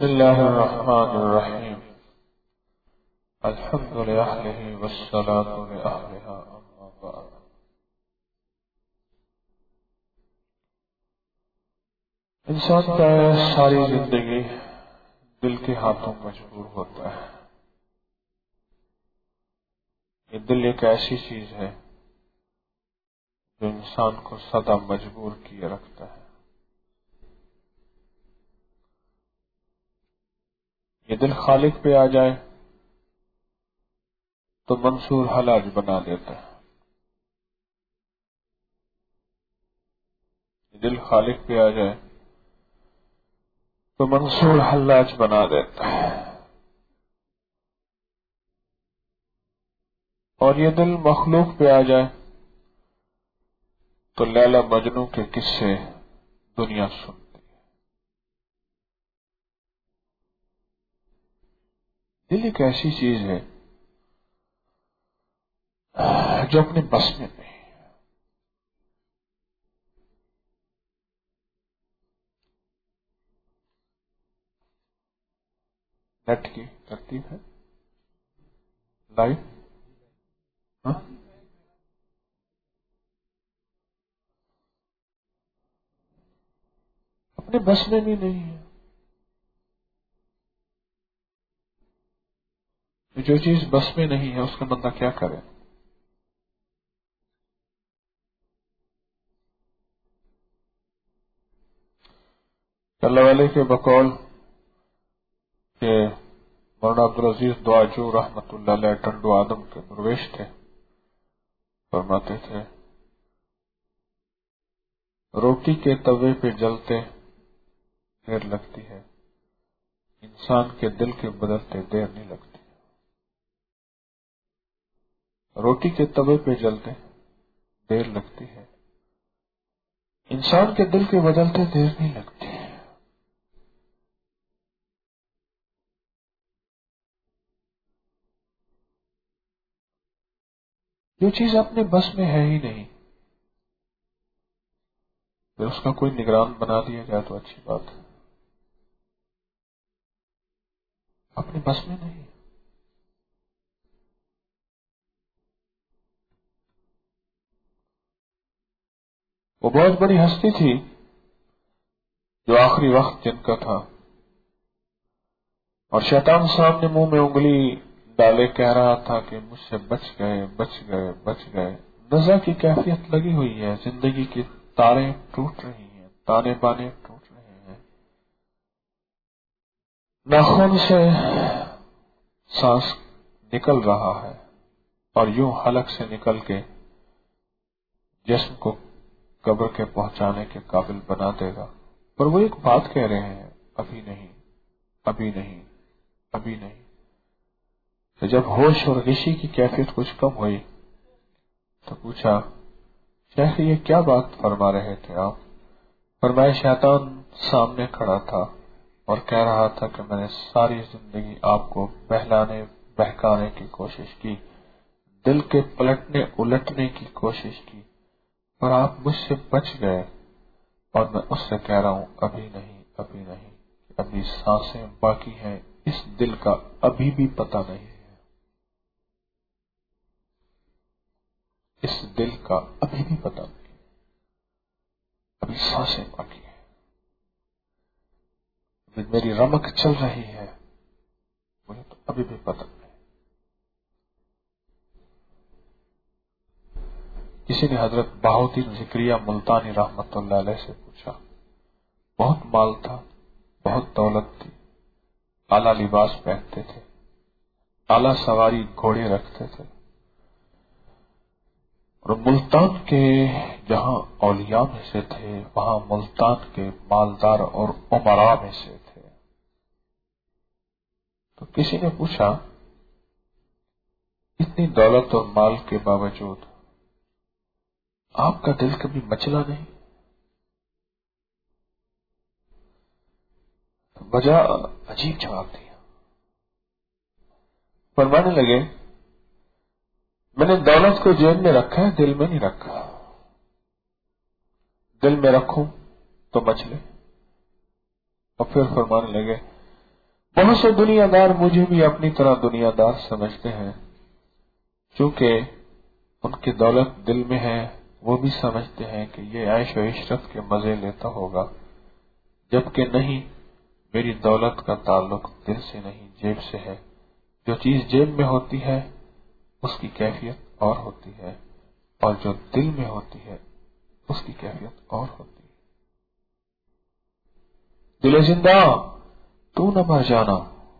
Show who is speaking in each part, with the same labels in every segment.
Speaker 1: بسم الله الرحمن الرحيم الحمد لله والصلاة لأهلها أما بعد انسان کا ساری زندگی دل کے ہاتھوں مجبور ہوتا ہے. یہ دل ایک ایسی چیز ہے جو انسان کو سدا مجبور کیے رکھتا ہے. یہ دل خالق پہ آ جائے تو منصور حلاج بنا دیتا ہے. یہ دل خالق پہ آ جائے تو منصور حلاج بنا دیتا ہے. اور یہ دل مخلوق پہ آ جائے تو لیلا مجنوں کے قصے دنیا سنتی ہے. دل ایک ایسی چیز ہے جو اپنے بس میں نہیں. نیٹ کی ترتیب ہے لائف اپنے بس میں بھی نہیں ہے. جو چیز بس میں نہیں ہے اس کا بندہ کیا کرے؟ اللہ والے کے بقول کہ مولانا عبدالعزیز دعاجو رحمۃ اللہ علیہ ٹنڈو آدم کے درویش تھے. فرماتے تھے روٹی کے توے پہ جلتے دیر لگتی ہے، انسان کے دل کے بدلتے دیر نہیں لگتی. روٹی کے توے پہ جلتے دیر لگتی ہے، انسان کے دل کے بدلتے دیر نہیں لگتی. جو چیز اپنے بس میں ہے ہی نہیں پھر اس کا کوئی نگران بنا دیا جائے تو اچھی بات ہے. اپنے بس میں نہیں. وہ بہت بڑی ہستی تھی جو آخری وقت جن کا تھا، اور شیطان سامنے منہ میں انگلی ڈالے کہہ رہا تھا کہ مجھ سے بچ گئے بچ گئے بچ گئے. نزا کی کیفیت لگی ہوئی ہے، زندگی کی تاریں ٹوٹ رہی ہیں، تانے بانے ٹوٹ رہے ہیں، ناخن سے سانس نکل رہا ہے اور یوں حلق سے نکل کے جسم کو قبر کے پہنچانے کے قابل بنا دے گا. پر وہ ایک بات کہہ رہے ہیں، ابھی نہیں ابھی نہیں ابھی نہیں. تو جب ہوش اور غشی کی کیفیت کچھ کم ہوئی تو پوچھا شیخ یہ کیا بات فرما رہے تھے آپ؟ فرمایا شیطان سامنے کھڑا تھا اور کہہ رہا تھا کہ میں نے ساری زندگی آپ کو بہلانے بہکانے کی کوشش کی، دل کے پلٹنے الٹنے کی کوشش کی، اور آپ مجھ سے بچ گئے. اور میں اس سے کہہ رہا ہوں ابھی نہیں ابھی نہیں، ابھی سانسیں باقی ہیں. اس دل کا ابھی بھی پتہ نہیں ہے، اس دل کا ابھی بھی پتہ نہیں، ابھی سانسیں باقی ہیں، ابھی میری رمق چل رہی ہے، مجھے تو ابھی بھی پتہ نہیں. کسی نے حضرت بہاؤالدین ذکریہ ملتانی رحمت اللہ علیہ سے پوچھا. بہت مال تھا، بہت دولت تھی، اعلیٰ لباس پہنتے تھے، اعلیٰ سواری گھوڑے رکھتے تھے، اور ملتان کے جہاں اولیاء میں سے تھے وہاں ملتان کے مالدار اور امراء میں سے تھے. تو کسی نے پوچھا اتنی دولت اور مال کے باوجود آپ کا دل کبھی مچلا نہیں؟ وجہ عجیب جواب دیا. فرمانے لگے میں نے دولت کو جیب میں رکھا ہے، دل میں نہیں رکھا. دل میں رکھوں تو مچلے. اور پھر فرمانے لگے بہت سے دنیا دار مجھے بھی اپنی طرح دنیا دار سمجھتے ہیں، چونکہ ان کی دولت دل میں ہے، وہ بھی سمجھتے ہیں کہ یہ عیش و عشرت کے مزے لیتا ہوگا، جبکہ نہیں، میری دولت کا تعلق دل سے نہیں جیب سے ہے۔ جو چیز جیب میں ہوتی ہے اس کی کیفیت اور ہوتی ہے، اور جو دل میں ہوتی ہے اس کی کیفیت اور ہوتی ہے۔ دل زندہ تو نہ مر جانا،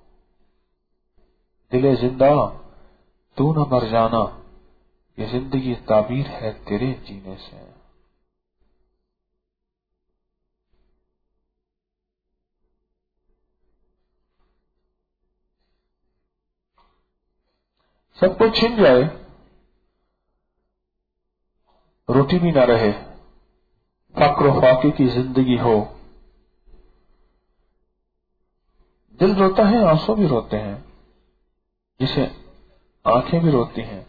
Speaker 1: دل زندہ تو نہ مر جانا، یہ زندگی تعبیر ہے تیرے جینے سے۔ سب کچھ چھن جائے، روٹی بھی نہ رہے، فقر و فاقے کی زندگی ہو، دل روتا ہے، آنسو بھی روتے ہیں، جسے آنکھیں بھی روتی ہیں،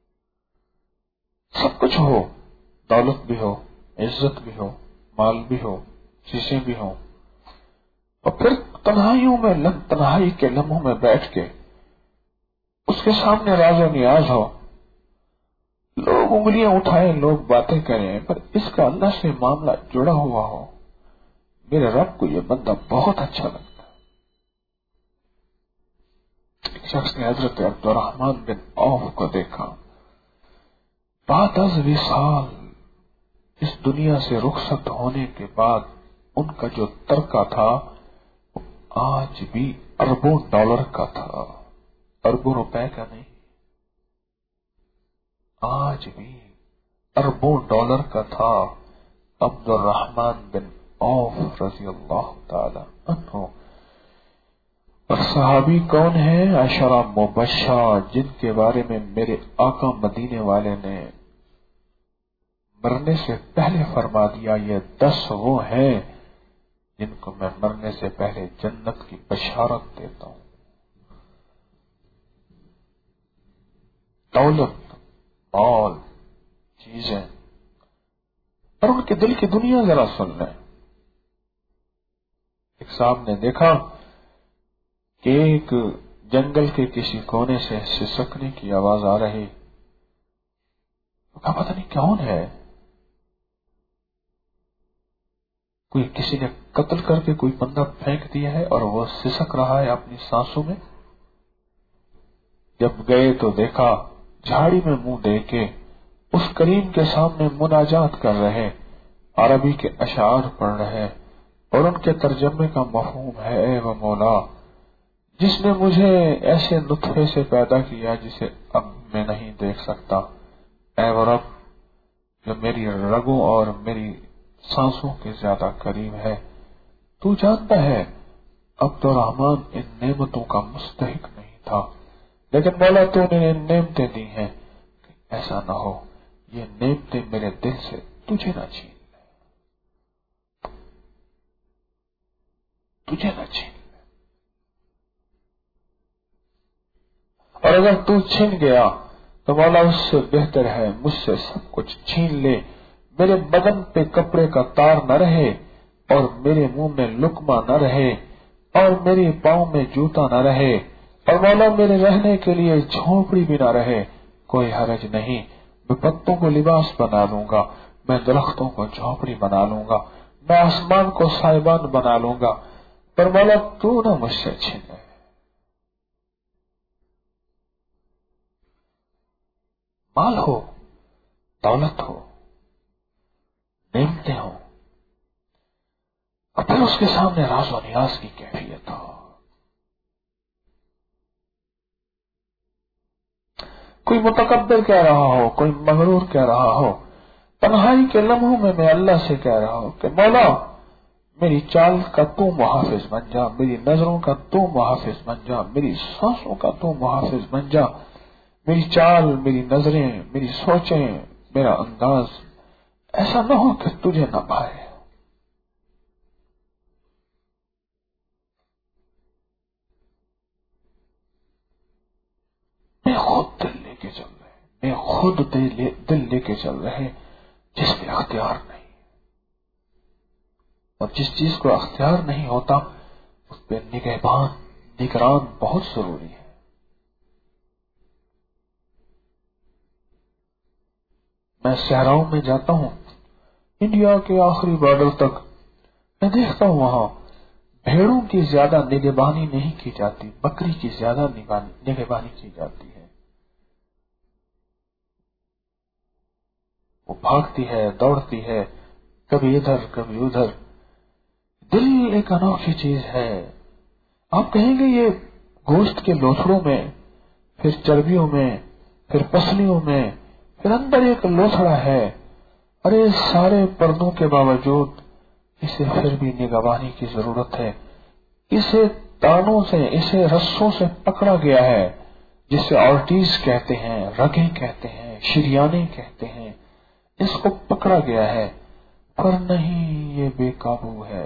Speaker 1: سب کچھ ہو، دولت بھی ہو، عزت بھی ہو، مال بھی ہو، چیزیں بھی ہوں، اور پھر تنہائی کے لمحوں میں بیٹھ کے اس کے سامنے راز و نیاز ہو، لوگ انگلیاں اٹھائیں، لوگ باتیں کریں، پر اس کا اللہ سے معاملہ جڑا ہوا ہو، میرے رب کو یہ بندہ بہت اچھا لگتا ہے۔ ایک شخص نے حضرت عبدالرحمن بن عوف کو دیکھا، بعد از وصال، اس دنیا سے رخصت ہونے کے بعد ان کا جو ترکہ تھا وہ آج بھی اربوں ڈالر کا تھا، اربوں روپے کا نہیں، آج بھی اربوں ڈالر کا تھا۔ عبد الرحمن بن عوف رضی اللہ تعالی عنہ، اور صحابی کون ہے؟ عشرہ مبشرہ، جن کے بارے میں میرے آقا مدینے والے نے مرنے سے پہلے فرما دیا، یہ 10 وہ ہیں جن کو میں مرنے سے پہلے جنت کی بشارت دیتا ہوں۔ دولت، مال، چیزیں، اور ان کے دل کی دنیا ذرا سن لیں۔ ایک صاحب نے دیکھا کہ ایک جنگل کے کسی کونے سے سسکنے کی آواز آ رہی، کہا پتہ نہیں کون ہے، کوئی کسی نے قتل کر کے کوئی بندہ پھینک دیا ہے اور وہ سسک رہا ہے اپنی سانسوں میں۔ جب گئے تو دیکھا جھاڑی میں منہ دے کے اس کریم کے سامنے مناجات کر رہے، عربی کے اشعار پڑھ رہے، اور ان کے ترجمے کا مفہوم ہے، اے وہ مولا جس نے مجھے ایسے نطفے سے پیدا کیا جسے اب میں نہیں دیکھ سکتا، اے وہ رب جو میری رگوں اور میری سانسوں کے زیادہ قریب ہے، تو جانتا ہے عبد الرحمن ان نعمتوں کا مستحق نہیں تھا، لیکن مولا تو نے ان نعمتیں دی ہیں کہ ایسا نہ ہو یہ نعمتیں میرے دل سے تجھے نہ چھین لے، تجھے نہ چھین لے، اور اگر تو چھن گیا تو مولا اس سے بہتر ہے مجھ سے سب کچھ چھین لے، میرے بدن پہ کپڑے کا تار نہ رہے، اور میرے منہ میں لقمہ نہ رہے، اور میرے پاؤں میں جوتا نہ رہے، اور مولا میرے رہنے کے لیے جھونپڑی بھی نہ رہے، کوئی حرج نہیں، میں پتوں کو لباس بنا لوں گا، میں درختوں کو جھونپڑی بنا لوں گا، میں آسمان کو سائبان بنا لوں گا، پر مولا تو نہ مجھ سے چھینے۔ مال ہو، دولت ہو، نعمتیں ہوں، اور پھر اس کے سامنے راز و نیاز کی کیفیت ہو، کوئی متکبر کہہ رہا ہو، کوئی مغرور کہہ رہا ہو، تنہائی کے لمحوں میں اللہ سے کہہ رہا ہوں کہ مولا میری چال کا تو محافظ بن جا، میری نظروں کا تو محافظ بن جا، میری سانسوں کا تو محافظ بن جا، میری چال، میری نظریں، میری سوچیں، میرا انداز ایسا نہ ہو کہ تجھے نہ پائے۔ میں خود دل لے کے چل رہے، میں خود دل لے کے چل رہے جس پہ اختیار نہیں، اور جس چیز کو اختیار نہیں ہوتا اس پہ نگران بہت ضروری ہے. میں صحراؤں میں جاتا ہوں، انڈیا کے آخری بارڈر تک، میں دیکھتا ہوں وہاں بھیڑوں کی زیادہ نگہبانی نہیں کی جاتی، بکری کی زیادہ نگہبانی کی جاتی ہے. وہ بھاگتی ہے، دوڑتی ہے، کبھی ادھر کبھی ادھر. دل ایک انوکھی چیز ہے. آپ کہیں گے یہ گوشت کے لوتھڑوں میں، پھر چربیوں میں، پھر پسلیوں میں، پھر اندر ایک لوتھڑا ہے. ارے سارے پردوں کے باوجود اسے پھر بھی نگہبانی کی ضرورت ہے. اسے تانوں سے، اسے رسوں سے پکڑا گیا ہے، جسے آرٹیز کہتے ہیں، رگیں کہتے ہیں، شریانے کہتے ہیں. اس کو پکڑا گیا ہے، پر نہیں، یہ بے قابو ہے،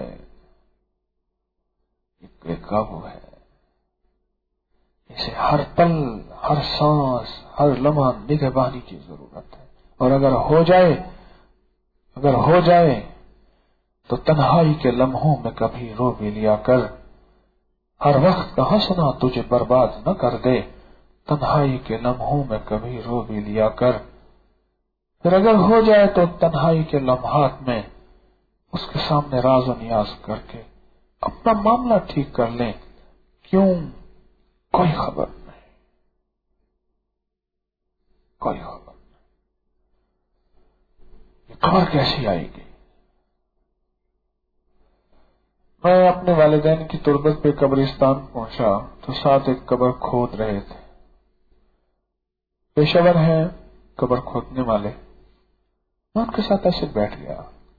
Speaker 1: یہ بے قابو ہے. اسے ہر پل، ہر سانس، ہر لمحہ نگہبانی کی ضرورت ہے. اور اگر ہو جائے تو تنہائی کے لمحوں میں کبھی رو بھی لیا کر. ہر وقت کا ہنسنا تجھے برباد نہ کر دے، تنہائی کے لمحوں میں کبھی رو بھی لیا کر. پھر اگر ہو جائے تو تنہائی کے لمحات میں اس کے سامنے راز و نیاز کر کے اپنا معاملہ ٹھیک کر لیں. کیوں؟ کوئی خبر نہیں، کوئی خبر نہیں. یہ خبر کیسی آئے گی؟ میں اپنے والدین کی تربت پہ قبرستان پہنچا تو ساتھ ایک قبر کھود رہے تھے. پیشور ہیں قبر کھودنے والے. میں ان کے ساتھ ایسے بیٹھ گیا.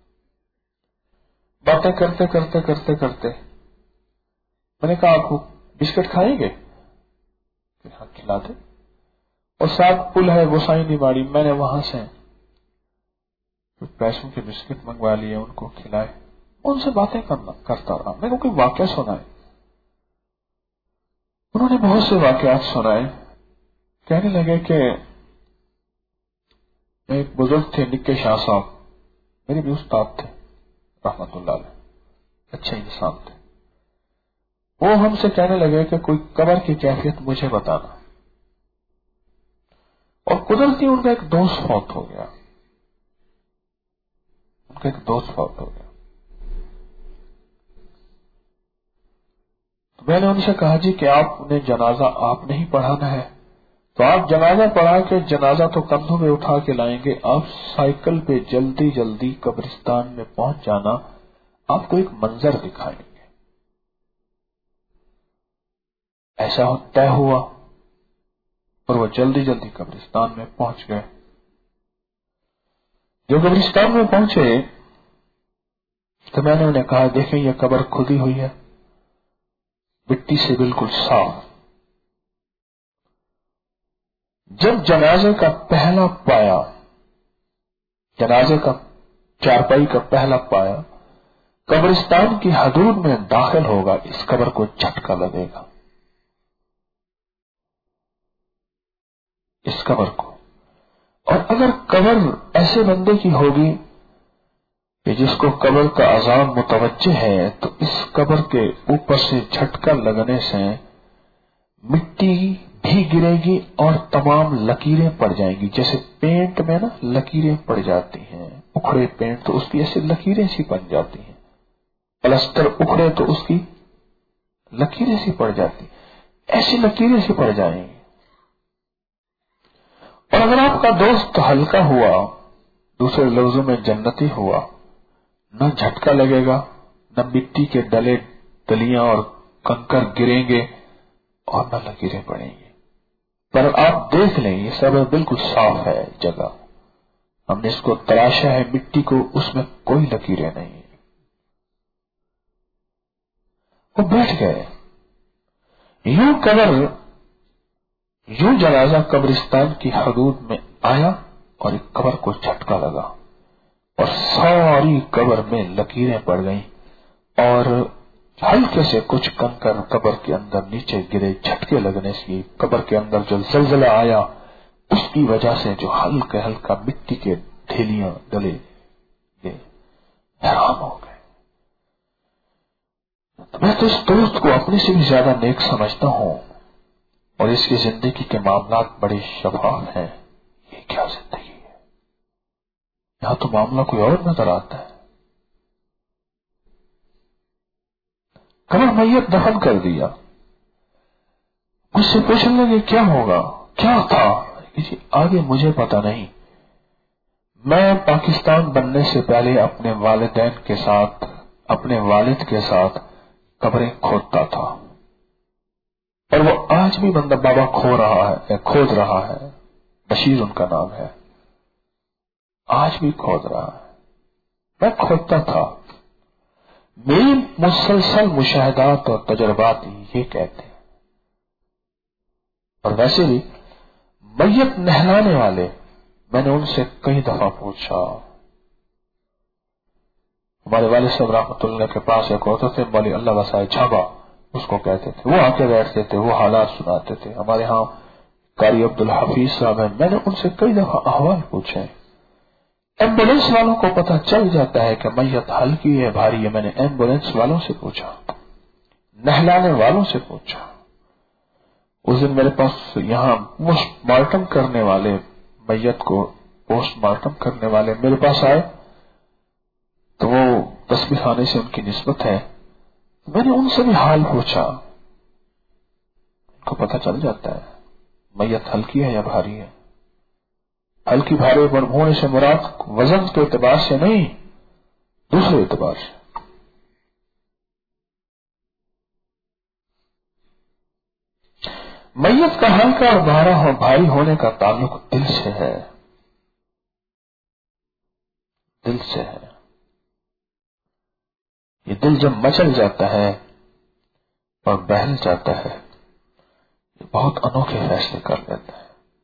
Speaker 1: باتیں کرتے کرتے کرتے کرتے میں نے کہا آپ کو بسکٹ کھائیں گے؟ ہاں کھلا دے. اور ساتھ پل ہے گوسائی باڑی، میں نے وہاں سے کچھ پیسوں کے بسکٹ منگوا لیے، ان کو کھلائے. ان سے باتیں کرتا رہا. میں نے کوئی واقعہ سنائے، انہوں نے بہت سے واقعات سنائے. کہنے لگے کہ ایک بزرگ تھے نکے شاہ صاحب، میرے بھی استاد تھے رحمت اللہ علیہ، اچھے انسان تھے. وہ ہم سے کہنے لگے کہ کوئی قبر کی کیفیت مجھے بتانا. اور قدرتی ان کا ایک دوست فوت ہو گیا. تو میں نے ان سے کہا جی کہ آپ نے جنازہ آپ نہیں پڑھانا ہے تو آپ جنازہ پڑھا کے جنازہ تو کندھوں میں اٹھا کے لائیں گے، آپ سائیکل پہ جلدی جلدی قبرستان میں پہنچ جانا، آپ کو ایک منظر دکھائیں گے. ایسا طے ہوا اور وہ جلدی جلدی قبرستان میں پہنچ گئے. جو قبرستان میں پہنچے تو میں نے انہیں کہا دیکھیں یہ قبر کھودی ہوئی ہے، مٹی سے بالکل صاف. جب جنازے کا پہلا پایا، جنازے کا چارپائی کا پہلا پایا قبرستان کی حدود میں داخل ہوگا، اس قبر کو جھٹکا لگے گا، اس قبر کو. اور اگر قبر ایسے بندے کی ہوگی کہ جس کو قبر کا عذاب متوجہ ہے تو اس قبر کے اوپر سے جھٹکا لگنے سے مٹی بھی گرے گی اور تمام لکیریں پڑ جائیں گی. جیسے پینٹ میں نا لکیریں پڑ جاتی ہیں، اکھڑے پینٹ تو اس کی ایسے لکیریں سی بن جاتی ہیں، پلستر اکھڑے تو اس کی لکیریں سی پڑ جاتی، ایسی لکیریں سی پڑ جائیں گی. اور اگر آپ کا دوست ہلکا ہوا، دوسرے لفظوں میں جنتی ہوا، نہ جھٹکا لگے گا، نہ مٹی کے ڈلے دلیاں اور کنکر گریں گے اور نہ لکیریں پڑیں گی. پر آپ دیکھ لیں یہ سب بالکل صاف ہے جگہ، ہم نے اس کو تراشا ہے مٹی کو، اس میں کوئی لکیریں نہیں ہیں. وہ بیٹھ گئے. یوں جنازہ قبرستان کی حدود میں آیا اور ایک قبر کو جھٹکا لگا اور ساری قبر میں لکیریں پڑ گئیں اور ہلکے سے کچھ کنکر قبر کے اندر نیچے گرے. جھٹکے لگنے سے قبر کے اندر جو زلزلہ آیا اس کی وجہ سے جو ہلکا مٹی کے ڈھیلیاں ڈلے، یہ حیران ہو گئے. میں تو اس دوست کو اپنے سے بھی زیادہ نیک سمجھتا ہوں اور اس کی زندگی کے معاملات بڑے شفاف ہیں. یہ کیا زندگی ہے؟ یہاں تو معاملہ کوئی اور نظر آتا ہے. قبر میت دفن کر دیا. مجھ سے پوچھنے لگے کیا ہوگا، کیا تھا؟ جی آگے مجھے پتا نہیں. میں پاکستان بننے سے پہلے اپنے والدین کے ساتھ، اپنے والد کے ساتھ قبریں کھودتا تھا، اور وہ آج بھی بندہ بابا کھود رہا ہے. بشیر ان کا نام ہے. آج بھی کھود رہا ہے. میں کھودتا تھا. میری مسلسل مشاہدات اور تجربات یہ کہتے ہیں. اور ویسے بھی میت نہلانے والے، میں نے ان سے کئی دفعہ پوچھا. ہمارے والد صاحب رحمۃ اللہ کے پاس ایک ہوتے تھے مولی اللہ وسائے چھابا، اس کو کہتے تھے. وہ آ کے بیٹھتے تھے، وہ حالات سناتے تھے. ہمارے ہاں قاری عبدالحفیظ صاحب ہیں، میں نے ان سے کئی دفعہ احوال پوچھے. ایمبولینس والوں کو پتہ چل جاتا ہے کہ میت ہلکی ہے بھاری ہے. میں نے ایمبولینس والوں سے پوچھا، نہلانے والوں سے پوچھا. اس دن میرے پاس یہاں پوسٹ مارٹم کرنے والے، میت کو پوسٹ مارٹم کرنے والے میرے پاس آئے، تو وہ تسبیح خانے سے ان کی نسبت ہے. میں نے ان سے بھی حال پوچھا. ان کو پتہ چل جاتا ہے میت ہلکی ہے یا بھاری ہے. ہلکی بھاری پر ہونے سے مراد وزن کے اعتبار سے نہیں، دوسرے اعتبار سے. میت کا ہلکا اور بھاری ہونے کا تعلق دل سے ہے. دل سے ہے. یہ دل جب مچل جاتا ہے اور بہل جاتا ہے، یہ بہت انوکھے فیصلے کر لیتا ہے.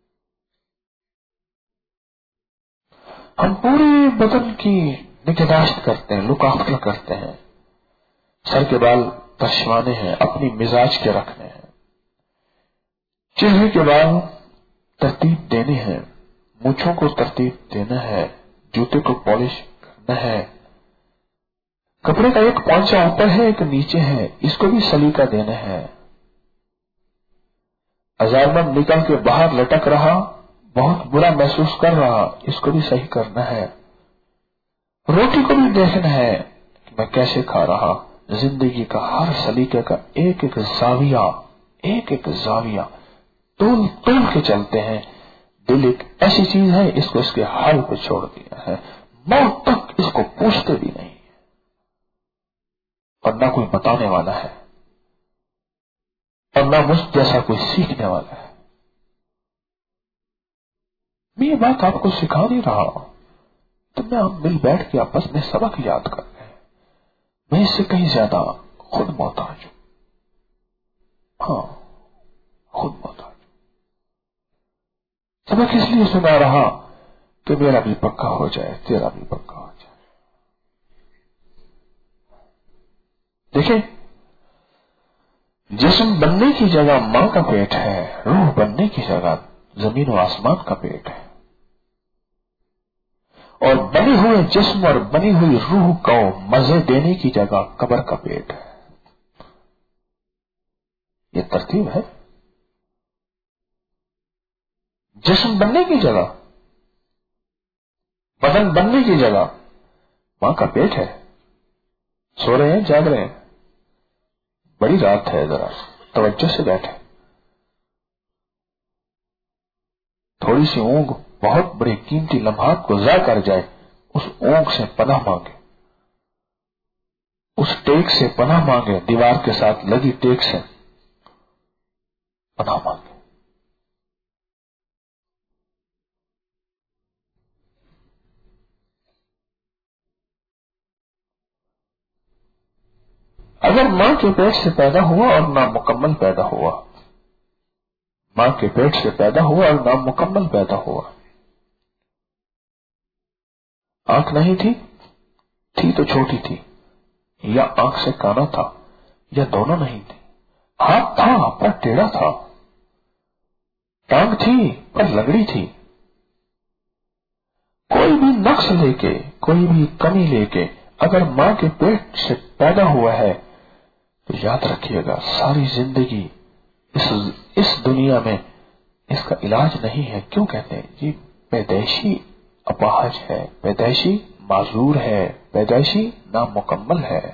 Speaker 1: ہم پورے بدن کی نگہداشت کرتے ہیں، لک آفٹر کرتے ہیں. سر کے بال پشوانے ہیں، اپنی مزاج کے رکھنے ہیں. چہرے کے بال ترتیب دینے ہیں، مونچھوں کو ترتیب دینا ہے، جوتے کو پالش کرنا ہے. کپڑے کا ایک پونچا اوپر ہے ایک نیچے ہے، اس کو بھی سلیقہ دینا ہے. ہزارمند نکل کے باہر لٹک رہا، بہت برا محسوس کر رہا، اس کو بھی صحیح کرنا ہے. روٹی کو بھی دیکھنا ہے کہ میں کیسے کھا رہا. زندگی کا ہر سلیقے کا ایک ایک زاویہ تول کے چلتے ہیں. دل ایک ایسی چیز ہے، اس کو اس کے حال پہ چھوڑ دیا ہے. موت تک اس کو پوچھتے بھی نہیں، اور نہ کوئی بتانے والا ہے، اور نہ مجھ جیسا کوئی سیکھنے والا ہے. میں یہ بات آپ کو سکھا نہیں رہا ہوں، تو میں ہم مل بیٹھ کے آپس میں سبق یاد کر رہے ہیں. میں اس سے کہیں زیادہ خود محتاج ہوں. ہاں، خود محتاج. سبق اس لیے سنا رہا کہ میرا بھی پکا ہو جائے، تیرا بھی پکا ہو جائے. دیکھیں، جسم بننے کی جگہ ماں کا پیٹ ہے، روح بننے کی جگہ زمین و آسمان کا پیٹ ہے. اور بنے ہوئے جسم اور بنی ہوئی روح کو مزے دینے کی جگہ قبر کا پیٹ ہے. یہ ترتیب ہے. جسم بننے کی جگہ، بدن بننے کی جگہ ماں کا پیٹ ہے. سو رہے ہیں، جاگ رہے ہیں؟ بڑی رات ہے، ذرا توجہ سے بیٹھے. تھوڑی سی اونگ بہت بڑے قیمتی لمحات کو ضائع کر جائے. اس اونگ سے پناہ مانگے، اس ٹیک سے پناہ مانگے، دیوار کے ساتھ لگی ٹیک سے پناہ مانگے. اگر ماں کے پیٹ سے پیدا ہوا اور نامکمل پیدا ہوا، ماں کے پیٹ سے پیدا ہوا اور نامکمل پیدا ہوا. آنکھ نہیں تھی تو چھوٹی تھی، یا آنکھ سے کانا تھا، یا دونوں نہیں تھی. ہاتھ تھا پر ٹیڑھا تھا، ٹانگ تھی پر لگڑی تھی. کوئی بھی نقص لے کے، کوئی بھی کمی لے کے اگر ماں کے پیٹ سے پیدا ہوا ہے تو یاد رکھیے گا ساری زندگی اس دنیا میں اس کا علاج نہیں ہے. کیوں کہتے ہیں جی؟ پیدائشی اپاہج ہے، پیدائشی معذور ہے، پیدائشی نامکمل ہے.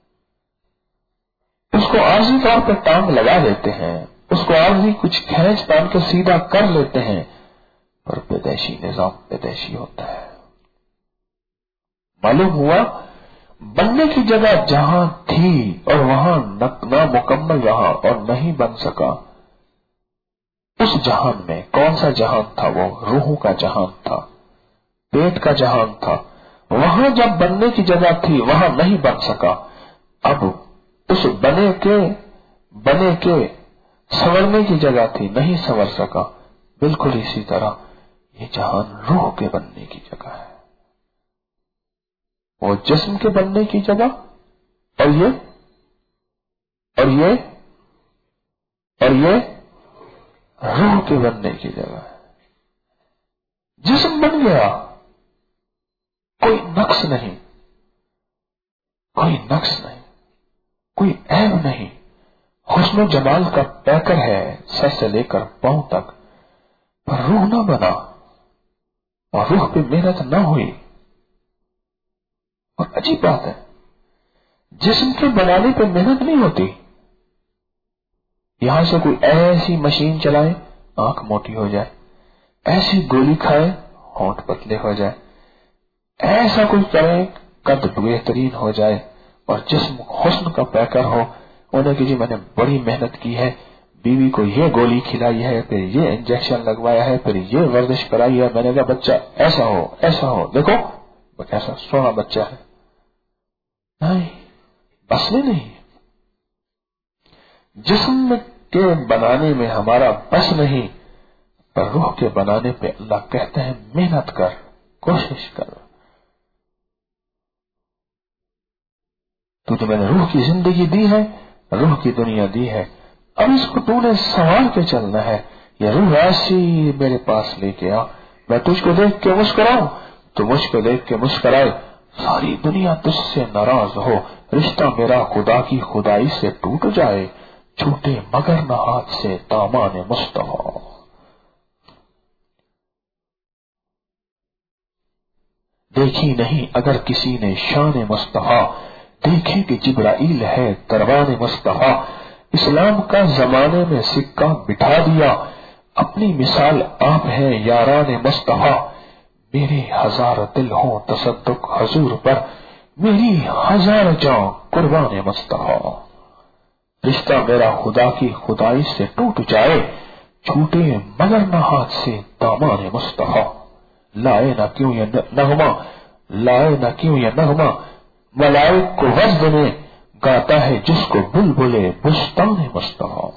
Speaker 1: اس کو عارضی طور پہ ٹانگ لگا دیتے ہیں، اس کو عارضی کچھ کھینچ تان کے سیدھا کر لیتے ہیں، پر پیدائشی نظام پیدائشی ہوتا ہے. معلوم ہوا بننے کی جگہ جہاں تھی اور وہاں نامکمل رہا اور نہیں بن سکا. اس جہان میں کون سا جہان تھا؟ وہ روحوں کا جہان تھا، پیٹ کا جہان تھا. وہاں جب بننے کی جگہ تھی وہاں نہیں بن سکا. اب اس بنے کے سنورنے کی جگہ تھی، نہیں سنور سکا. بالکل اسی طرح یہ جہان روح کے بننے کی جگہ ہے، وہ جسم کے بننے کی جگہ، اور یہ روح کے بننے کی جگہ ہے. جسم بن گیا، کوئی نقص نہیں، کوئی عیب نہیں، حسن و جمال کا پیکر ہے سر سے لے کر پاؤں تک. پر روح نہ بنا اور روح پہ محنت نہ ہوئی. اور عجیب بات ہے، جسم کے بنانے پہ محنت نہیں ہوتی. یہاں سے کوئی ایسی مشین چلائے آنکھ موٹی ہو جائے، ایسی گولی کھائے ہونٹ پتلے ہو جائے، ایسا کوئی کرے قد بہترین ہو جائے، اور جسم حسن کا پیکر ہو. انہیں کہ جی میں نے بڑی محنت کی ہے، بیوی کو یہ گولی کھلائی ہے، پھر یہ انجیکشن لگوایا ہے، پھر یہ ورزش کرائی ہے، میں نے کہا بچہ ایسا ہو دیکھو وہ کیسا سونا بچہ ہے. نہیں، بس نہیں. جسم کے بنانے میں ہمارا بس نہیں، پر روح کے بنانے پہ اللہ کہتے ہیں محنت کر، کوشش کر. تو میں نے روح کی زندگی دی ہے، روح کی دنیا دی ہے، اب اس کو تو نے سنبھال کے چلنا ہے. یہ روح ایسی میرے پاس لے کے آ، میں تجھ کو دیکھ کے مسکراؤں، تو مجھ کو دیکھ کے مسکرائے. ساری دنیا تجھ سے ناراض ہو، رشتہ میرا خدا کی خدائی سے ٹوٹ جائے، چھوٹے مگر نہ ہاتھ سے دامان مصطفیٰ. دیکھی نہیں اگر کسی نے شان مصطفیٰ، دیکھیں کہ جبرائیل ہے دربان مصطفیٰ. اسلام کا زمانے میں سکہ بٹھا دیا، اپنی مثال آپ ہیں یاران مصطفیٰ. میرے ہزار دل ہوں تصدق حضور پر، میری ہزار جان قربان مصطفیٰ. رشتہ میرا خدا کی خدائی سے ٹوٹ جائے، چھوٹے مگر نہ ہاتھ سے دامان مصطفیٰ. لائے نہ کیوں یہ نغمہ، ملائک کو وزد میں گاتا ہے جس کو بلبلے بستان مصطفیٰ.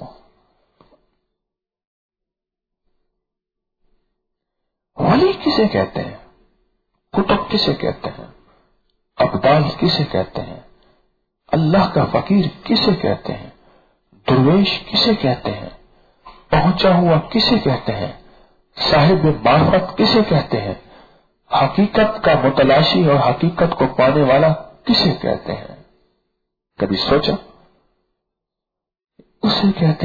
Speaker 1: ولی کسے کہتے ہیں؟ قطب کسے کہتے ہیں؟ ابدال کسے کہتے ہیں؟ اللہ کا فقیر کسے کہتے ہیں؟ درویش کسے کہتے ہیں؟ پہنچا ہوا کسے کہتے ہیں؟ صاحب معرفت کسے کہتے ہیں؟ حقیقت کا متلاشی اور حقیقت کو پانے والا کسے کہتے ہیں؟ کبھی سوچا؟ اسے کہتے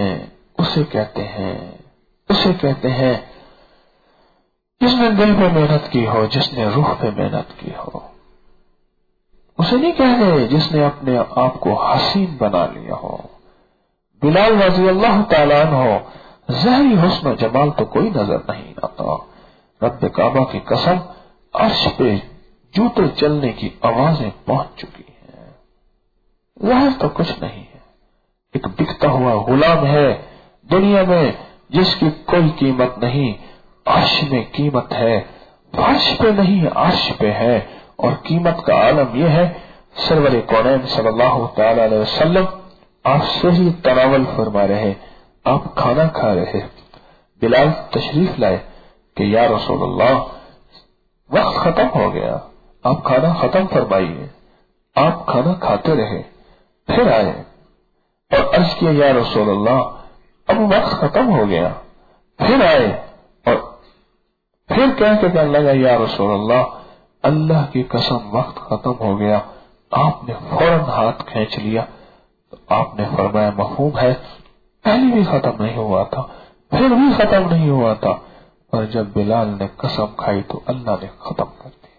Speaker 1: ہیں جس نے دل پہ محنت کی ہو، جس نے روح پہ محنت کی ہو. اسے نہیں کہتے جس نے اپنے آپ کو حسین بنا لیا ہو. بلال رضی اللہ تعالیٰ عنہ، ظاہری حسن و جمال تو کوئی نظر نہیں آتا. رب کعبہ کی قسم، عرش پہ جوتے چلنے کی آوازیں پہنچ چکی ہیں. ظاہر تو کچھ نہیں ہے، ایک بکتا ہوا غلام ہے دنیا میں جس کی کوئی قیمت نہیں. عرش میں قیمت ہے، عرش پہ نہیں عرش پہ ہے. اور قیمت کا عالم یہ ہے، سرور کونین صلی اللہ تعالی علیہ وسلم آپ سے ہی تناول فرما رہے، آپ کھانا کھا رہے، بلال تشریف لائے کہ یا رسول اللہ وقت ختم ہو گیا، آپ کھانا ختم فرمائیے. آپ کھانا کھاتے رہے، پھر آئے اور عرض کیا یا رسول اللہ اب وقت ختم ہو گیا. پھر آئے اور پھر کہنے لگا یا رسول اللہ اللہ کی قسم وقت ختم ہو گیا. آپ نے فوراً ہاتھ کھینچ لیا، تو آپ نے فرمایا مفہوم ہے، پہلے بھی ختم نہیں ہوا تھا، پھر بھی ختم نہیں ہوا تھا، اور جب بلال نے قسم کھائی تو اللہ نے ختم کر دیا۔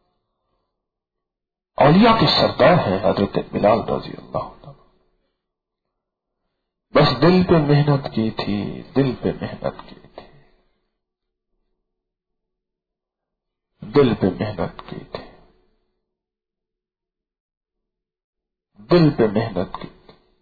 Speaker 1: اولیاء کے سردار ہیں حضرت بلال رضی اللہ عنہ، بس دل پہ محنت کی تھی، دل پہ محنت کی تھی، دل پہ محنت کی تھی، دل پہ محنت کی تھی۔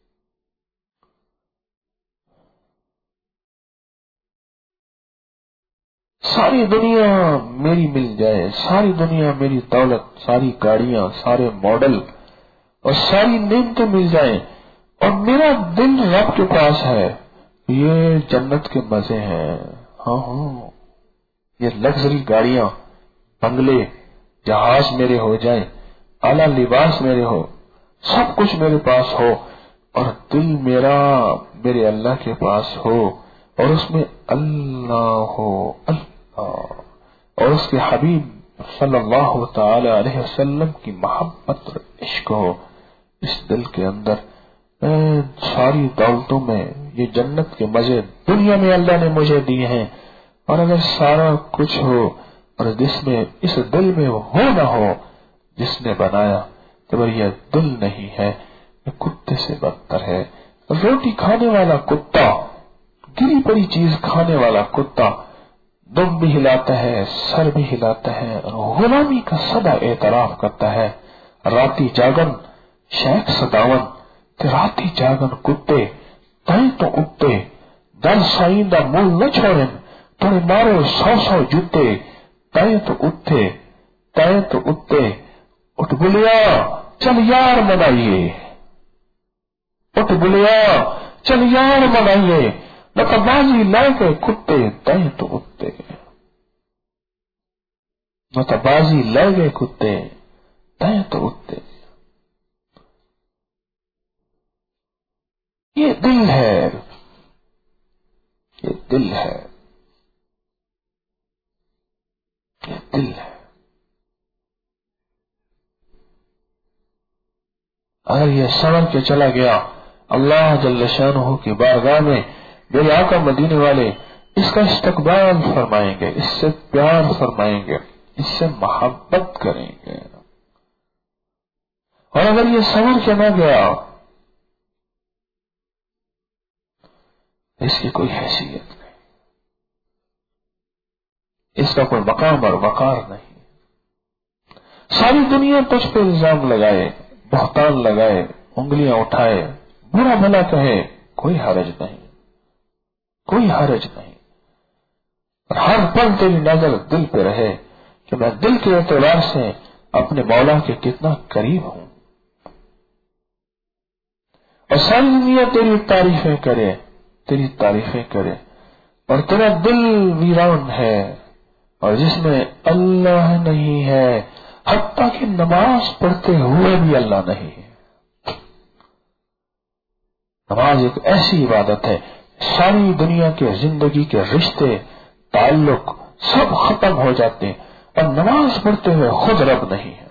Speaker 1: ساری دنیا میری مل جائے، ساری دنیا میری دولت، ساری گاڑیاں، سارے ماڈل اور ساری نعمتیں مل جائیں، اور میرا دل رب کے پاس ہے، یہ جنت کے مزے ہیں۔ ہاں یہ لگژری گاڑیاں، بنگلے، جہاز میرے ہو جائیں، اعلی لباس میرے ہو، سب کچھ میرے پاس ہو، اور دل میرا میرے اللہ کے پاس ہو، اور اس میں اللہ ہو، اللہ اور اس کے حبیب صلی اللہ تعالی علیہ وسلم کی محبت اور عشق ہو اس دل کے اندر۔ ساری دولتوں میں یہ جنت کے مزے دنیا میں اللہ نے مجھے دیے ہیں، اور اگر سارا کچھ ہو اور جس میں اس دل میں وہ نہ ہو جس نے بنایا، تو یہ دل نہیں ہے، یہ کتے سے بدتر ہے۔ روٹی کھانے والا کتا، گری پڑی چیز کھانے والا کتا دم بھی ہلاتا ہے، سر بھی ہلاتا ہے، اور غلامی کا سدا اعتراف کرتا ہے۔ راتی جاگن شیخ ستاون کہ راتی جاگن کتے تائیں تو اٹھتے، دل سائندہ مول نہ چھوڑن تھوڑے مارو 100 جوتے، تائیں تو اٹھتے، اٹھ بلیا چل یار منائیے، اٹھ بلیا چل یار منائیے، نتبازی لائے گئے کتے تائیں تو اٹھتے، نتبازی لائے گئے کتے تائیں تو اٹھتے۔ یہ دل ہے، یہ دل ہے، یہ دل ہے۔ اگر یہ سمجھ کے چلا گیا، اللہ جل شانہ کی بارگاہ میں میرے آقا مدینے والے اس کا استقبال فرمائیں گے، اس سے پیار فرمائیں گے، اس سے محبت کریں گے۔ اور اگر یہ سمجھ کے نہ گیا، اس کی کوئی حیثیت نہیں، اس کا کوئی مقام اور وقار نہیں۔ ساری دنیا تجھ پہ الزام لگائے، بہتان لگائے، انگلیاں اٹھائے، برا بھلا کہے، کوئی حرج نہیں، کوئی حرج نہیں۔ اور ہر پل تیری نظر دل پہ رہے کہ میں دل کے اعتبار سے اپنے مولا کے کتنا قریب ہوں، اور ساری دنیا تیری تعریفیں کرے، تیری تعریفیں کرے، اور تیرا دل ویران ہے اور جس میں اللہ نہیں ہے، حتیٰ کہ نماز پڑھتے ہوئے بھی اللہ نہیں ہے۔ نماز ایک ایسی عبادت ہے، ساری دنیا کے زندگی کے رشتے تعلق سب ختم ہو جاتے ہیں، اور نماز پڑھتے ہوئے خود رب نہیں ہے۔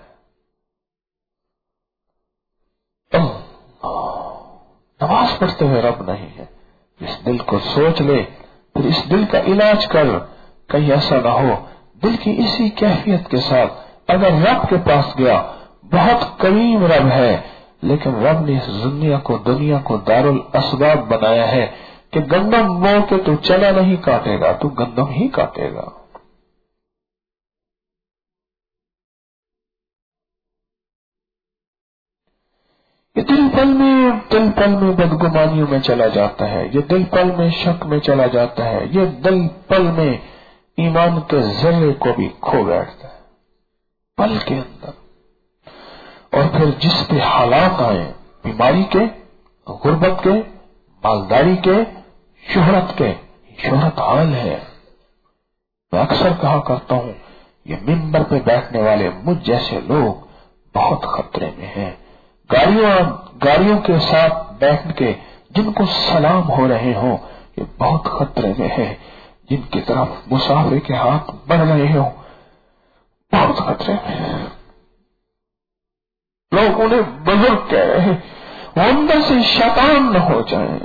Speaker 1: نماز پڑھتے ہوئے رب نہیں ہے۔ اس دل کو سوچ لے، پھر اس دل کا علاج کر، کہیں ایسا نہ ہو دل کی اسی کیفیت کے ساتھ اگر رب کے پاس گیا، بہت کریم رب ہے، لیکن رب نے اس دنیا کو دارالاسباب بنایا ہے کہ گندم بو کے تو چنا نہیں کاٹے گا، تو گندم ہی کاٹے گا۔ یہ دل پل میں بدگمانیوں میں چلا جاتا ہے، یہ دل پل میں شک میں چلا جاتا ہے، یہ دل پل میں ایمان کے ذرے کو بھی کھو بیٹھتا ہے پل کے اندر۔ اور پھر جس پہ حالات آئے، بیماری کے، غربت کے، مالداری کے، شہرت حال ہے۔ میں اکثر کہا کرتا ہوں، یہ منبر پہ بیٹھنے والے مجھ جیسے لوگ بہت خطرے میں ہیں۔ گاڑیوں کے ساتھ بیٹھ کے جن کو سلام ہو رہے ہوں، یہ بہت خطرے میں ہے۔ جن کی طرف مسافر کے ہاتھ بڑھ رہے ہوں، بہت خطرے میں ہے۔ لوگ انہیں بزرگ کہہ رہے ہیں، وہ اندر سے شیطان نہ ہو جائیں،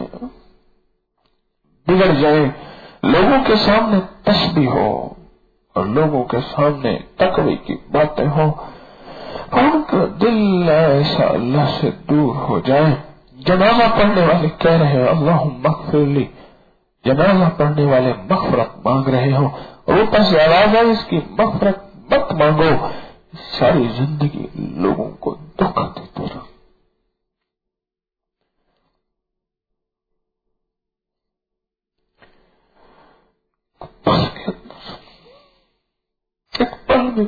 Speaker 1: بگڑ جائیں، لوگوں کے سامنے تسبیح ہو اور لوگوں کے سامنے تقوی کی باتیں ہوں اور ان کا دل ایسا اللہ سے دور ہو جائے. جنازہ پڑھنے والے کہہ رہے ہیں اللہم اغفر لی، جنازہ پڑھنے والے مغفرت مانگ رہے ہوں اور اوپر سے آواز ہے اس کی مغفرت مت مانگو، ساری زندگی لوگوں کو دھوکہ دیتے رہو. ایک پل میں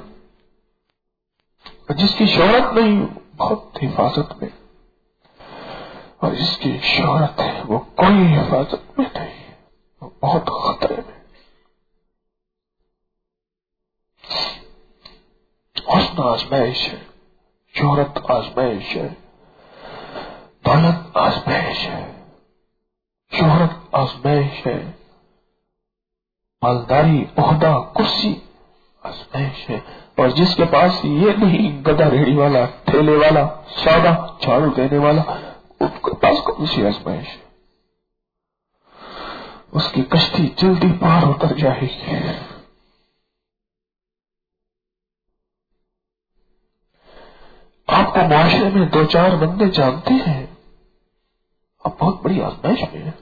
Speaker 1: جس کی شہرت نہیں بہت حفاظت میں، اور جس کی شہرت ہے وہ کوئی حفاظت میں نہیں، وہ بہت خطرے میں. حسن آزمائش ہے، شہرت آزمائش ہے، دولت آزمائش ہے، شہرت آزمائش ہے، مالداری عہدہ کرسی آزمائش ہے. اور جس کے پاس یہ نہیں، گدا ریڑھی والا، ٹھیلے والا، سادہ جھاڑو دینے والا، اس کے پاس کون سی آزمائش ہے؟ اس کی کشتی جلدی پار اتر جائے گی. آپ کو معاشرے میں دو چار بندے جانتے ہیں، آپ بہت بڑی آزمائش میں ہیں.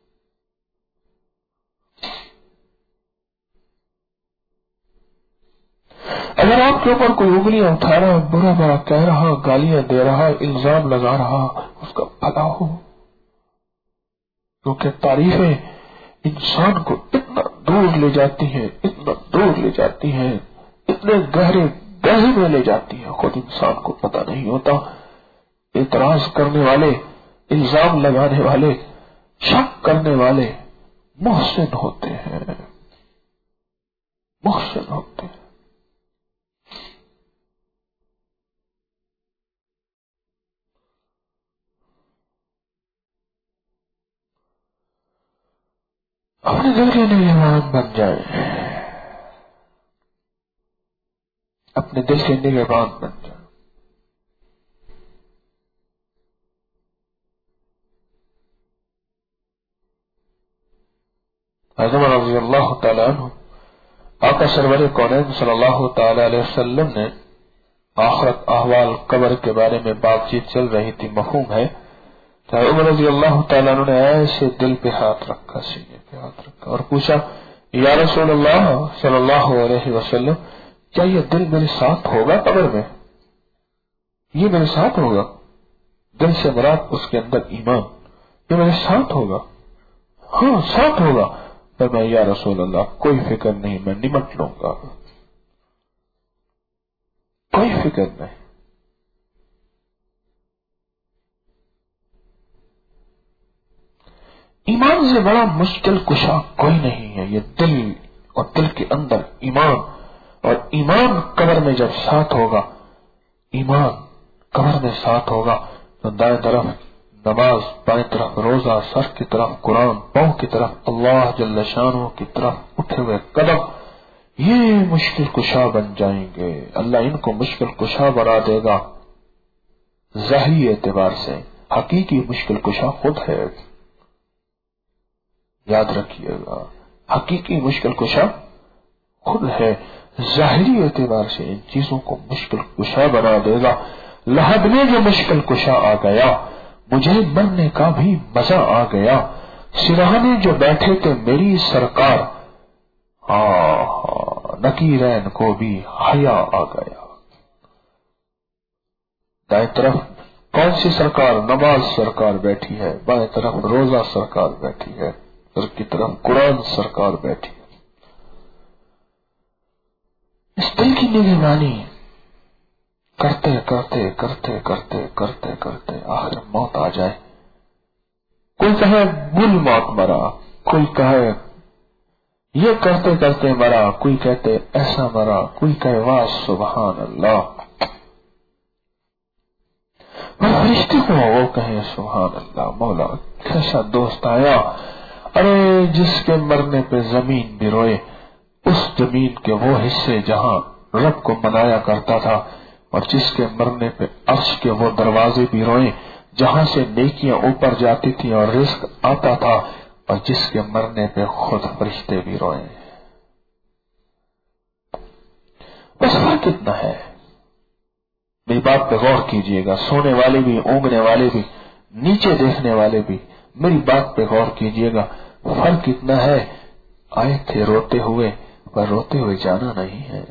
Speaker 1: اگر آپ کے اوپر کوئی انگلیاں اٹھا رہا، برا برا کہہ رہا، گالیاں دے رہا، الزام لگا رہا، اس کا بھلا ہو، کیونکہ تعریفیں انسان کو اتنا دور لے جاتی ہیں، اتنا دور لے جاتی ہیں، اتنے گہرے گہرے میں لے جاتی ہیں، خود انسان کو پتہ نہیں ہوتا. اعتراض کرنے والے، الزام لگانے والے، شک کرنے والے محسن ہوتے ہیں، محسن ہوتے ہیں. اپنے دل کے نگہبان بن جائیں، اپنے دل کے نگہبان بن جائیں. حضرت رضی اللہ تعالیٰ عنہ، آقا سرور کونین صلی اللہ تعالی علیہ وسلم نے آخرت، احوال، قبر کے بارے میں بات چیت چل رہی تھی، مفہوم ہے. عمر رضی اللہ تعالیٰ عنہ نے ایسے دل پہ ہاتھ رکھا، سینے پہ ہاتھ رکھا اور پوچھا یا رسول اللہ صلی اللہ علیہ وسلم، کیا یہ دل میرے ساتھ ہوگا قبر میں؟ یہ میرے ساتھ ہوگا؟ دل سے مراد اس کے اندر ایمان، یہ میرے ساتھ ہوگا؟ ہاں ساتھ ہوگا. پر میں یا رسول اللہ کوئی فکر نہیں، میں نمٹ لوں گا، کوئی فکر نہیں. ایمان سے بڑا مشکل کشا کوئی نہیں ہے. یہ دل اور دل کے اندر ایمان، اور ایمان قبر میں جب ساتھ ہوگا، ایمان قبر میں ساتھ ہوگا تو دائیں طرف نماز، بائیں طرف روزہ، سر کی طرف قرآن، پاؤں کی طرف اللہ جل شانہ کی طرف اٹھے ہوئے قدم، یہ مشکل کشا بن جائیں گے. اللہ ان کو مشکل کشا بنا دے گا. ظاہری اعتبار سے حقیقی مشکل کشا خود ہے، یاد رکھیے گا، حقیقی مشکل کشا خود ہے. ظاہری اعتبار سے ان چیزوں کو مشکل کشا بنا دے گا. لحد میں جو مشکل کشا آ گیا، مجھے مرنے کا بھی مزہ آ گیا. سرہانے جو بیٹھے تھے میری سرکار، نکیرین کو بھی حیا آ گیا. دائیں طرف کون سی سرکار؟ نماز سرکار بیٹھی ہے، بائیں طرف روزہ سرکار بیٹھی ہے، سر کی طرف قرآن سرکار بیٹھی ہے. اس دل کی نگہبانی کرتے کرتے کرتے کرتے کرتے کرتے آخر موت آ جائے. کوئی کہے بل موت مرا، کوئی کہے یہ کرتے کرتے مرا، کوئی کہتے ایسا مرا، کوئی کہے واہ سبحان اللہ. اور فرشتے کو وہ کہیں سبحان اللہ، مولا کیسا دوست آیا. ارے جس کے مرنے پہ زمین بھی روئے، اس زمین کے وہ حصے جہاں رب کو منایا کرتا تھا، اور جس کے مرنے پہ عرش کے وہ دروازے بھی روئیں جہاں سے نیکیاں اوپر جاتی تھی اور رزق آتا تھا، اور جس کے مرنے پہ خود فرشتے بھی روئے. بس فرق کتنا ہے. میری بات پہ غور کیجئے گا، سونے والے بھی، اونگنے والے بھی، نیچے دیکھنے والے بھی، میری بات پہ غور کیجئے گا. فرق کتنا ہے. آئے تھے روتے ہوئے، پر روتے ہوئے جانا نہیں ہے.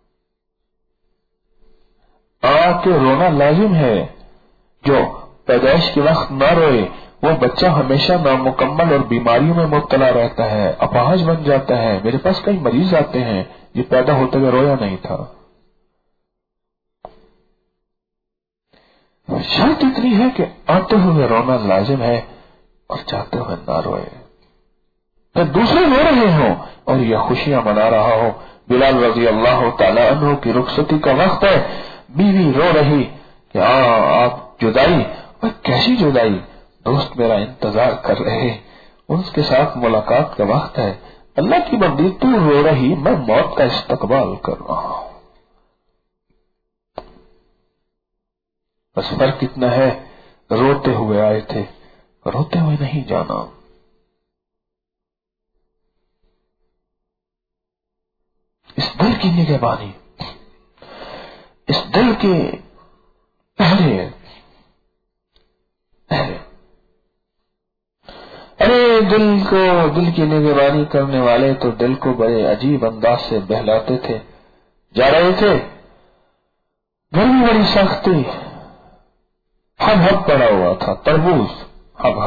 Speaker 1: آ کے رونا لازم ہے. جو پیدائش کے وقت نہ روئے وہ بچہ ہمیشہ نامکمل اور بیماریوں میں مبتلا رہتا ہے، اپاہج بن جاتا ہے. میرے پاس کئی مریض آتے ہیں یہ پیدا ہوتے ہوئے رویا نہیں تھا. شرط اتنی ہے کہ آتے ہوئے رونا لازم ہے اور جاتے ہوئے نہ روئے. پھر دوسرے رو رہے ہوں اور یہ خوشیاں منا رہا ہو. بلال رضی اللہ تعالی عنہ کی رخصتی کا وقت ہے، بیوی رو رہی کہ آپ جدائی. اور کیسی جدائی؟ دوست میرا انتظار کر رہے، اس کے ساتھ ملاقات کا وقت ہے. اللہ کی بندی تو رو رہی، میں موت کا استقبال کر رہا ہوں. بس فرق اتنا ہے، روتے ہوئے آئے تھے، روتے ہوئے نہیں جانا. اس دل کی نگہبانی، اس دل کے پہرے. ارے دل کی نگہبانی کرنے والے تو دل کو بڑے عجیب انداز سے بہلاتے تھے. جا رہے تھے، گرمی بڑی سختی، ہب پڑا ہوا تھا، تربوز ہب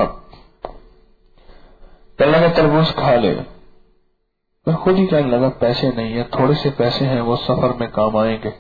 Speaker 1: کہنے لگا تربوز کھا لے. پھر خود ہی کہنے لگا پیسے نہیں ہے، تھوڑے سے پیسے ہیں وہ سفر میں کام آئیں گے،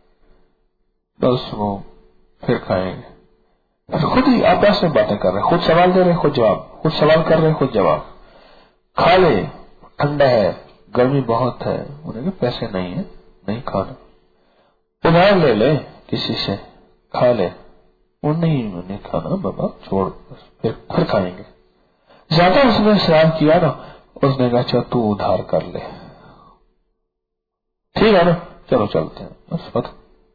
Speaker 1: بس وہ پھر کھائیں گے. پھر خود ہی آپس میں باتیں کر رہے، خود سوال دے رہے خود جواب، خود سوال کر رہے خود جواب. کھا لے، ٹھنڈا ہے، گرمی بہت ہے. انہیں کہ پیسے نہیں ہے، نہیں کھانا. ادھار لے لے کسی سے، کھا لے. وہ نہیں کھانا بابا، چھوڑ، پھر کھائیں گے. زیادہ اس نے سوال کیا نا، اس نے کہا اچھا تو ادھار کر لے، ٹھیک ہے نا، چلو چلتے ہیں. بس پتہ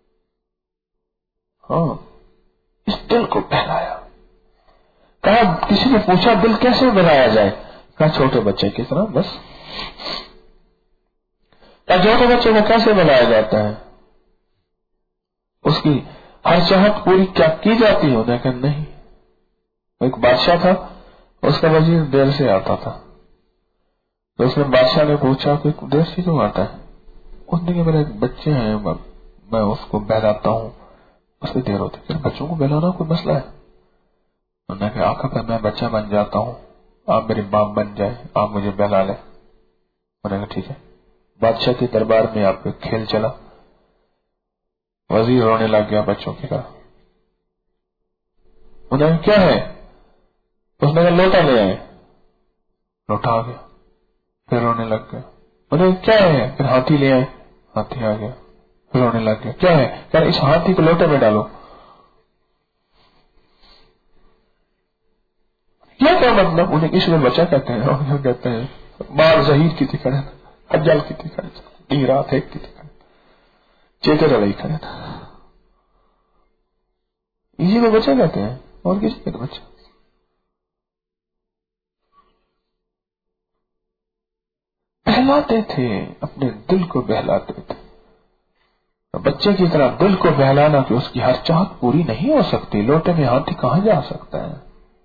Speaker 1: ہاں اس دل کو بہلایا. کہا کسی نے پوچھا دل کیسے بہلایا جائے؟ کہا چھوٹے بچے کی طرح. بس کہا چھوٹے بچے کو کیسے بہلایا جاتا ہے؟ اس کی ہر چاہت پوری کیا کی جاتی ہے؟ انہیں کہا نہیں. ایک بادشاہ تھا، اس کا وزیر دیر سے آتا تھا. تو اس نے بادشاہ نے پوچھا کہ دیر سے کیوں آتا ہے؟ اس نے کہا میرے بچے ہیں، میں اس کو بہلاتا ہوں، اس میں دیر ہوتی ہے. بچوں کو بہلانا کوئی مسئلہ ہے؟ انہوں نے کہا آقا میں بچہ بن جاتا ہوں، آپ میرے باپ بن جائیں، آپ مجھے بہلا لیں. انہوں نے کہا ٹھیک ہے. بادشاہ کے دربار میں آپ کو کھیل چلا، وزیر رونے لگ گیا بچوں کی طرح. انہوں نے کہا کیا ہے؟ اس نے کہا لوٹا لے آئے. لوٹا آ گیا، پھر رونے لگ گیا. انہوں نے کیا ہے؟ پھر ہاتھی لے آئے، ہاتھی آ گیا، پھر رونے لگ گیا. کیا ہے؟ کہ اس ہاتھی کو لوٹے میں ڈالو. کیا مطلب؟ انہیں کسی میں بچہ کہتے ہیں، اور کہتے ہیں مار ظہیر کی تھی کھڑے، حجال کی تھی کھڑے، دن رات ایک کی تھی کھڑے، چیتے رڑائی کھڑے تھا. اسی کو بچہ کہتے ہیں، اور کسی کے بچہ. بہلاتے تھے، اپنے دل کو بہلاتے تھے. بچے کی طرح دل کو بہلانا کہ اس کی ہر چاہت پوری نہیں ہو سکتی. لوٹے میں ہاتھی کہاں جا سکتا ہے؟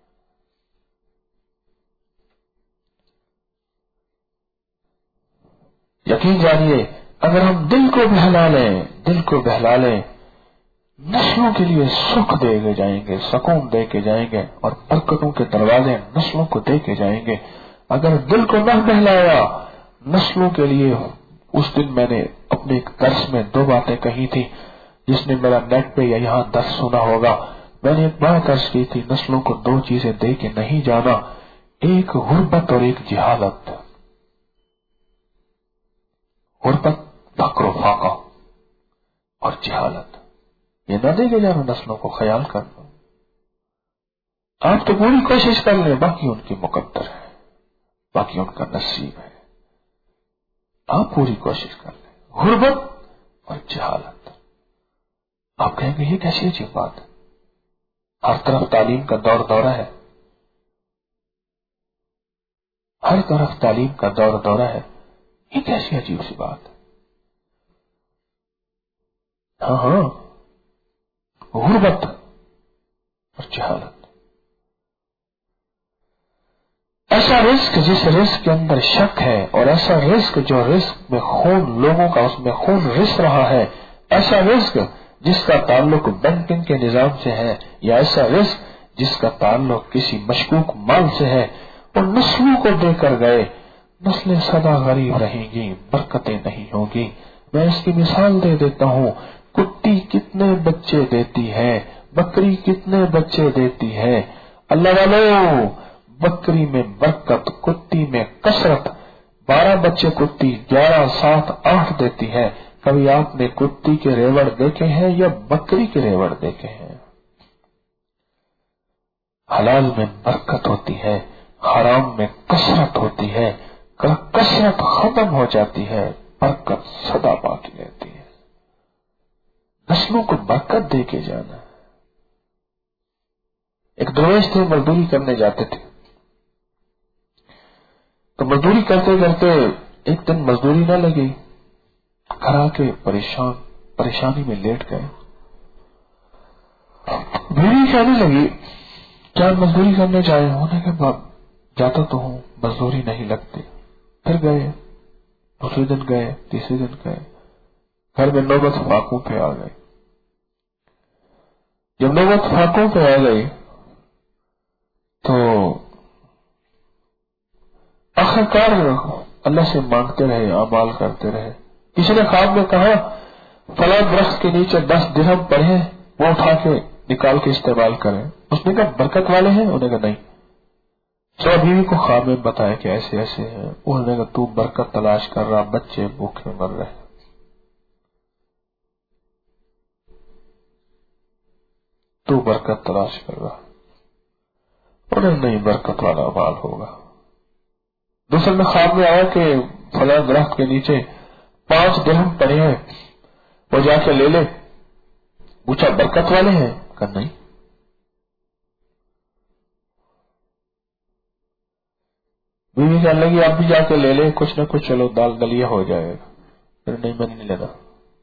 Speaker 1: یقین جانیے اگر ہم دل کو بہلا لیں نسلوں کے لیے سکھ دے کے جائیں گے، سکون دے کے جائیں گے، اور برکتوں کے دروازے نسلوں کو دے کے جائیں گے. اگر دل کو نہ بہلایا نسلوں کے لیے. اس دن میں نے اپنے ایک درس میں 2 باتیں کہی تھی، جس نے میرا نیٹ پہ یا یہاں درس سنا ہوگا. میں نے ایک بات درس کی تھی، نسلوں کو 2 چیزیں دے کے نہیں جانا، ایک غربت اور ایک جہالت. غربت، فقر و فاقہ، اور جہالت، یہ نہ دے کے جانا نسلوں کو. خیال کرنا، آپ تو پوری کوشش کر لیں، باقی ان کی مقدر ہے، باقی ان کا نصیب ہے. آپ پوری کوشش کر لیں. غربت اور جہالت. آپ کہیں گے یہ کیسی عجیب بات ہے؟ ہر طرف تعلیم کا دور دورہ ہے، ہر طرف تعلیم کا دور دورہ ہے. یہ کیسی عجیب سی بات ہے. ہاں غربت اور جہالت. ایسا رزق جس رزق کے اندر شک ہے، اور ایسا رزق جو رزق میں خون لوگوں کا اس میں خون رس رہا ہے، ایسا رزق جس کا تعلق بینکنگ کے نظام سے ہے، یا ایسا رزق جس کا تعلق کسی مشکوک مال سے ہے، اور نسلوں کو دے کر گئے. نسلیں سدا غریب رہیں گی، برکتیں نہیں ہوگی. میں اس کی مثال دے دیتا ہوں. کتی کتنے بچے دیتی ہے، بکری کتنے بچے دیتی ہے. اللہ والو، بکری میں برکت، کتی میں کثرت. 12 بچے کتی 11 7 8 دیتی ہے. کبھی آپ نے کتی کے ریوڑ دیکھے ہیں یا بکری کے ریوڑ دیکھے ہیں؟ حلال میں برکت ہوتی ہے، حرام میں کثرت ہوتی ہے. کثرت ختم ہو جاتی ہے، برکت سدا باقی رہتی ہے. نسلوں کو برکت دے کے جانا. ایک درویش تھے، مزدوری کرنے جاتے تھے. تو مزدوری کرتے کرتے ایک دن مزدوری نہ لگی، گھر آ کے پریشانی میں لیٹ گئے. بیوی کہنے لگی کیا مزدوری کرنے جائے؟ ہونے کے بعد جاتا تو ہوں، مزدوری نہیں لگتی. پھر گئے، دوسرے دن گئے، تیسرے دن گئے. گھر میں نوبت فاقوں پہ آ گئی. جب نوبت فاقوں پہ آ گئی تو آخرکار اللہ سے مانگتے رہے، اعمال کرتے رہے. کسی نے خواب میں کہا فلاں درخت کے نیچے 10 درہم پڑے ہیں، وہ اٹھا کے نکال کے استعمال کریں. اس نے کہا برکت والے ہیں؟ انہوں نے کہا نہیں. سو بیوی کو خواب میں بتایا کہ ایسے ایسے ہیں. انہوں نے کہا تو برکت تلاش کر رہا، بچے بھوکے مر رہے. تو برکت تلاش کر رہا. انہیں نہیں، برکت والا مال ہوگا. دوسرے میں خواب میں آیا کہ فلاں درخت کے نیچے 5 درہم پڑے ہیں، وہ جا کے لے لے. پوچھا برکت والے ہیں؟ کہا نہیں. بیوی کہنے لگی آپ بھی جا کے لے لے، کچھ نہ کچھ چلو دال دلیا ہو جائے گا. پھر نہیں، میں نہیں لینا.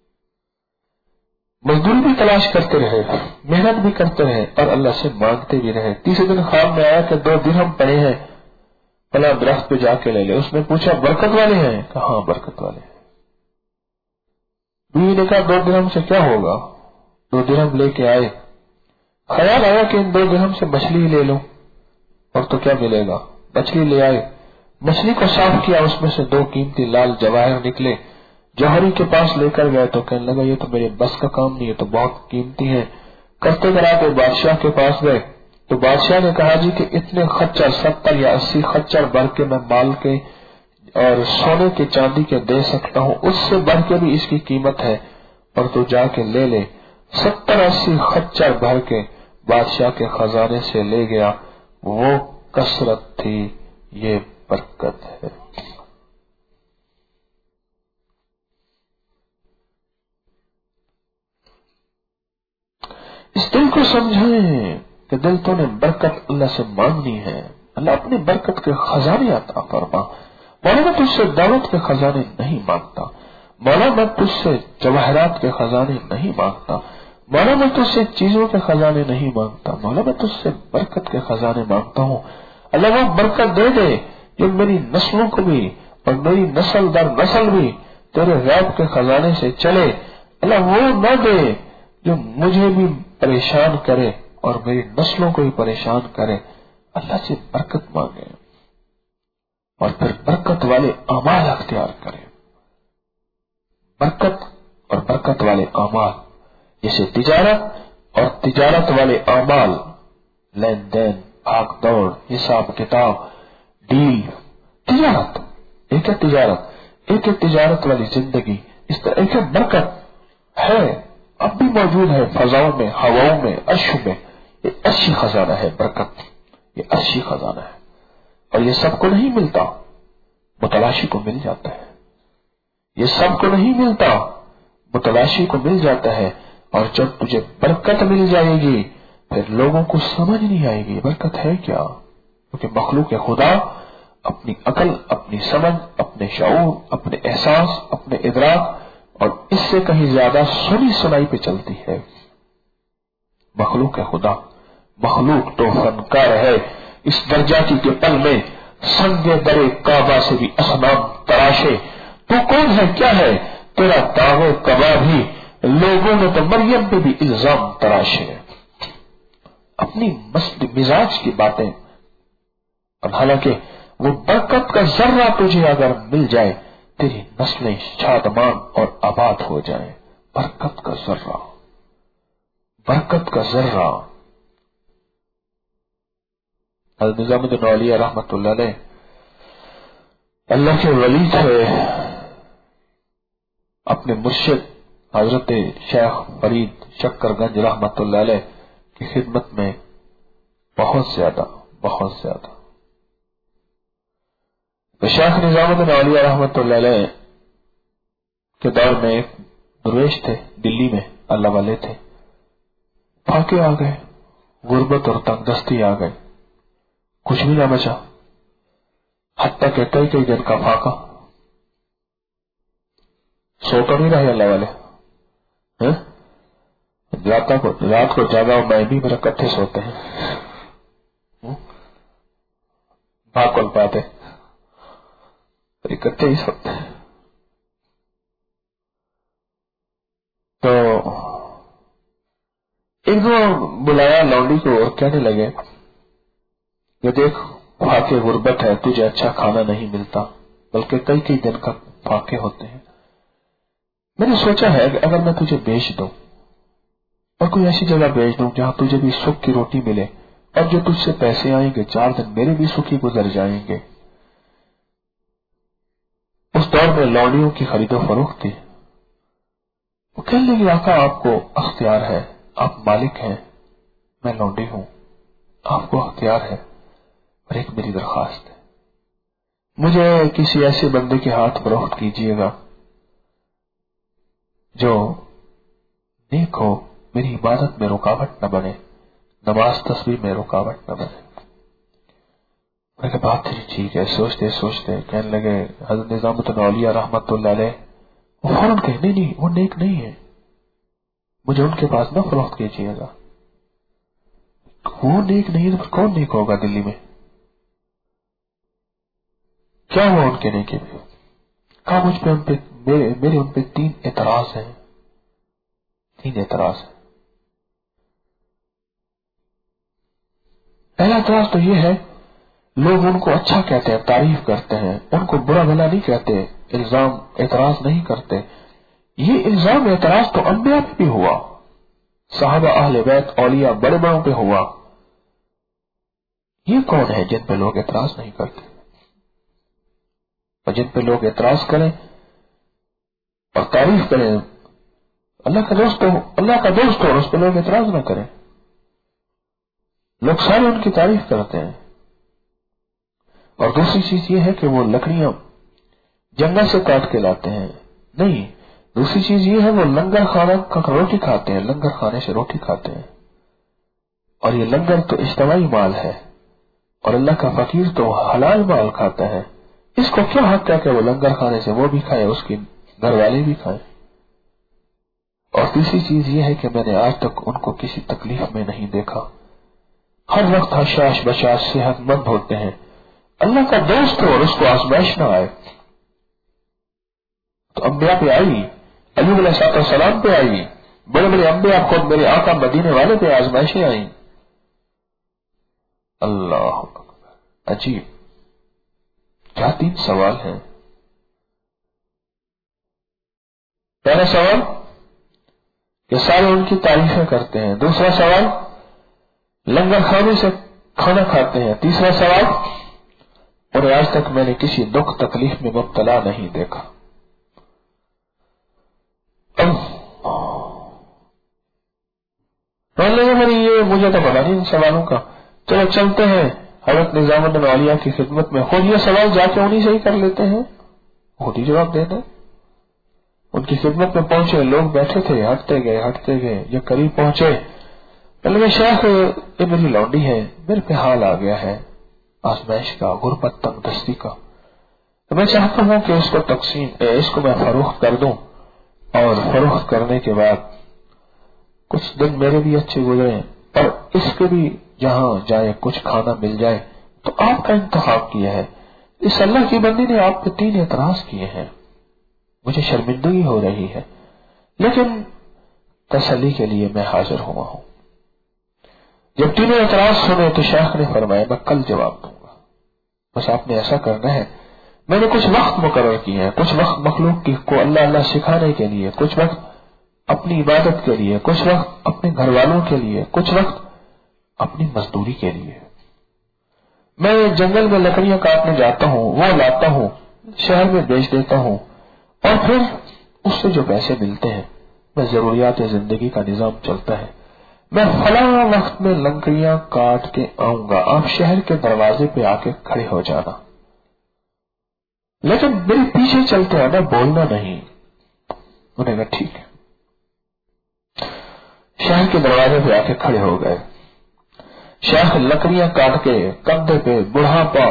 Speaker 1: مزدوری بھی تلاش کرتے رہے، محنت بھی کرتے رہے، اور اللہ سے مانگتے بھی رہے. تیسرے دن خواب میں آیا کہ 2 درہم پڑے ہیں، فلاں درخت پہ جا کے لے لے. اس نے پوچھا برکت والے ہیں؟ کہا ہاں برکت والے ہیں. بیوی نے کہا 2 درہم سے کیا ہوگا؟ 2 درہم لے کے آئے. خیال آیا کہ ان 2 درہم سے مچھلی لے لو اور تو کیا ملے گا. مچھلی لے آئے، مچھلی کو صاف کیا، اس میں سے 2 قیمتی لال جواہر نکلے. جوہری کے پاس لے کر گئے تو کہنے لگا یہ تو میرے بس کا کام نہیں ہے، تو بہت قیمتی ہے. کرتے کراتے بادشاہ کے پاس گئے تو بادشاہ نے کہا جی کہ اتنے خچر 70 یا 80 خچر بھر کے میں مال کے اور سونے کے چاندی کے دے سکتا ہوں، اس سے بڑھ کے بھی اس کی قیمت ہے، اور تو جا کے لے لے. 70-80 خچر بھر کے بادشاہ کے خزانے سے لے گیا. وہ کثرت تھی، یہ برکت ہے. اس دل کو سمجھیں کہ دل تو نے برکت اللہ سے مانگنی ہے. اللہ اپنی برکت کے خزانے عطا فرما. مولا میں تجھ سے دولت کے خزانے نہیں مانگتا، مولا میں تجھ سے جواہرات کے خزانے نہیں مانگتا، مولا میں تجھ سے چیزوں کے خزانے نہیں مانگتا، مولا میں تجھ سے برکت کے خزانے مانگتا ہوں. اللہ وہ برکت دے دے جو میری نسلوں کو بھی اور میری نسل در نسل بھی تیرے غیب کے خزانے سے چلے. اللہ وہ نہ دے جو مجھے بھی پریشان کرے اور میری نسلوں کو بھی پریشان کرے. اللہ سے برکت مانگے اور پھر برکت والے اعمال اختیار کرے. برکت اور برکت والے اعمال جیسے تجارت اور تجارت والے اعمال، لین دین، بھاگ دوڑ، حساب کتاب، ڈیل. تجارت ایک ہے، تجارت ایک ہے، تجارت والی زندگی. اس طرح ایک ہے برکت ہے، اب بھی موجود ہے فضاؤں میں، ہواؤں میں، عرش میں. یہ عرشی خزانہ ہے برکت، یہ عرشی خزانہ ہے. اور یہ سب کو نہیں ملتا، متلاشی کو مل جاتا ہے. یہ سب کو نہیں ملتا، متلاشی کو مل جاتا ہے. اور جب تجھے برکت مل جائے گی پھر لوگوں کو سمجھ نہیں آئے گی برکت ہے کیا، کیونکہ مخلوق خدا اپنی عقل، اپنی سمجھ، اپنے شعور، اپنے احساس، اپنے ادراک اور اس سے کہیں زیادہ سنی سنائی پہ چلتی ہے۔ مخلوق خدا، مخلوق تو فنکار ہے اس درجہ کی کہ پل میں سنگ درے کعبہ سے بھی اصنام تراشے۔ تو کون ہے، کیا ہے تیرا دعوے کبا بھی، لوگوں نے تو مریم پہ بھی الزام تراشے۔ اپنی مزاج کی باتیں، اور حالانکہ وہ برکت کا ذرہ تجھے اگر مل جائے تیری نسلیں شادمان اور آباد ہو جائیں۔ برکت کا ذرہ، برکت کا ذرہ۔ حضرت نظام الدین اولیاء رحمت اللہ علیہ اللہ کے ولی تھے، اپنے مرشد حضرت شیخ فرید شکر گنج رحمت اللہ علیہ کی خدمت میں بہت زیادہ تو شیخ نظام الدین اولیاء رحمت اللہ علیہ کے دور میں ایک درویش تھے دلی میں، اللہ والے تھے، پھاکے آ گئے، غربت اور تنگ دستی آ گئی، کچھ بھی نہ بچا، حتیٰ کہ کئی دن کا فاقہ، سو تو نہیں رہے اللہ والے، رات کو جاگا اور میں بھی میرا کٹھے سوتے ہیں، بھاگ کل پاتے اکٹھے ہی سوتے ہیں۔ تو ایک دو بلایا لونڈی کو اور کہنے لگے کہ دیکھ فاقے غربت ہے، تجھے اچھا کھانا نہیں ملتا، بلکہ کئی دن کا فاقے ہوتے ہیں، میں نے سوچا ہے کہ اگر میں تجھے بیچ دوں اور کوئی ایسی جگہ بیچ دوں جہاں تجھے بھی سکھ کی روٹی ملے، اور جو تجھ سے پیسے آئیں گے 4 دن میرے بھی سکھی گزر جائیں گے۔ اس دور میں لونڈیوں کی خرید و فروخت تھی، وہ کہنے لگی آقا آپ کو اختیار ہے، آپ مالک ہیں، میں لونڈی ہوں، آپ کو اختیار ہے، اور ایک میری درخواست ہے، مجھے کسی ایسے بندے کے ہاتھ فروخت کیجیے گا جو نیک ہو، میری عبادت میں رکاوٹ نہ بنے، نماز تسبیح میں رکاوٹ نہ بنے۔ میں کہا بات تیری ٹھیک ہے، سوچتے کہنے لگے حضرت نظام الدین اولیاء رحمت اللہ علیہ، وہ فوراً کہ نہیں وہ نیک نہیں ہے، مجھے ان کے پاس نہ فروخت کیجیے گا۔ وہ نیک نہیں ہے تو کون نیک ہوگا دلی میں؟ کیا ہوا ان کے نیکی پہ؟ کہا مجھ پہ میرے ان پہ 3 اعتراض ہیں، 3 اعتراض ہیں۔ پہلا اعتراض تو یہ ہے لوگ ان کو اچھا کہتے ہیں، تعریف کرتے ہیں، ان کو برا بھلا نہیں کہتے، الزام اعتراض نہیں کرتے۔ یہ الزام اعتراض تو انبیاء پہ بھی ہوا، صحابہ اہل بیت اولیاء بڑے بڑوں پہ ہوا۔ یہ کون ہے جن پہ لوگ اعتراض نہیں کرتے؟ اور جن پہ لوگ اعتراض کریں اور تعریف کریں، اللہ کا دوست ہو اور اس پہ لوگ اعتراض نہ کریں، لوگ سارے ان کی تعریف کرتے ہیں۔ اور دوسری چیز یہ ہے کہ وہ لکڑیاں جنگل سے کاٹ کے لاتے ہیں، نہیں، دوسری چیز یہ ہے وہ لنگر خانہ کا روٹی کھاتے ہیں، لنگر خانے سے روٹی کھاتے ہیں، اور یہ لنگر تو اجتماعی مال ہے، اور اللہ کا فقیر تو حلال مال کھاتا ہے، اس کو کیا حق ہے کہ وہ لنگر خانے سے وہ بھی کھائے، اس کے گھر والے بھی کھائیں۔ اور تیسری چیز یہ ہے کہ میں نے آج تک ان کو کسی تکلیف میں نہیں دیکھا، ہر وقت حشاش بشاش صحت مند ہوتے ہیں۔ اللہ کا دوست ہو اور اس کو آزمائش نہ آئے، تو انبیاء پہ آئی، علی علیہ السلام پہ آئی، بڑے بڑے انبیاء خود میرے آقا مدینے والے پہ آزمائشیں آئیں۔ اللہ عجیب، کیا 3 سوال ہیں۔ پہلا سوال کہ سارے ان کی تعریفیں کرتے ہیں، دوسرا سوال لنگر خانے سے کھانا کھاتے ہیں، تیسرا سوال انہیں آج تک میں نے کسی دکھ تکلیف میں مبتلا نہیں دیکھا۔ یہ مجھے تو پتا نہیں ان سوالوں کا، چلو چلتے ہیں حضرت نظام الدین اولیاء کی خدمت میں، خود یہ سوال جا کے انہیں سے ہی کر لیتے ہیں، خود ہی جواب دے دیں۔ ان کی خدمت میں پہنچے، لوگ بیٹھے تھے، ہٹتے گئے، یا قریب پہنچے، کہنے لگے شیخ یہ میری لونڈی ہے، میرے پہ حال آ گیا ہے آزمائش کا، غربت، تنگ دستی کا، تو میں چاہتا ہوں کہ اس کو میں فروخت کر دوں، اور فروخت کرنے کے بعد کچھ دن میرے بھی اچھے گزرے اور اس کے بھی جہاں جائے کچھ کھانا مل جائے۔ تو آپ کا انتخاب کیا ہے، اس اللہ کی بندی نے آپ پہ 3 اعتراض کیے ہیں، مجھے شرمندگی ہو رہی ہے، لیکن تسلی کے لیے میں حاضر ہوا ہوں۔ جب 3 اعتراض سنے تو شیخ نے فرمایا میں کل جواب دوں گا، بس آپ نے ایسا کرنا ہے، میں نے کچھ وقت مقرر کیے ہیں، کچھ وقت مخلوق کو اللہ اللہ سکھانے کے لیے، کچھ وقت اپنی عبادت کے لیے، کچھ وقت اپنے گھر والوں کے لیے، کچھ وقت اپنی مزدوری کے لیے۔ میں جنگل میں لکڑیاں کاٹنے جاتا ہوں، وہ لاتا ہوں، شہر میں بیچ دیتا ہوں، اور پھر اس سے جو پیسے ملتے ہیں میں ضروریات زندگی کا نظام چلتا ہے، میں فلاں وقت میں لکڑیاں کاٹ کے آؤں گا، آپ شہر کے دروازے پہ آ کے کھڑے ہو جانا، لیکن میرے پیچھے چلتے آنا، بولنا نہیں۔ انہوں نے کہا ٹھیک ہے۔ شہر کے دروازے پہ آ کے کھڑے ہو گئے، شیخ لکڑیاں کاٹ کے کندھے پہ بڑھاپا،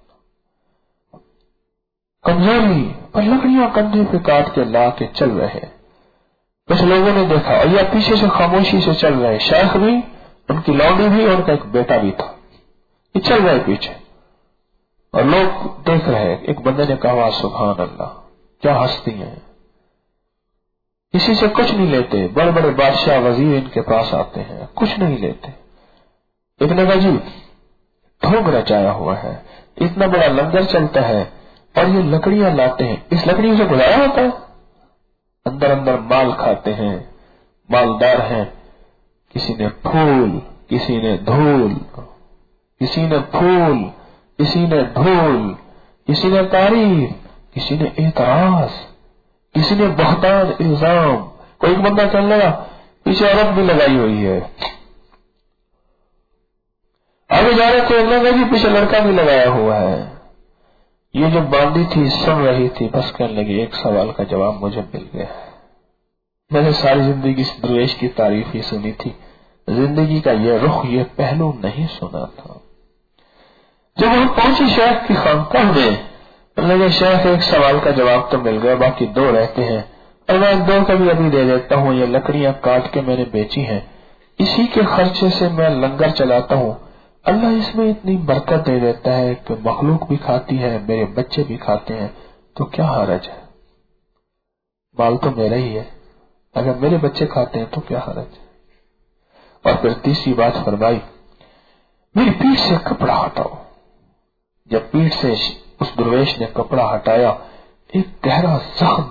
Speaker 1: کمزوری، پر لکڑیاں کندھے پہ کاٹ کے لا کے چل رہے۔ کچھ لوگوں نے دیکھا اور یہ پیچھے سے خاموشی سے چل رہے، شیخ بھی، ان کی لونڈی بھی، اور ان کا ایک بیٹا بھی تھا، یہ چل رہے پیچھے اور لوگ دیکھ رہے۔ ایک بندے نے کہا سبحان اللہ، کیا ہستی ہیں، کسی سے کچھ نہیں لیتے، بڑے بڑے بادشاہ وزیر ان کے پاس آتے ہیں، کچھ نہیں لیتے۔ ایک نے کہا جی ڈھونگ رچایا ہوا ہے، اتنا بڑا لنگر چلتا ہے اور یہ لکڑیاں لاتے ہیں، اس لکڑیوں سے گزارا ہوتا ہے، اندر اندر مال کھاتے ہیں، مالدار ہیں، کسی نے پھول، کسی نے دھول، کسی نے پھول، کسی نے دھول، کسی نے تعریف، کسی نے اعتراض، کسی نے بہتان الزام۔ کوئی ایک بندہ کہنے لگا پیچھے عورت بھی لگائی ہوئی ہے، آگے جا رہے تھے لوگ بھی پیچھے لڑکا بھی لگایا ہوا ہے۔ یہ جو باندھی تھی سن رہی تھی، بس کہنے لگی ایک سوال کا جواب مجھے مل گیا ہے، میں نے ساری زندگی اس درویش کی تعریف ہی سنی تھی، زندگی کا یہ رخ، یہ پہلو نہیں سنا تھا۔ جب ہم پہنچی شیخ کی خانقاہ میں، لگے شیخ ایک سوال کا جواب تو مل گیا، باقی 2 رہتے ہیں، اور میں 2 کا بھی ابھی دے دیتا ہوں، یہ لکڑیاں کاٹ کے میں نے بیچی ہیں، اسی کے خرچے سے میں لنگر چلاتا ہوں، اللہ اس میں اتنی برکت دے دیتا ہے کہ مخلوق بھی کھاتی ہے، میرے بچے بھی کھاتے ہیں، تو کیا حرج ہے، مال تو میرا ہی ہے، اگر میرے بچے کھاتے ہیں تو کیا حرج ہے۔ اور پھر تیسری بات فرمائی، میری پیٹھ سے کپڑا ہٹاؤ۔ جب پیٹھ سے اس درویش نے کپڑا ہٹایا، ایک گہرا زخم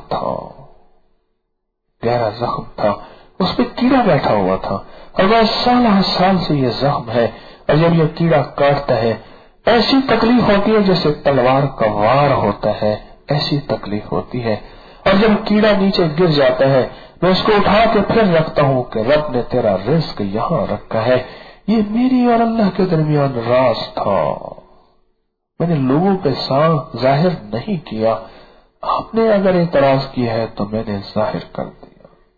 Speaker 1: تھا، اس پہ کیڑا بیٹھا ہوا تھا، اور وہ سال سے یہ زخم ہے، اور جب یہ کیڑا کاٹتا ہے ایسی تکلیف ہوتی ہے جیسے تلوار کا وار ہوتا ہے، ایسی تکلیف ہوتی ہے، اور جب کیڑا نیچے گر جاتا ہے میں اس کو اٹھا کے پھر رکھتا ہوں کہ رب نے تیرا رزق یہاں رکھا ہے، یہ میری اور اللہ کے درمیان راز تھا، میں نے لوگوں پہ ظاہر نہیں کیا، آپ نے اگر اعتراض کیا ہے تو میں نے ظاہر کر دیا۔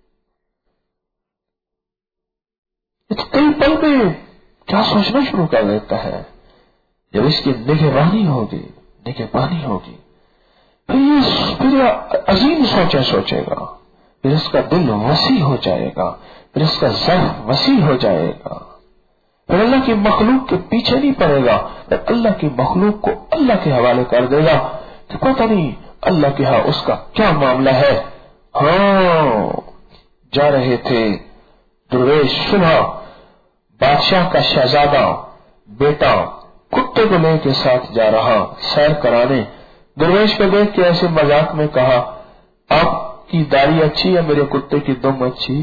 Speaker 1: کئی پل میں کیا سوچنا شروع کر دیتا ہے، جب اس کی نگہبانی ہوگی پھر عظیم سوچے گا، پھر اس کا دل وسیع ہو جائے گا، پھر اس کا ظرف وسیع ہو جائے گا، پھر اللہ کی مخلوق کے پیچھے نہیں پڑے گا، پھر اللہ کی مخلوق کو اللہ کے حوالے کر دے گا کہ پتہ نہیں اللہ کے ہاں اس کا کیا معاملہ ہے۔ ہاں جا رہے تھے درویش، صبح بادشاہ کا شہزادہ بیٹا کتے کو لے کے ساتھ جا رہا سیر کرانے، درویش کو دیکھ کے ایسے مذاق میں کہا آپ کی داڑھی اچھی ہے، میرے کتے کی دم اچھی۔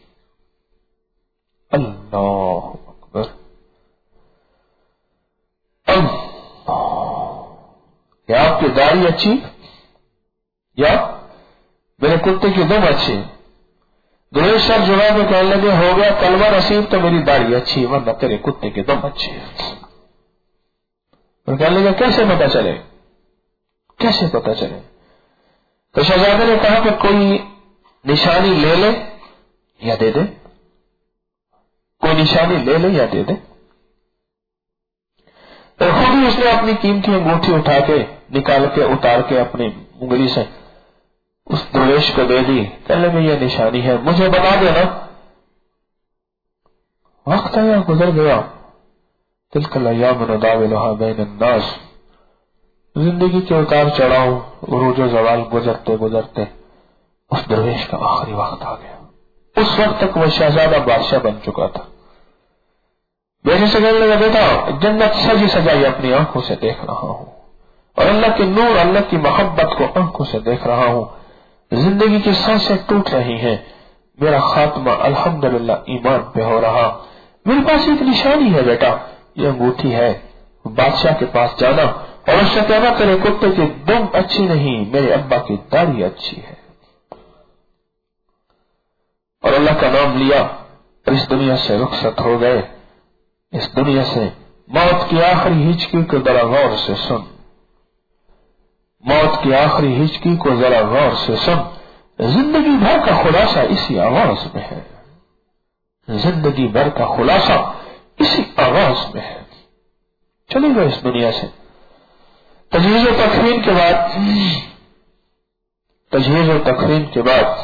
Speaker 1: اللہ اکبر، یا آپ کی داڑھی اچھی یا میرے کتے کی دم اچھی۔ درویش صاحب جواب میں کہنے لگے ہو گیا کلمہ نصیب تو میری داڑھی اچھی ورنہ تیرے کتے کی دم اچھی ہے۔ اور کہنے لگے کیسے پتا چلے؟ تو شہزادے نے کہا کہ کوئی نشانی لے لے یا دے دے۔ کوئی نشانی لے لے یا دے دے. اور خود ہی اس نے اپنی قیمتی انگوٹھی اٹھا کے نکال کے اتار کے اپنی انگلی سے اس درویش کو دے دی. کہنے میں یہ نشانی ہے, مجھے بتا دینا. وقت آیا, گزر گیا. تلک الایام نداولها بین الناس. زندگی کے اتار چڑھاؤ, عروج و زوال گزرتے گزرتے اس درویش کا آخری وقت آ گیا. اس وقت تک وہ شہزادہ بادشاہ بن چکا تھا. بیٹے سے کہنے لگا, بیٹا جنت سجی سجائی اپنی آنکھوں سے دیکھ رہا ہوں, اور اللہ کے نور, اللہ کی محبت کو آنکھوں سے دیکھ رہا ہوں. زندگی کی سانسیں ٹوٹ رہی ہیں, میرا خاتمہ الحمدللہ ایمان پہ ہو رہا. میرے پاس ایک نشانی ہے بیٹا, یہ انگوٹھی ہے. بادشاہ کے پاس جانا اور اس سے کہنا, تیرے کتے کی دم اچھی نہیں, میرے ابا کی داڑھی اچھی ہے. اور اللہ کا نام لیا اور اس دنیا سے رخصت ہو گئے. اس دنیا سے موت کی آخری ہچکی کو ذرا غور سے سن, موت کی آخری ہچکی کو ذرا غور سے سن. زندگی بھر کا خلاصہ اسی آواز میں ہے, زندگی بھر کا خلاصہ اسی آواز میں ہے. چلے گئے اس دنیا سے. تجہیز و تکفین کے بعد, تجہیز و تکفین کے بعد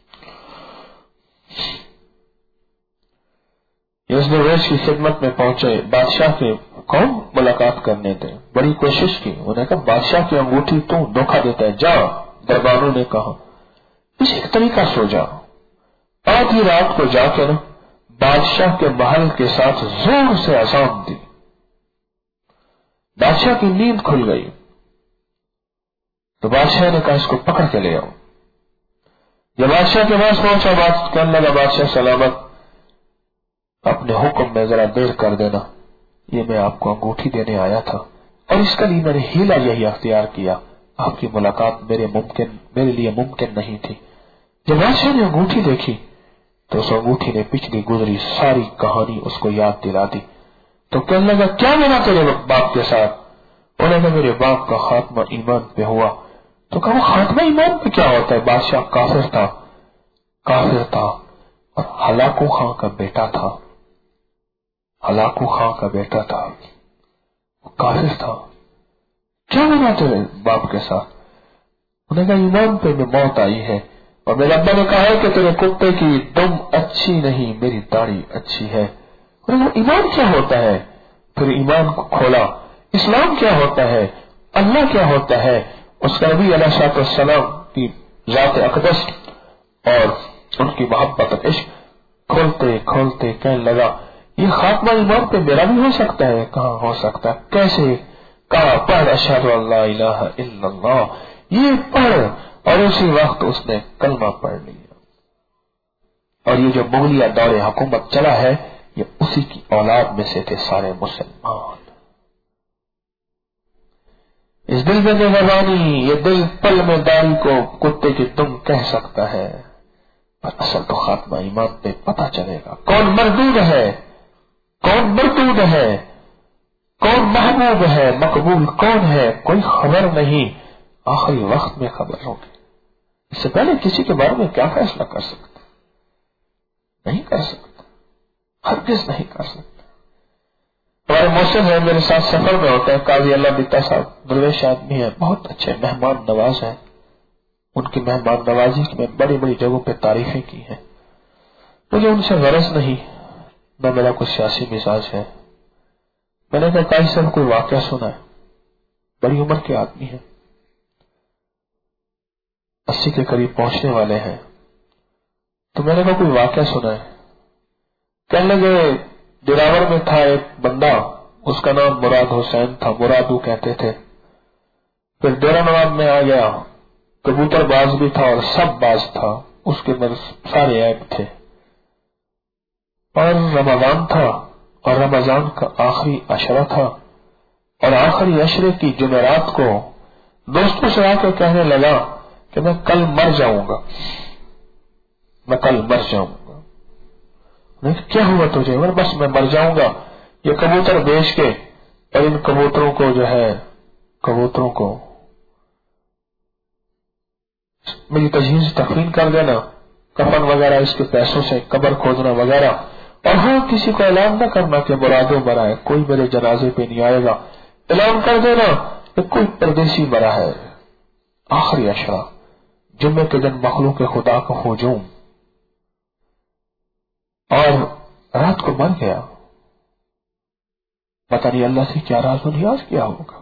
Speaker 1: اس درویش کی خدمت میں پہنچے. بادشاہ کے کون ملاقات کرنے تھے, بڑی کوشش کی. انہوں نے کہا, بادشاہ کی انگوٹھی تو دھوکہ دیتا ہے, جا. دربانوں نے کہا, اس ایک طریقہ سو جا. آدھی رات کو جا کے نا بادشاہ کے محل کے ساتھ زور سے اذان دی. بادشاہ کی نیند کھل گئی تو بادشاہ نے کہا, اس کو پکڑ کے لے آؤ. جب بادشاہ کے پاس پہنچا, بات کہنے لگا, بادشاہ سلامت, اپنے حکم میں ذرا دیر کر دینا, یہ میں آپ کو انگوٹھی دینے آیا تھا, اور اس کا لیے میں نے ہیلا یہی اختیار کیا. آپ کی ملاقات میرے لیے ممکن نہیں تھی. جب بادشاہ نے انگوٹھی دیکھی تو اس انگوٹھی نے پچھلی گزری ساری کہانی اس کو یاد دلا دی. تو کہنے لگا, کیا ملا تیرے باپ کے ساتھ؟ انہوں نے, میرے باپ کا خاتمہ ایمان پہ ہوا. تو کہا, وہ خاتمہ ایمان پہ کیا ہوتا ہے؟ بادشاہ کافر تھا, کافر تھا, اور ہلاکو خان کا بیٹا تھا. ہلاکو خان کا بیٹا تھا, وہ کافر تھا. کیا ملا تیرے باپ کے ساتھ؟ انہوں نے کہا, ایمان پہ میں موت آئی ہے, اور میرے ابا نے کہا ہے کہ تیرے کتے کی دم اچھی نہیں, میری داڑھی اچھی ہے. ایمان کیا ہوتا ہے؟ پھر ایمان کو کھولا. اسلام کیا ہوتا ہے؟ اللہ کیا ہوتا ہے؟ اس کا نبی علیہ الصلوۃ والسلام کی ذات اقدس اور ان کی محبت اور عشق کھولتے کھولتے کہنے لگا, یہ خاتمہ ایمان پہ میرا بھی ہو سکتا ہے. کہاں ہو سکتا ہے؟ کیسے؟ کہا, پڑھ اشہد ان لا الہ الا اللہ, یہ پڑھ. اور اسی وقت اس نے کلمہ پڑھ لیا. اور یہ جو مغلیہ دور حکومت چلا ہے, یہ اسی کی اولاد میں سے تھے سارے مسلمان. اس دل میں نگرانی, یہ دل پل میں داڑھی کو کتے کی دم کہہ سکتا ہے, پر اصل تو خاتمہ ایمان پہ پتہ چلے گا. کون مردود ہے, کون مردود ہے, کون محبوب ہے, مقبول کون ہے, کوئی خبر نہیں. آخری وقت میں خبر ہوگی. اس سے پہلے کسی کے بارے میں کیا فیصلہ کر سکتے؟ نہیں کر سکتے, ہرگز نہیں کر سکتے. ہمارے محسن ہے, میرے ساتھ سفر میں ہوتے ہیں, قاضی اللہ بتا صاحب, درویش آدمی ہے, بہت اچھے مہمان نواز ہیں. ان کی مہمان نوازی میں بڑی بڑی جگہوں پہ تعریفیں کی ہیں. مجھے ان سے غرض نہیں, نہ میرا کوئی سیاسی مزاج ہے. میں نے کہا, قاضی صاحب کوئی واقعہ سنا ہے؟ بڑی عمر کے آدمی ہیں, 80 کے قریب پہنچنے والے ہیں. تو میں نے کہا, کوئی واقعہ سنا ہے؟ کہنے لگے, دلاور میں تھا ایک بندہ, اس کا نام مراد حسین تھا, مرادو کہتے تھے. پھر ڈیرہ نواب میں آ گیا, کبوتر باز بھی تھا اور سب باز تھا, اس کے اندر سارے عیب تھے. اور رمضان تھا, اور رمضان کا آخری عشرہ تھا, اور آخری عشرے کی جمعرات کو دوستوں سے آ کے کہنے لگا کہ میں کل مر جاؤں گا, میں کل مر جاؤں گا. کیا ہوا تجھے؟ بس میں مر جاؤں گا, یہ کبوتر بیچ کے, اور ان کبوتروں کو جو ہے, کبوتروں کو میری تجہیز تکفین کر دینا, کفن وغیرہ اس کے پیسوں سے, قبر کھودنا وغیرہ, اور ہاں کسی کو اعلان نہ کرنا کہ مرادوں مرا ہے، کوئی میرے جنازے پہ نہیں آئے گا، اعلان کر دینا کہ کوئی پردیسی مرا ہے۔ آخری اشرا جمعے کے دن مخلوق خدا کا ہجوم، اور رات کو مر گیا، پتہ نہیں اللہ سے کیا راز و نیاز کیا ہوگا۔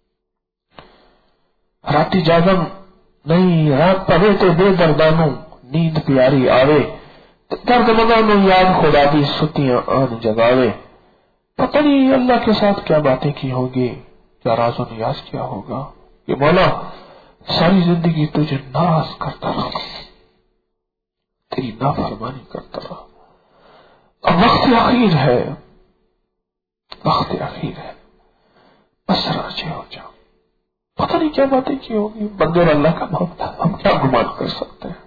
Speaker 1: راتی جاگم نہیں، رات پڑے تو بے دردانوں، نیند پیاری آوے، درد مگانو یاد خدا دی ستیاں آن جگاوے۔ پتہ نہیں اللہ کے ساتھ کیا باتیں کی ہوگی، کیا راز و نیاز کیا ہوگا کہ مولا ساری زندگی تجھے ناراض کرتا رہا، تیری نافرمانی کرتا رہا، اب وقت اخیر ہے، وقت اخیر ہے، بس راضی ہو جاؤ۔ پتہ نہیں کیا باتیں کی ہوگی، بندے اور اللہ کا معاملہ، ہم کیا گمان کر سکتے ہیں۔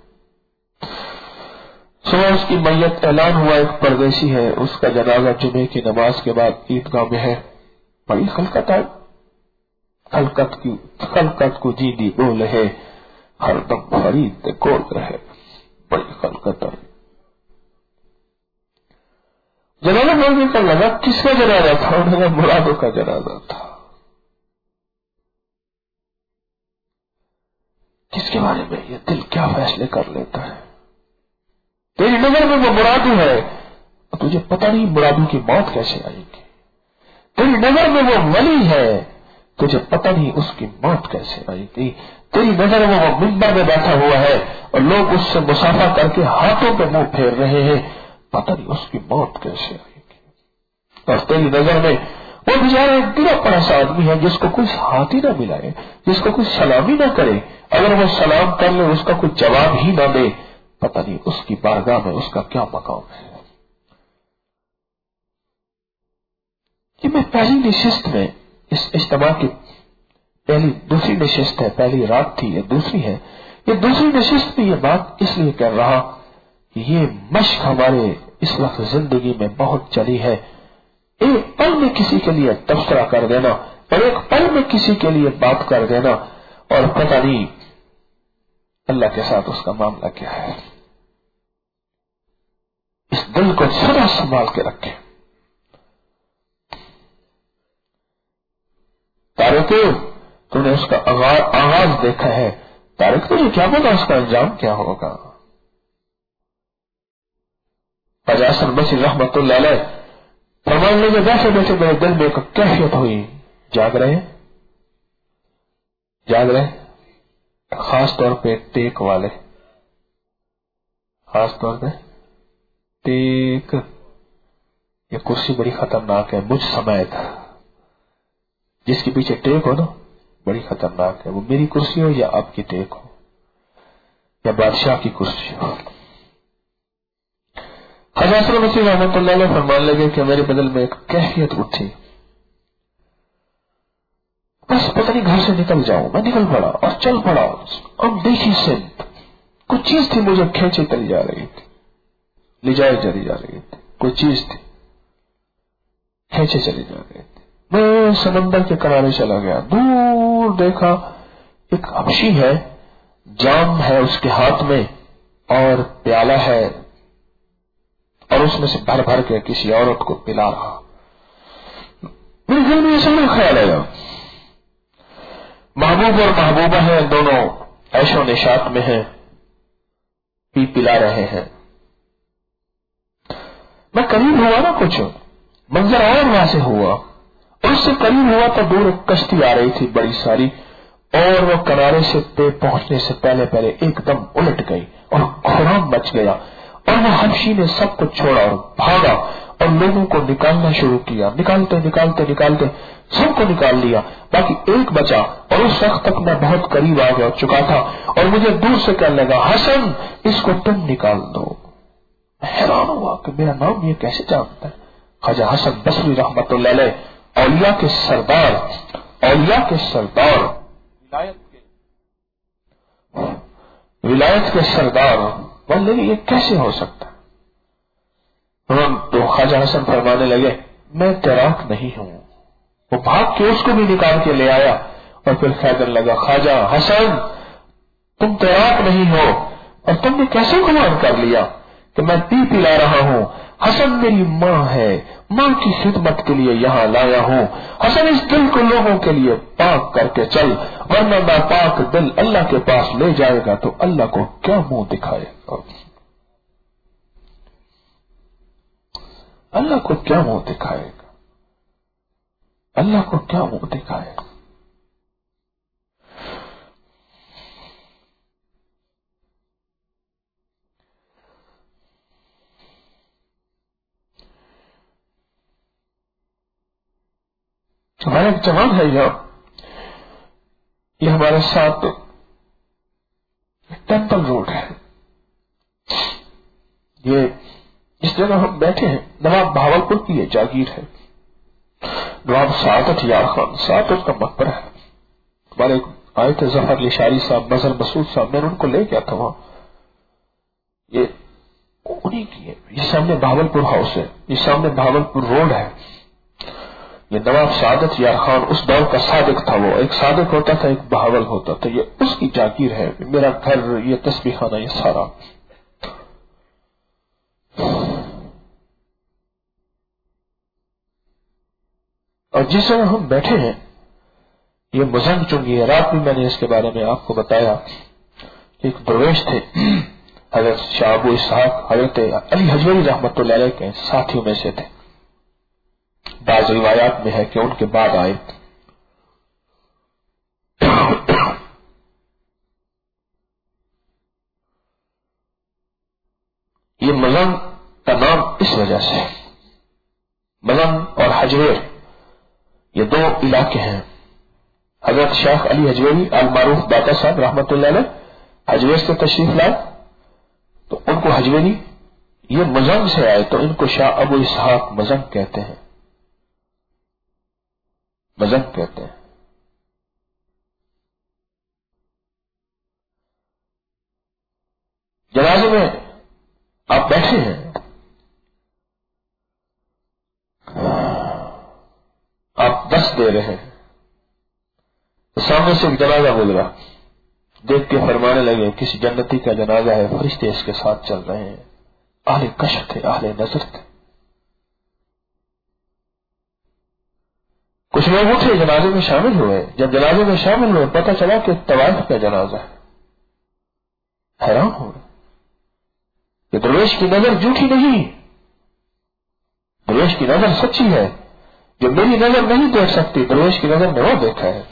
Speaker 1: صبح اس کی میت اعلان ہوا ایک پردیسی ہے، اس کا جنازہ جمعے کی نماز کے بعد عیدگاہ میں ہے۔ بڑی خلقت آئی، خلقت کو جی دی بول ہے، ہر دم فرید کول رہے، بڑی خلقت آئی۔ جنازہ پڑھنے کا لگا کس کا جنازہ تھا، انہوں نے مرادوں کا جنازہ تھا۔ کس کے بارے میں یہ دل کیا فیصلے کر لیتا ہے۔ تیری نظر میں وہ مرادو ہے، تجھے پتہ نہیں مرادو کی موت کیسے آئے گی۔ تیری نظر میں وہ ولی ہے، تجھے پتہ نہیں اس کی موت کیسے آئے گی۔ تیری نظر میں وہ منبر میں بیٹھا ہوا ہے اور لوگ اس سے مصافحہ کر کے ہاتھوں پہ منہ پھیر رہے ہیں، پتہ نہیں اس کی موت کیسے آئے گی۔ اور تیری نظر میں وہ بیچارہ ایک گرا پڑا سا آدمی ہے جس کو کوئی ہاتھ ہی نہ ملائے، جس کو کوئی سلامی نہ کرے، اگر وہ سلام کر لے اس کا کوئی جواب ہی نہ دے، پتہ نہیں اس کی بارگاہ میں اس کا کیا مقام ہے۔ یہ میں پہلی نشست میں، اس اجتماع کی دوسری نشست ہے، پہلی رات تھی، یہ دوسری ہے۔ یہ دوسری نشست میں یہ بات اس لیے کر رہا کہ یہ مشق ہمارے اس وقت زندگی میں بہت چلی ہے، ایک پل میں کسی کے لیے تبصرہ کر دینا اور ایک پل میں کسی کے لیے بات کر دینا، اور پتہ نہیں اللہ کے ساتھ اس کا معاملہ کیا ہے۔ اس دل کو سدا سنبھال کے رکھیں۔ طارق تم نے اس کا آغاز دیکھا ہے، طارق تجھے کیا پتا اس کا انجام کیا ہوگا۔ خواجہ حسن بصری رحمت اللہ علیہ فرمان لیں گے بیٹھے بیٹھے میرے دل میں ایک کیفیت ہوئی، جاگ رہے، خاص طور پہ ٹیک والے، خاص طور پہ ٹیک، یہ کرسی بڑی خطرناک ہے، مجھ سمیت جس کے پیچھے ٹیک ہو نا بڑی خطرناک ہے، وہ میری کرسی ہو یا آپ کی ٹیک ہو یا بادشاہ کی کرسی ہو۔ خواجہ حسن بصری رحمۃ اللہ علیہ فرمان لگے کہ میرے بدل میں ایک کیفیت اٹھی، بس پتہ نہیں گھر سے نکل جاؤں، میں نکل پڑا اور چل پڑا، اب دیکھی سمت کچھ چیز تھی مجھے کھینچے چلی جا رہی تھی، لے جائے چلی جا رہی تھی، کوئی چیز تھی کھینچے چلی جا رہی تھی۔ میں سمندر کے کنارے چلا گیا، دور دیکھا ایک حبشی ہے، جام ہے اس کے ہاتھ میں اور پیالہ ہے، اور اس میں سے بھر بھر کے کسی عورت کو پلا رہا۔ میرے دل میں یہ سب خیال آیا، محبوب اور محبوبہ ہیں، دونوں عیش و نشاط میں ہیں، پلا رہے ہیں۔ میں قریب ہوا نا، کچھ منظر اور وہاں سے ہوا، اور اس سے قریب ہوا تو دور ایک کشتی آ رہی تھی بڑی ساری، اور وہ کنارے سے پہ پہنچنے سے پہلے ایک دم الٹ گئی اور کھڑام مچ گیا، اور وہ حبشی نے سب کچھ چھوڑا اور بھاگا اور لوگوں کو نکالنا شروع کیا، نکالتے نکالتے نکالتے سب کو نکال لیا، باقی ایک بچا، اور اس وقت تک میں بہت قریب آ گیا چکا تھا، اور مجھے دور سے کہنے لگا حسن اس کو تم نکال دو۔ میں حیران ہوا کہ میرا نام یہ کیسے جانتا ہے۔ خواجہ حسن بصری رحمت اللہ علیہ، اولیاء کے سردار، ولایت کے سردار، بولے یہ کیسے ہو سکتا ہے؟ تو خواجہ حسن فرمانے لگے میں تیراک نہیں ہوں۔ وہ بھاگ کے اس کو بھی نکال کے لے آیا اور پھر کہنے لگا خواجہ حسن تم تیراک نہیں ہو، اور تم نے کیسے گمان کر لیا کہ میں پلا رہا ہوں؟ حسن میری ماں ہے، ماں کی خدمت کے لیے یہاں لایا ہوں۔ حسن اس دل کو لوگوں کے لیے پاک کر کے چل، ورنہ ناپاک دل اللہ کے پاس لے جائے گا تو اللہ کو کیا منہ دکھائے گا؟ اللہ کو کیا منہ دکھائے گا؟ اللہ کو کیا منہ دکھائے گا؟ ہمارا ایک جوان ہے یہ ہمارے ساتھ ٹیمپل روڈ ہے، یہ اس جگہ ہم بیٹھے ہیں، نواب بہاولپور کی یہ جاگیر ہے، نواب سعادت یار خان سعادت کا مقبرہ ہے۔ ہمارے آئے تھے ظفر علی شاری صاحب، مظہر مسعود صاحب، میں نے ان کو لے گیا تھا وہاں، یہ انہی کی ہے۔ یہ سامنے بہاولپور ہاؤس ہے، یہ سامنے بہاولپور روڈ ہے۔ یہ نواب سعادت یار خان اس دور کا صادق تھا، وہ ایک صادق ہوتا تھا ایک بہاول ہوتا تھا، یہ اس کی جاگیر ہے۔ میرا گھر، یہ تسبیح خانہ، یہ سارا۔ اور جس جگہ ہم بیٹھے ہیں یہ مزنگ چنگی ہے۔ رات میں نے اس کے بارے میں آپ کو بتایا، ایک درویش تھے حضرت شاہ ابو اسحاق حضرت علی حجویری رحمۃ اللہ علیہ کے ساتھیوں میں سے تھے، بعض روایات میں ہے کہ ان کے بعد آئے۔ یہ مزنگ کا نام اس وجہ سے، مزنگ اور حجویر یہ دو علاقے ہیں۔ حضرت شیخ علی حجویری المعروف داتا صاحب رحمۃ اللہ علیہ حجویر سے تشریف لائے تو ان کو حجویری، یہ مزنگ سے آئے تو ان کو شاہ ابو اسحاق مزنگ کہتے ہیں، مزنگ کہتے ہیں۔ جنازے میں آپ بیٹھے ہیں، آپ دس دے رہے ہیں تو سامنے سے ایک جنازہ گزرا، دیکھ کے فرمانے لگے کسی جنتی کا جنازہ ہے، فرشتے اس کے ساتھ چل رہے ہیں، اہل کشف تھے، اہل نظر تھے۔ کچھ لوگ اٹھے جنازے میں شامل ہوئے، جب جنازے میں شامل ہوئے پتہ چلا کہ طوائف کا جنازہ ہے، حیران ہو گئے کہ درویش کی نظر جھوٹی نہیں، درویش کی نظر سچی ہے، جو میری نظر نہیں دیکھ سکتی درویش کی نظر نے وہ دیکھا ہے۔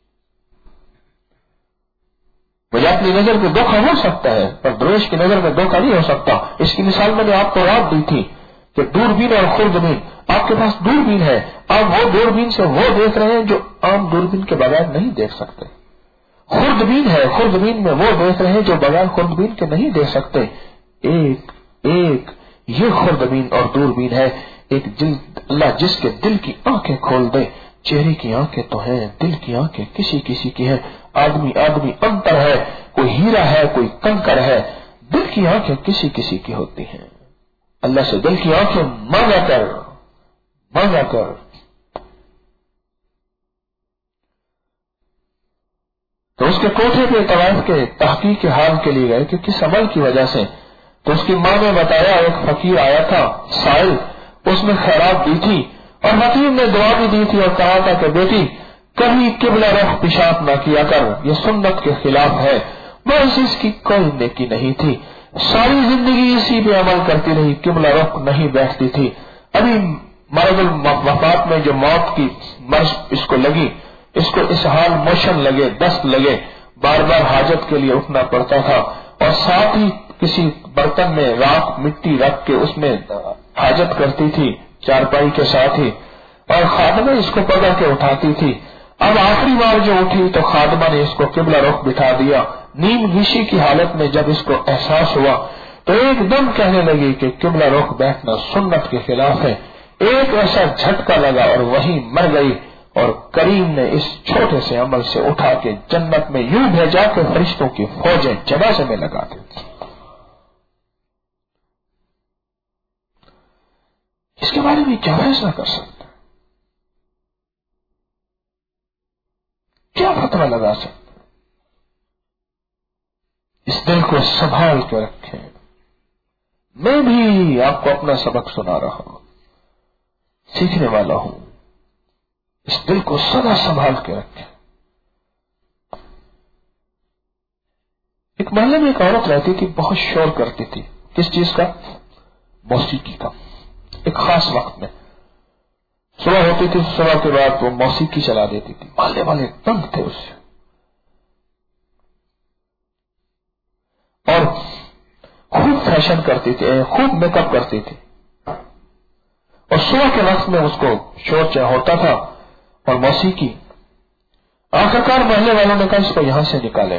Speaker 1: مجھے اپنی نظر میں دھوکہ ہو سکتا ہے پر درویش کی نظر میں دھوکہ نہیں ہو سکتا۔ اس کی مثال میں نے آپ کو رات دی تھی کہ دوربین اور خوردبین، آپ کے پاس دوربین ہے، آپ وہ دوربین سے وہ دیکھ رہے ہیں جو عام دوربین کے بغیر نہیں دیکھ سکتے۔ خوردبین ہے، خوردبین میں وہ دیکھ رہے ہیں جو بغیر خوردبین کے نہیں دیکھ سکتے۔ ایک یہ خوردبین اور دوربین ہے۔ ایک دل، اللہ جس کے دل کی آنکھیں کھول دے، چہرے کی آنکھیں تو ہیں، دل کی آنکھیں کسی کسی کی ہیں، آدمی انتر ہے، کوئی ہیرا ہے کوئی کنکر ہے، دل کی آنکھیں کسی کسی کی ہوتی ہیں۔ اللہ سے دل کی آنکھیں مانگا کر تو اس کے کوٹھے پہ طوائف کے تحقیق کے حال کے لیے گئے کہ کس عمل کی وجہ سے، تو اس کی ماں نے بتایا ایک فقیر آیا تھا سائل، اس نے خیرات دی تھی اور فقیر نے دعا بھی دی تھی اور کہا تھا کہ بیٹی کبھی قبلہ رخ پیشاب نہ کیا کر، یہ سنت کے خلاف ہے۔ بس اس کی کوئی نیکی نہیں تھی، ساری زندگی اسی پہ عمل کرتی رہی، قبلہ رخ نہیں بیٹھتی تھی۔ ابھی مرض الوفات میں جو موت کی مرض اس کو لگی، اس کو اسہال موشن لگے، دست لگے، بار بار حاجت کے لیے اٹھنا پڑتا تھا اور ساتھ ہی کسی برتن میں راکھ مٹی رکھ کے اس میں حاجت کرتی تھی چارپائی کے ساتھ ہی، اور خادمہ اس کو پکڑ کے اٹھاتی تھی۔ اب آخری بار جو اٹھی تو خادمہ نے اس کو قبلہ رخ بٹھا دیا۔ نیم گیشی کی حالت میں جب اس کو احساس ہوا تو ایک دم کہنے لگی کہ قبلہ رخ بیٹھنا سنت کے خلاف ہے۔ ایک ایسا جھٹکا لگا اور وہیں مر گئی، اور کریم نے اس چھوٹے سے عمل سے اٹھا کے جنت میں یوں بھیجا کہ فرشتوں کی فوجیں جنازے میں لگا دی۔ اس کے بارے میں کیا فیصلہ کر سکتے، کیا فتویٰ لگا سکتے؟ اس دل کو سنبھال کے رکھیں، میں بھی آپ کو اپنا سبق سنا رہا ہوں، سیکھنے والا ہوں، اس دل کو سدا سنبھال کے رکھیں۔ ایک محلے میں ایک عورت رہتی تھی، بہت شور کرتی تھی۔ کس چیز کا؟ موسیقی کا۔ ایک خاص وقت میں صبح ہوتی تھی، صبح کے بعد وہ موسیقی چلا دیتی تھی، محلے والے تنگ تھے اس سے، اور خوب فیشن کرتی تھی، خوب میک اپ کرتی تھی، اور صبح کے وقت میں اس کو شور ہوتا تھا اور موسیقی۔ آخرکار محلے والوں نے کہا اس کو یہاں سے نکالے۔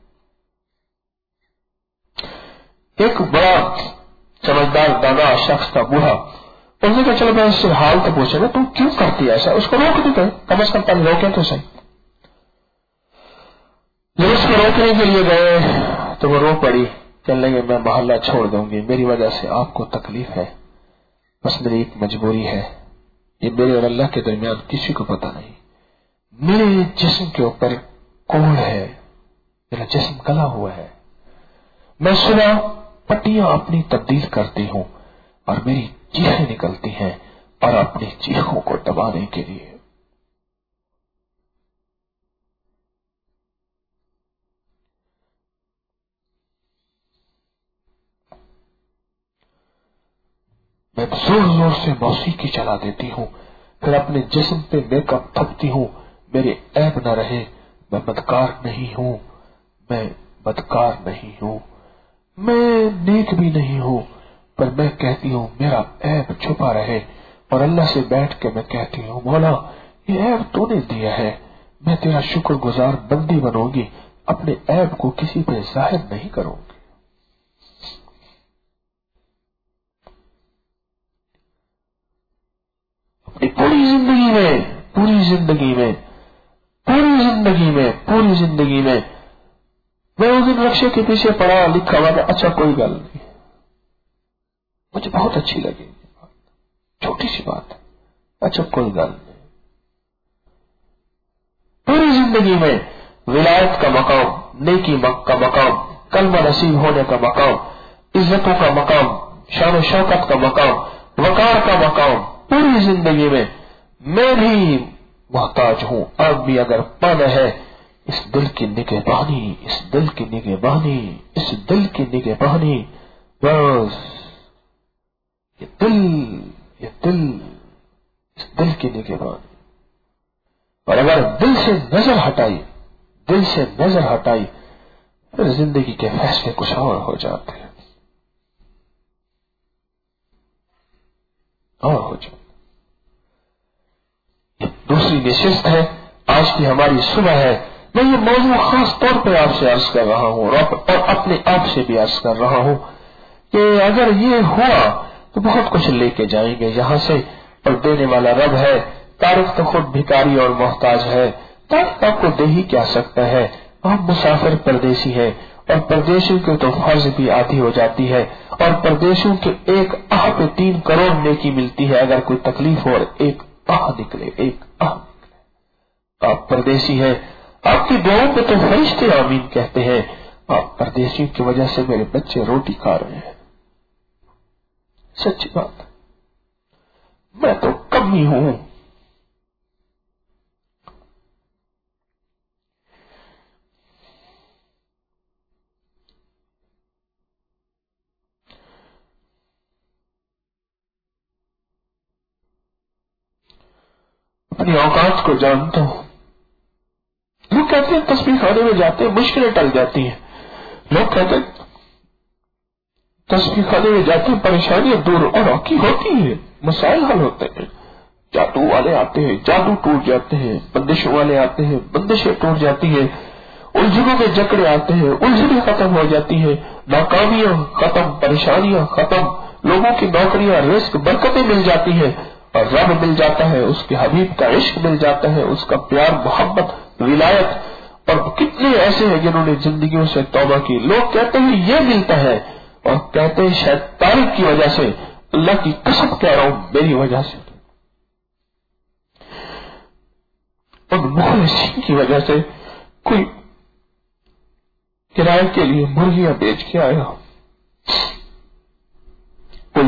Speaker 1: ایک بڑا سمجھدار دانا شخص تھا، بوڑھا، اس نے کہا چلو میں اس سے حال تو پوچھے گا، تم کیوں کرتی ہے ایسا؟ اس کو روک دیتے، کم از کم پہلے روکے تو صحیح۔ جب اس کو روکنے کے لیے گئے تو وہ رو پڑی، کہنے لگے میں محلہ چھوڑ دوں گی، میری وجہ سے آپ کو تکلیف ہے، بس میری ایک مجبوری ہے، یہ میرے اور اللہ کے درمیان کسی کو پتہ نہیں، میرے جسم کے اوپر کوڑ ہے، میرا جسم گلا ہوا ہے، میں صبح پٹیاں اپنی تبدیل کرتی ہوں اور میری چیخیں نکلتی ہیں، اور اپنی چیخوں کو دبانے کے لیے میں زور زور سے موسیقی چلا دیتی ہوں، پھر اپنے جسم پہ میک اپ تھپتی ہوں، میرے عیب نہ رہے، میں بدکار نہیں ہوں، میں بدکار نہیں ہوں، میں نیک بھی نہیں ہوں، پر میں کہتی ہوں میرا عیب چھپا رہے، اور اللہ سے بیٹھ کے میں کہتی ہوں مولا یہ عیب تو نے دیا ہے، میں تیرا شکر گزار بندی بنوں گی، اپنے عیب کو کسی پہ ظاہر نہیں کروں گی۔ اپنی پوری زندگی میں میں اس دن رکشے کے پیچھے پڑا لکھا ہوا تھا، اچھا کوئی گل نہیں، مجھے بہت اچھی لگی، چھوٹی سی بات ہے، اچھا کوئی گل نہیں۔ پوری زندگی میں ولایت کا مقام، نیکی کا مقام، کلمہ نصیب ہونے کا مقام، عزتوں کا مقام، شان و شوکت کا مقام، وقار کا مقام، پوری زندگی میں بھی محتاج ہوں، اب بھی اگر پانا ہے اس دل کی نگہبانی، اس دل کی نگہبانی، اس دل کی نگہبانی، بس یہ دل اس دل کی نگہبانی۔ اور اگر دل سے نظر ہٹائی پھر زندگی کے فیصلے کچھ اور ہو جاتے ہیں، یہ دوسری نشست ہے، آج کی ہماری صبح ہے، میں یہ موضوع خاص طور پہ آپ سے عرض کر رہا ہوں اور اپنے آپ سے بھی عرض کر رہا ہوں کہ اگر یہ ہوا تو بہت کچھ لے کے جائیں گے یہاں سے، اور دینے والا رب ہے، تارک تو خود بھکاری اور محتاج ہے، تارک آپ کو دے ہی کیا سکتا ہے، آپ مسافر پردیسی ہیں، اور پردیسیوں کے تو فرض بھی آدھی ہو جاتی ہے، اور پردیسیوں کے ایک آہ پہ 3 کروڑ نیکی ملتی ہے، اگر کوئی تکلیف ہو اور ایک آہ نکلے، آپ پردیسی ہیں، آپ کی دعاؤں پہ تو فرشتے آمین کہتے ہیں، آپ پردیسیوں کی وجہ سے میرے بچے روٹی کھا رہے ہیں، سچی بات، میں تو کم ہی ہوں۔ اپنی اوقات کو جانتا ہوں، لوگ کہتے ہیں تسبیح خانے میں جاتے ہیں مشکلیں ٹل جاتی ہیں، لوگ کہتے ہیں تسبیح خانے میں جاتے ہیں پریشانیاں دور اور کی ہوتی ہیں، مسائل حل ہوتے ہیں، جادو والے آتے ہیں جادو ٹوٹ جاتے ہیں، بندشوں والے آتے ہیں بندشیں ٹوٹ جاتی ہیں، الجھنوں کے جکڑے آتے ہیں الجھنیں ختم ہو جاتی ہیں، ناکامیاں ختم، پریشانیاں ختم، لوگوں کی نوکریاں رزق برکتیں مل جاتی ہیں، اور رب مل جاتا ہے، اس کے حبیب کا عشق مل جاتا ہے، اس کا پیار محبت ولایت، اور کتنے ایسے ہیں جنہوں نے زندگیوں سے توبہ کی، لوگ کہتے ہیں یہ ملتا ہے، اور کہتے ہیں شاید تاریخ کی وجہ سے، اللہ کی قسم کہہ رہا ہوں میری وجہ سے، ان مخلصین کی وجہ سے، کوئی کرائے کے لیے مرغیاں بیچ کے آیا،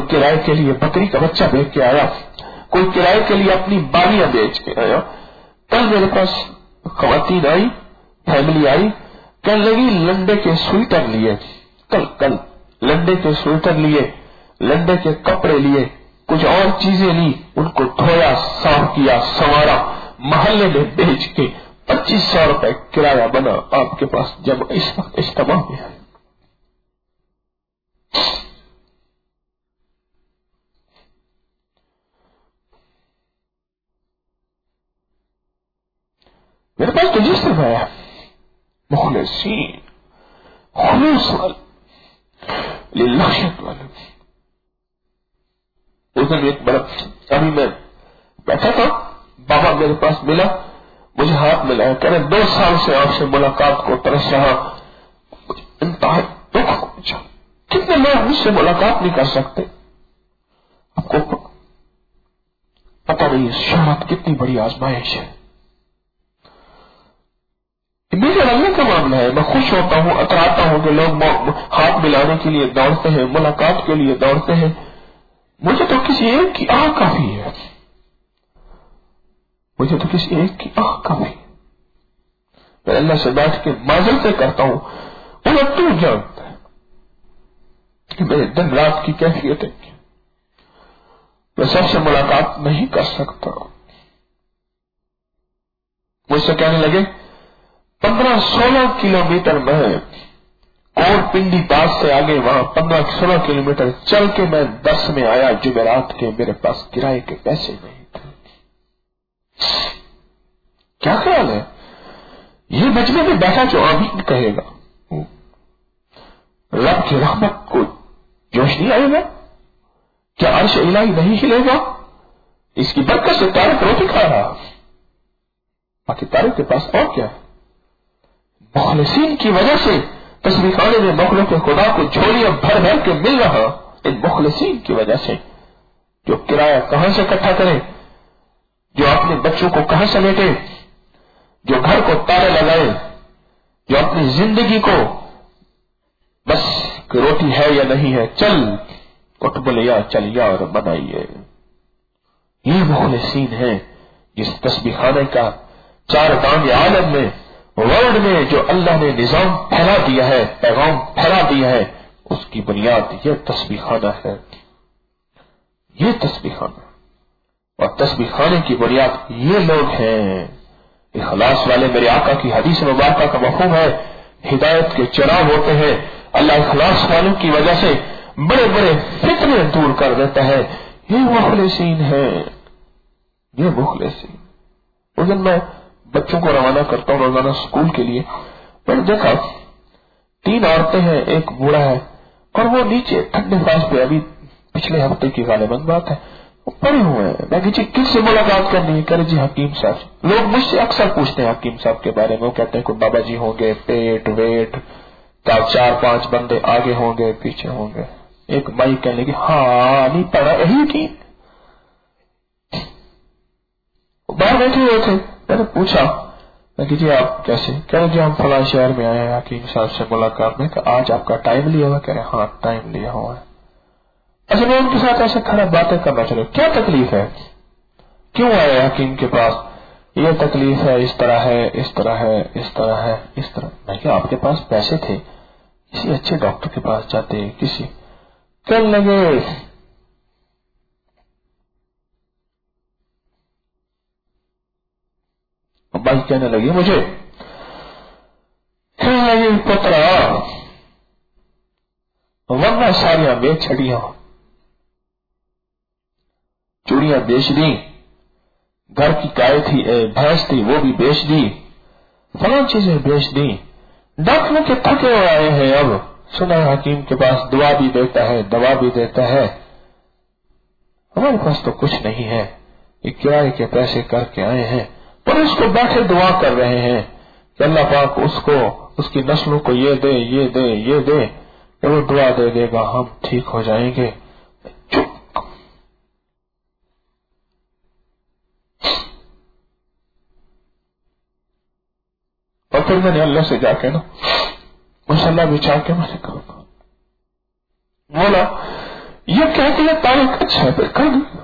Speaker 1: کرائے کے لیے بکری کا بچہ بیچ کے آیا, کوئی کرائے کے لیے اپنی بالیاں بیچ کے آیا. کل میرے پاس خواتین آئی, فیملی آئی, کہنے لگی لنڈے کے سویٹر لیے, کل لنڈے کے سویٹر لیے, لنڈے کے کپڑے لیے, کچھ اور چیزیں لی, ان کو دھویا, صاف کیا, سنوارا, محلے میں بیچ کے 2500 روپے کرایہ بنا آپ کے پاس جب اس وقت اجتماع میں ہے. میرے پاس تو جس طرح ہے مخلصین, خلوص والے, للہشت والے. اس دن ایک بڑا, ابھی میں بیٹھا تھا, بابا میرے پاس ملا, مجھے ہاتھ ملایا, کہہ رہے 2 سال سے آپ سے ملاقات کو ترس رہا, انتہائی دکھ پہنچا. کتنے لوگ مجھ سے ملاقات نہیں کر سکتے, آپ کو پتہ نہیں شہرت کتنی بڑی آزمائش ہے. میرے اللہ کا معاملہ ہے, میں خوش ہوتا ہوں, اتراتا ہوں کہ لوگ ہاتھ ملانے کے لیے دوڑتے ہیں, ملاقات کے لیے دوڑتے ہیں. مجھے تو کسی ایک کی آہ کافی ہے, مجھے تو کسی ایک کی آہ کافی. میں اللہ سے بیٹھ کے معذرتیں کرتا ہوں, انہیں تو جانتا ہے کہ میرے دن رات کی کیفیت ہے, میں سب سے ملاقات نہیں کر سکتا. مجھ سے کہنے لگے 15-16 کلومیٹر میں اور پنڈی پاس سے آگے, وہاں 15-16 کلومیٹر چل کے میں درس میں آیا جمعرات کے, میرے پاس کرائے کے پیسے نہیں تھے. کیا خیال ہے یہ مجمع میں بیٹھا جو آمین کہے گا, رب کی رحمت کو جوش نہیں آئے گا؟ کیا عرش الہی نہیں ہلے گا؟ اس کی برکت سے طارق روٹی کھا رہا, باقی طارق کے پاس اور کیا ہے؟ مخلصین کی وجہ سے تصویر خانے میں مخلوق خدا کو جھولیاں بھر بھر کے مل رہا, ان مخلصین کی وجہ سے. جو کرایہ کہاں سے اکٹھا کرے, جو اپنے بچوں کو کہاں سمیٹے, جو گھر کو تالے لگائے, جو اپنی زندگی کو بس روٹی ہے یا نہیں ہے, چل اٹھ بلیا چل یار بنائیے. یہ مخلصین ہیں جس تسبیح خانے کا 4 دانگ عالم میں, ورلڈ میں جو اللہ نے نظام پھیلا دیا ہے, پیغام پھیلا دیا ہے, اس کی بنیاد یہ تسبیح خانہ ہے, یہ تسبیح خانہ. اور تسبیح خانے کی بنیاد یہ لوگ ہیں. اخلاص والے, میرے آقا کی حدیث مبارکہ کا مفہوم ہے, ہدایت کے چراغ ہوتے ہیں. اللہ اخلاص والوں کی وجہ سے بڑے بڑے فتنے دور کر دیتا ہے. یہ مخلصین ہیں, یہ مخلصین. اس دن میں بچوں کو روانہ کرتا ہوں روزانہ اسکول کے لیے, میں نے دیکھا 3 عورتیں ہیں, ایک بوڑھا ہے, اور وہ نیچے ٹھنڈے فاس پہ, ابھی پچھلے ہفتے کی غالباً بات ہے, وہ پڑے ہوئے ہیں. میں کسی کس سے ملاقات کرنی ہے, کہہ رہے جی حکیم صاحب. لوگ مجھ سے اکثر پوچھتے ہیں حکیم صاحب کے بارے میں, وہ کہتے ہیں کوئی بابا جی ہوں گے, پیٹ ویٹ 4-5 بندے آگے ہوں گے پیچھے ہوں گے. ایک مائی کہنے لگی ہاں نہیں پڑا یہی کی. باہر بیٹھے ہوئے تھے, میں نے پوچھا میں کہ جی آپ کیسے, کہہ رہے جی ہم فلاں شہر میں آئے ہیں حکیم صاحب سے ملاقات میں. کہ آج آپ کا ٹائم لیا ہوا؟ کہہ رہے ہاں ٹائم لیا ہوا ہے. اچھا میں ان کے ساتھ ایسے کھڑا باتیں کرنا چلو, کیا تکلیف ہے, کیوں آئے حکیم کے پاس؟ یہ تکلیف ہے, اس طرح ہے, اس طرح ہے, اس طرح ہے, اس طرح. میں کہ آپ کے پاس پیسے تھے کسی اچھے ڈاکٹر کے پاس جاتے, کسی کہنے لگے بھائی, کہنے لگی مجھے, کہنے لگی پترا ورنہ ساریاں بیچ چھڑیاں, چوڑیاں بیچ دی, گھر کی گائے تھی بھینس تھی وہ بھی بیچ دی, فلاں چیزیں بیچ دی, ڈاکٹروں کے تھکے ہوئے آئے ہیں. اب سنا حکیم کے پاس دعا بھی دیتا ہے دوا بھی دیتا ہے, ہمارے پاس تو کچھ نہیں ہے, یہ کرائے کے پیسے کر کے آئے ہیں, پر اس کو بیٹھے دعا کر رہے ہیں کہ اللہ پاک اس کو, اس کی نسلوں کو یہ دے, یہ دے, یہ دے, کہ وہ دعا دے دے گا, ہم ٹھیک ہو جائیں گے. چپ. اور پھر میں نے اللہ سے جا کے مصالحہ بچھا کے میں نے کہا مولا یہ کہتے ہیں طارق اچھا ہے پھر کر دیں.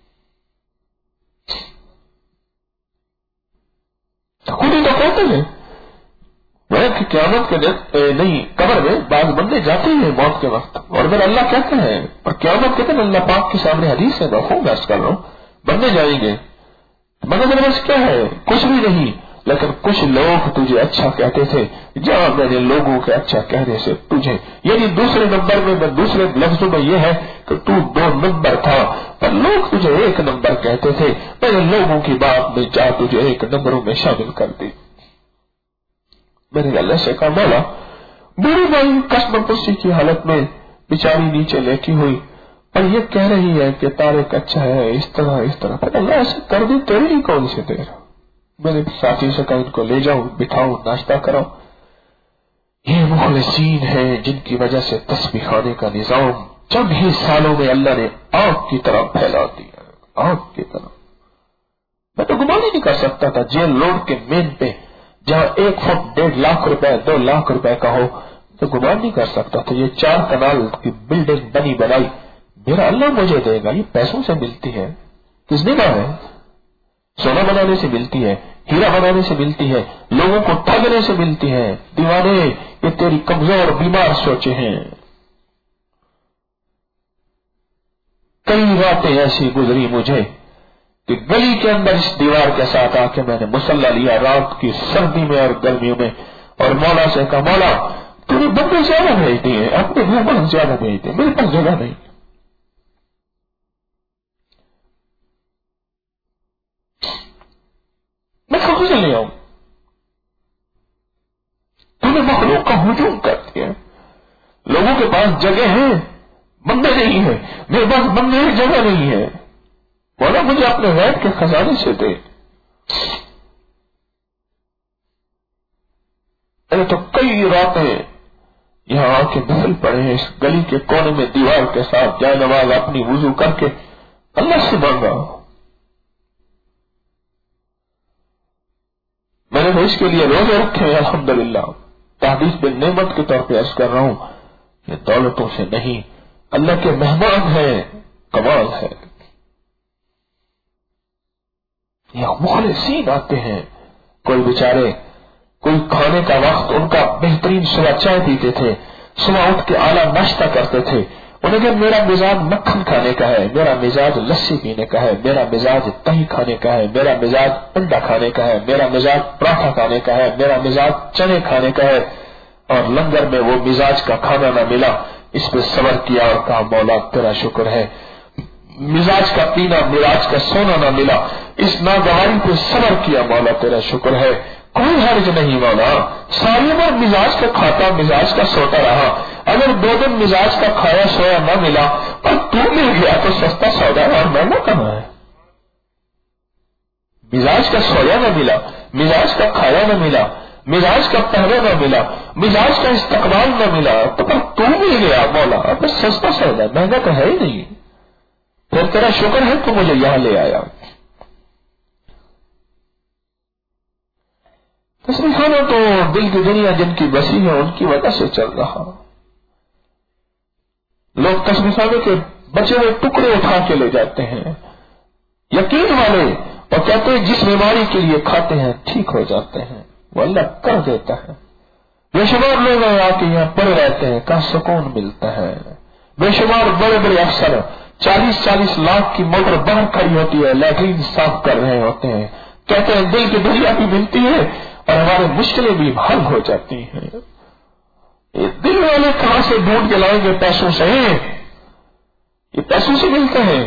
Speaker 1: خود ہی تو کہتے ہیں وہ کہ قیامت کے دن نہیں قبر میں بعض بندے جاتے ہیں موت کے وقت، اور پھر اللہ کہتے ہیں اور قیامت کے دن اللہ پاک کے سامنے حدیث ہے میں بحث کر رہا ہوں، بندے جائیں گے مگر بس کیا ہے کچھ بھی نہیں، لیکن کچھ لوگ تجھے اچھا کہتے تھے جہاں میں نے لوگوں کے اچھا کہنے سے تجھے، یعنی دوسرے نمبر میں دوسرے لفظوں میں یہ ہے کہ تو 2 نمبر تھا اور لوگ تجھے 1 نمبر کہتے تھے، میں نے لوگوں کی بات میں جا تجھے 1 نمبروں میں شامل کر دی. میں نے اللہ سے کہا مولا بوڑھی بائی قسم پرسی کی حالت میں بیچاری نیچے لیٹی ہوئی اور یہ کہہ رہی ہے کہ طارق اچھا ہے اس طرح پھر اللہ ایسے کر دی تیری ہی کون سی دیر. میں نے ساتھی سے کہا ان کو لے جاؤ بٹھاؤ ناشتہ کراؤ. یہ مخلصین ہیں جن کی وجہ سے تسبیح خانے کا نظام چند ہی سالوں میں اللہ نے آگ کی طرح پھیلا دیا، آگ کی طرح. میں تو گمان ہی نہیں کر سکتا تھا جیل روڈ کے مین پہ جہاں 1 فٹ 1.5 لاکھ روپے 2 لاکھ روپے کا ہو تو گمان نہیں کر سکتا تھا یہ 4 کنال کی بلڈنگ بنائی میرا اللہ مجھے دے گا. یہ پیسوں سے ملتی ہے، کس نے کہا ہے؟ سونا بنانے سے ملتی ہے، ہیرا بنانے سے ملتی ہے، لوگوں کو ٹھگنے سے ملتی ہے. دیوانے یہ تیری کمزور بیمار سوچے ہیں. کئی راتیں ایسی گزری مجھے کہ گلی کے اندر اس دیوار کے ساتھ آ کے میں نے مصلی لیا رات کی سردی میں اور گرمیوں میں، اور مولا سے کہا مولا تو نے بندے زیادہ بھیج دیے، اپنے گھر بہت زیادہ بھیج دیے، میرے پاس جگہ نہیں. میں کہاں سے لے آؤں؟ تو نے مخلوق کا ہجوم کر دیا. لوگوں کے پاس جگہ ہے بندے نہیں ہے، میرے پاس بندے کی جگہ نہیں ہے. بولا مجھے اپنے غیب کے خزانے سے دے. ارے تو کئی راتیں یہاں آ کے نفل پڑے ہیں اس گلی کے کونے میں دیوار کے ساتھ جائے نماز اپنی وضو کر کے اللہ سے مانگا. میں نے اس کے لیے روزے رکھے ہیں الحمدللہ. تحدیث بن نعمت کے طور پہ عرض کر رہا ہوں یہ دولتوں سے نہیں، اللہ کے مہمان ہیں، کمال ہے. یہ مخلصین آتے ہیں، کوئی بیچارے کوئی کھانے کا وقت ان کا بہترین صبح چائے پیتے تھے، صبح اٹھ کے اعلیٰ ناشتہ کرتے تھے. انہیں کہ میرا مزاج مکھن کھانے کا ہے، میرا مزاج لسی پینے کا ہے، میرا مزاج دہی کھانے کا ہے، میرا مزاج انڈا کھانے کا ہے، میرا مزاج پراٹھا کھانے کا ہے، میرا مزاج چنے کھانے کا ہے. اور لنگر میں وہ مزاج کا کھانا نہ ملا، اس پہ صبر کیا اور کہا مولا تیرا شکر ہے. مزاج کا پینا مزاج کا سونا نہ ملا، اس ناگواری پہ صبر کیا مولا تیرا شکر ہے. کوئی حرج نہیں مولا، ساری عمر مزاج کا کھاتا مزاج کا سوتا رہا، اگر 2 دن مزاج کا کھایا سویا نہ ملا اور تو مل گیا تو سستا سودا اور مہنگا کہاں ہے. مزاج کا سویا نہ ملا، مزاج کا کھایا نہ ملا، مزاج کا پہنا نہ ملا، مزاج کا استقبال نہ ملا تو پر تو مل گیا مولا اب سستا سودا مہنگا تو ہے ہی نہیں. پھر تیرا شکر ہے تو مجھے یہاں لے آیا. تصویر خانہ تو دل کی دنیا جن کی بسی ہے ان کی وجہ سے چل رہا. لوگ تصویر خانے کے بچے ہوئے ٹکڑے اٹھا کے لے جاتے ہیں یقین والے اور کہتے ہیں جس بیماری کے لیے کھاتے ہیں ٹھیک ہو جاتے ہیں، وہ اللہ کر دیتا ہے. بے شمار لوگ آ کے یہاں پڑے رہتے ہیں کہاں سکون ملتا ہے. بے شمار بڑے بڑے افسر 40-40 لاکھ کی موٹر باہر کھڑی ہوتی ہے لیٹرین صاف کر رہے ہوتے ہیں، کہتے ہیں دل کی دنیا بھی ملتی ہے اور ہماری مشکلیں بھی حل ہو جاتی ہیں. یہ دل والے کہاں سے ڈھونڈ کے لائیں گے؟ پیسوں سے. یہ پیسوں سے ملتے ہیں.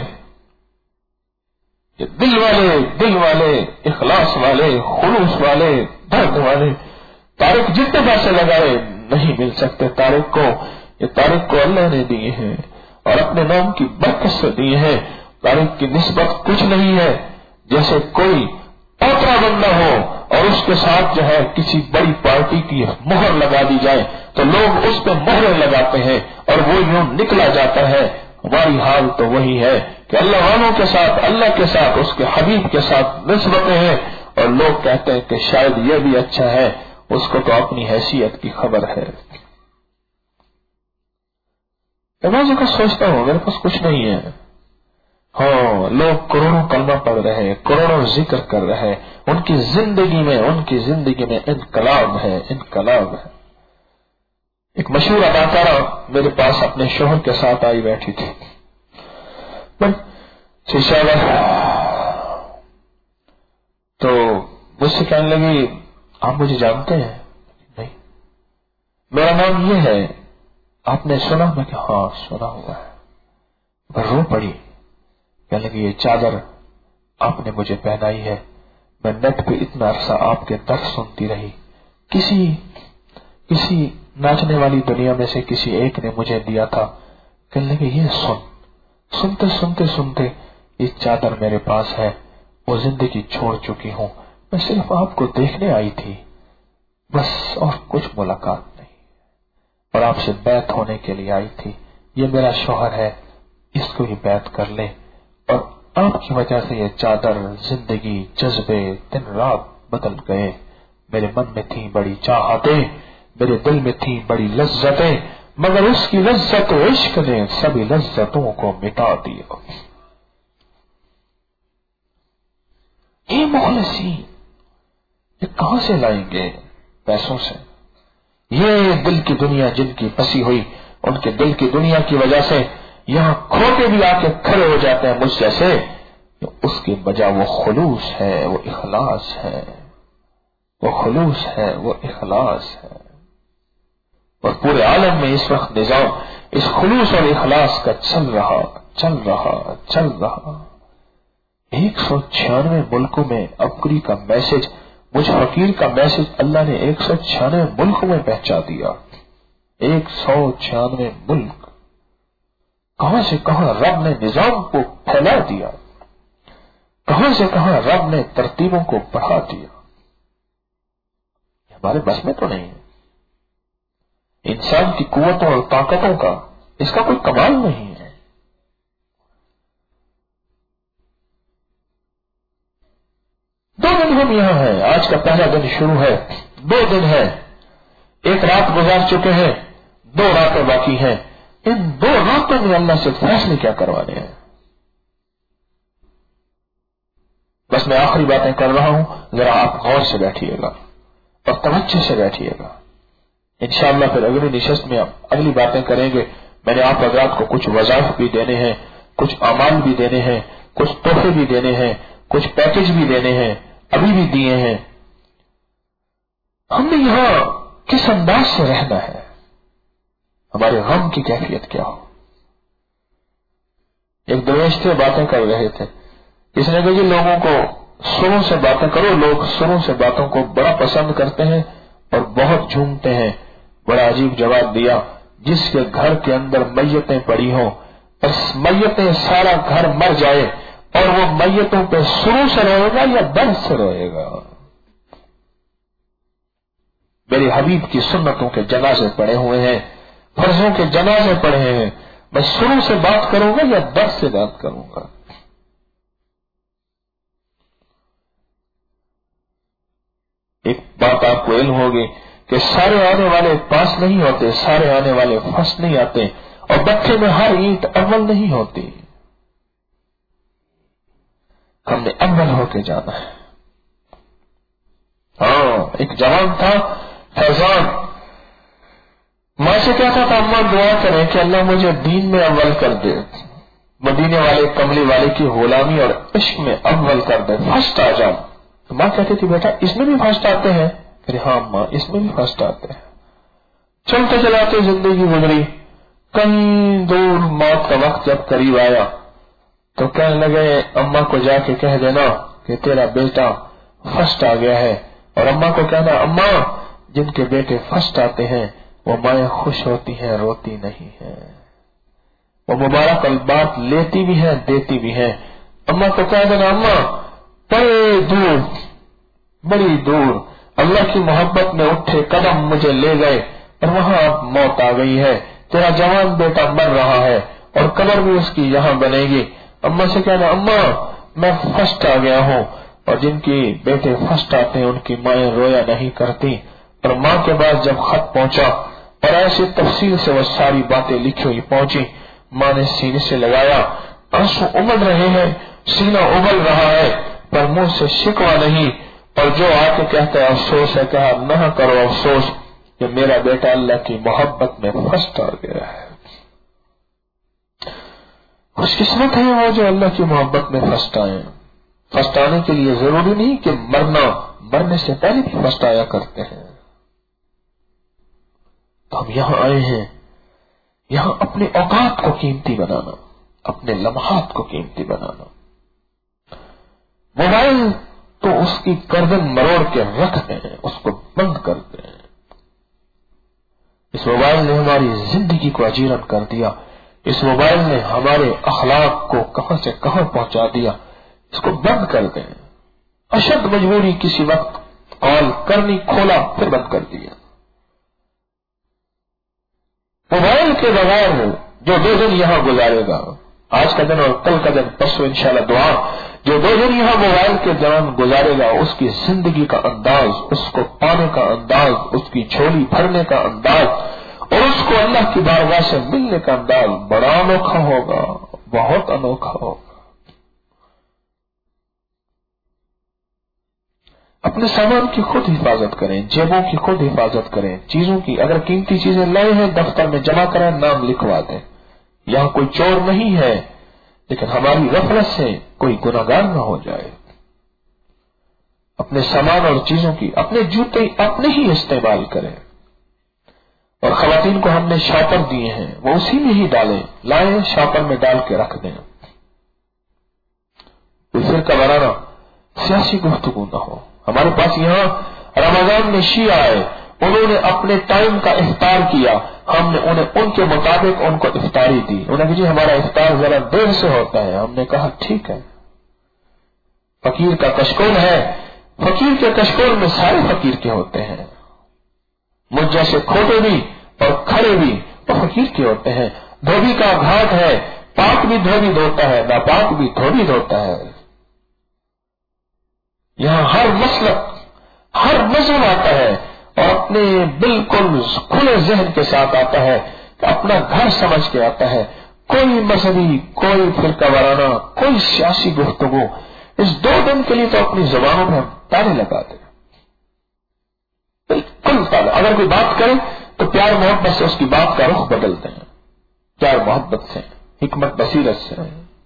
Speaker 1: یہ دل والے اخلاص والے خلوص والے درد والے. طارق جتنے پیسے لگائے نہیں مل سکتے طارق کو. یہ طارق کو اللہ نے دیے ہیں اور اپنے نام کی برکت سے دیے ہیں. طارق کی نسبت کچھ نہیں ہے جیسے کوئی اوترا بندہ ہو اور اس کے ساتھ جو ہے کسی بڑی پارٹی کی مہر لگا دی جائے تو لوگ اس پہ مہریں لگاتے ہیں اور وہ یوں نکلا جاتا ہے. ہماری حال تو وہی ہے کہ اللہ والوں کے ساتھ اللہ کے ساتھ اس کے حبیب کے ساتھ نسبتیں ہیں اور لوگ کہتے ہیں کہ شاید یہ بھی اچھا ہے، اس کو تو اپنی حیثیت کی خبر ہے. मैं बाज़ का सोचता हूँ मेरे पास कुछ नहीं है, हाँ लोग करोड़ों कलमा पढ़ रहे हैं, करोड़ों जिक्र कर रहे हैं, उनकी जिंदगी में इनकलाब है, इनकलाब है। एक मशहूर अदाकारा मेरे पास अपने शोहर के साथ आई बैठी थी, तो मुझसे कहने लगी आप मुझे जानते हैं? नहीं। मेरा नाम ये है, आपने सुना? मैं क्या हाँ सुना हुआ है। मैं रो पड़ी, कहने लगी ये चादर आपने मुझे पहनाई है, मैं नेट पे इतना अरसा आपके दर्द सुनती रही, किसी नाचने वाली दुनिया में से किसी एक ने मुझे दिया था। कहने लगे ये सुनते ये चादर मेरे पास है, वो जिंदगी छोड़ चुकी हूँ, मैं सिर्फ आपको देखने आई थी बस, और कुछ मुलाकात नहीं, और आपसे बैत होने के लिए आई थी। ये मेरा शौहर है, इसको ही बैत कर ले, और आपकी वजह से ये चादर, जिंदगी, जज्बे दिन रात बदल गए। मेरे मन में थी बड़ी चाहतें, मेरे दिल में थी बड़ी लज्जतें, मगर उसकी लज्जत इश्क ने सभी लज्जतों को मिटा दिया। ये मुखलिसी ये कहां से लाएंगे? पैसों से। ये दिल की दुनिया जिनकी बसी हुई, उनके दिल की दुनिया की वजह से यहां खो के भी आके खड़े हो जाते हैं मुझ जैसे। उसकी वजह वो खुलूस है, वो इखलास है, वो खुलूस है, वो इखलास है। और पूरे आलम में इस वक्त निजाम इस खुलूस और इखलास का चल रहा 196 मुल्कों में अबकरी का मैसेज, मुझ फकीर का मैसेज अल्लाह ने 196 मुल्कों में पहुंचा दिया। 196 मुल्क, कहां से कहां रब ने निजाम को फैला दिया, कहां से कहां रब ने तरतीबों को बढ़ा दिया। हमारे बस में तो नहीं है। इंसान की कुव्वतों और ताकतों का इसका कोई कमाल नहीं है। दो दिन हम यहां हैं, आज का पहला दिन शुरू है, 2 दिन है, एक रात गुजार चुके हैं, 2 रातें बाकी हैं। इन 2 रातों में अल्लाह से फैसले क्या करवाने हैं? बस मैं आखिरी बातें कर रहा हूं, जरा आप गौर से बैठिएगा और तवज्जो से बैठिएगा। इंशाअल्लाह फिर अगली निशस्त में अगली बातें करेंगे। मैंने आप हज़रात को कुछ वज़ाइफ भी देने हैं, कुछ अमाल भी देने हैं, कुछ तोहफे भी देने हैं, कुछ पैकेज भी देने हैं, अभी भी दिए हैं। हमने यहां किस अंदाज से रहना है, हमारे गम की कैफियत क्या हो। एक दरवेश थे, बातें कर रहे थे, इसने कहा कि लोगों को सुरों से बातें करो, लोग सुरों से बातों को बड़ा पसंद करते हैं और बहुत झूमते हैं। बड़ा अजीब जवाब दिया, जिसके घर के अंदर मैयतें पड़ी हों और मैयतें सारा घर मर जाए और वो मैयतों पे सुरों से रोएगा या दर्द से रोएगा? मेरे हबीब की सुन्नतों के जनाजे पड़े हुए हैं, फर्जों के जनाजे पड़े हैं, मैं सुरों से बात करूंगा या दर्द से बात करूंगा? एक बात आपको इल्म होगी कि सारे आने वाले पास नहीं होते, सारे आने वाले फर्स्ट नहीं आते, और बच्चे में हर ईंट अव्वल नहीं होती। हमने अव्वल होके जाना है। हाँ, एक जवान था फैजान, मां से कहता था अम्मा दुआ करें कि अल्लाह मुझे दीन में अव्वल कर दे, मदीने वाले कमली वाले की गुलामी और इश्क में अव्वल कर दे, फर्स्ट आ जाओ। तो मां कहती थी बेटा इसमें भी फर्स्ट आते हैं? अरे हाँ मां, इसमें भी फर्स्ट आते हैं। चलते चलाते जिंदगी गुजरी, कहीं दूर मौत का वक्त जब करीब आया तो कहने लगे अम्मा को जाके कह देना कि तेरा बेटा फर्स्ट आ गया है। और अम्मा को कहना, अम्मा जिनके बेटे फर्स्ट आते हैं वो माएं खुश होती हैं, रोती नहीं है, वो मुबारक बात लेती भी है, देती भी है। अम्मा को कह देना, अम्मा बड़ी दूर अल्लाह की मोहब्बत में उठे कदम मुझे ले गए और वहां अब मौत आ गई है, तेरा जवान बेटा मर रहा है और कब्र भी उसकी यहां बनेगी। अम्मा से कहना, अम्मा मैं फर्स्ट आ गया हूं, और जिनकी बेटे फर्स्ट आते हैं उनकी माएं रोया नहीं करती। और मां के पास जब खत पहुंचा اور ایسے تفصیل سے وہ ساری باتیں لکھی ہوئی پہنچی. ماں نے سینے سے لگایا، آنسو امڑ رہے ہیں، سینہ ابل رہا ہے، پر منہ سے شکوہ نہیں. اور جو آ کے کہتا ہے افسوس ہے، کہا نہ کرو افسوس کہ میرا بیٹا اللہ کی محبت میں پھنستا گیا ہے. خوش قسمت ہے وہ جو اللہ کی محبت میں پھنسٹائیں. پھنسٹانے کے لیے ضروری نہیں کہ مرنے سے پہلے بھی پھنسٹایا کرتے ہیں. تو ہم یہاں آئے ہیں، یہاں اپنے اوقات کو قیمتی بنانا، اپنے لمحات کو قیمتی بنانا. موبائل تو اس کی گردن مروڑ کے رکھ دیں، اس کو بند کر دیں. اس موبائل نے ہماری زندگی کو اجیرن کر دیا. اس موبائل نے ہمارے اخلاق کو کہاں سے کہاں پہنچا دیا. اس کو بند کر دیں. اشد مجبوری کسی وقت کال کرنی، کھولا پھر بند کر دیا. موبائل کے بغیر جو 2 دن یہاں گزارے گا، آج کا دن اور کل کا دن، پرسوں انشاءاللہ دعا، جو 2 دن یہاں موبائل کے دوران گزارے گا، اس کی زندگی کا انداز، اس کو پانے کا انداز، اس کی جھولی بھرنے کا انداز اور اس کو اللہ کی بارگاہ سے ملنے کا انداز بڑا انوکھا ہوگا، بہت انوکھا ہوگا. اپنے سامان کی خود حفاظت کریں، جیبوں کی خود حفاظت کریں، چیزوں کی اگر قیمتی چیزیں لائے ہیں دفتر میں جمع کریں، نام لکھوا دیں. یہاں کوئی چور نہیں ہے، لیکن ہماری غفلت سے کوئی گناہگار نہ ہو جائے. اپنے سامان اور چیزوں کی، اپنے جوتے اپنے ہی استعمال کریں. اور خواتین کو ہم نے شاپر دیے ہیں، وہ اسی میں ہی ڈالیں، لائیں شاپر میں ڈال کے رکھ دیں. فرقہ وارانہ سیاسی گفتگو نہ ہو. ہمارے پاس یہاں رمضان میں شیعہ آئے، انہوں نے اپنے ٹائم کا افطار کیا، ہم نے انہیں ان کے مطابق ان کو افطاری دی. انہوں نے کہا جی ہمارا افطار ذرا دیر سے ہوتا ہے. ہم نے کہا ٹھیک ہے. فقیر کا کشکول ہے، فقیر کے کشکول میں سارے فقیر کے ہوتے ہیں. مجھ جیسے کھوٹے بھی اور کھڑے بھی تو فقیر کے ہوتے ہیں. دھوبی کا گھاٹ ہے، پاک بھی دھوبی دھوتا ہے، ناپاک بھی دھوبی دھوتا ہے. یہاں ہر مسلک، ہر مذہب آتا ہے اور اپنے بالکل کھلے ذہن کے ساتھ آتا ہے کہ اپنا گھر سمجھ کے آتا ہے. کوئی مذہبی، کوئی فرقہ وارانہ، کوئی سیاسی گفتگو اس 2 دن کے لیے تو اپنی زبانوں میں ہم تالے لگا دیں، بالکل تالے. اگر کوئی بات کرے تو پیار محبت سے اس کی بات کا رخ بدلتے ہیں، پیار محبت سے، حکمت بصیرت سے.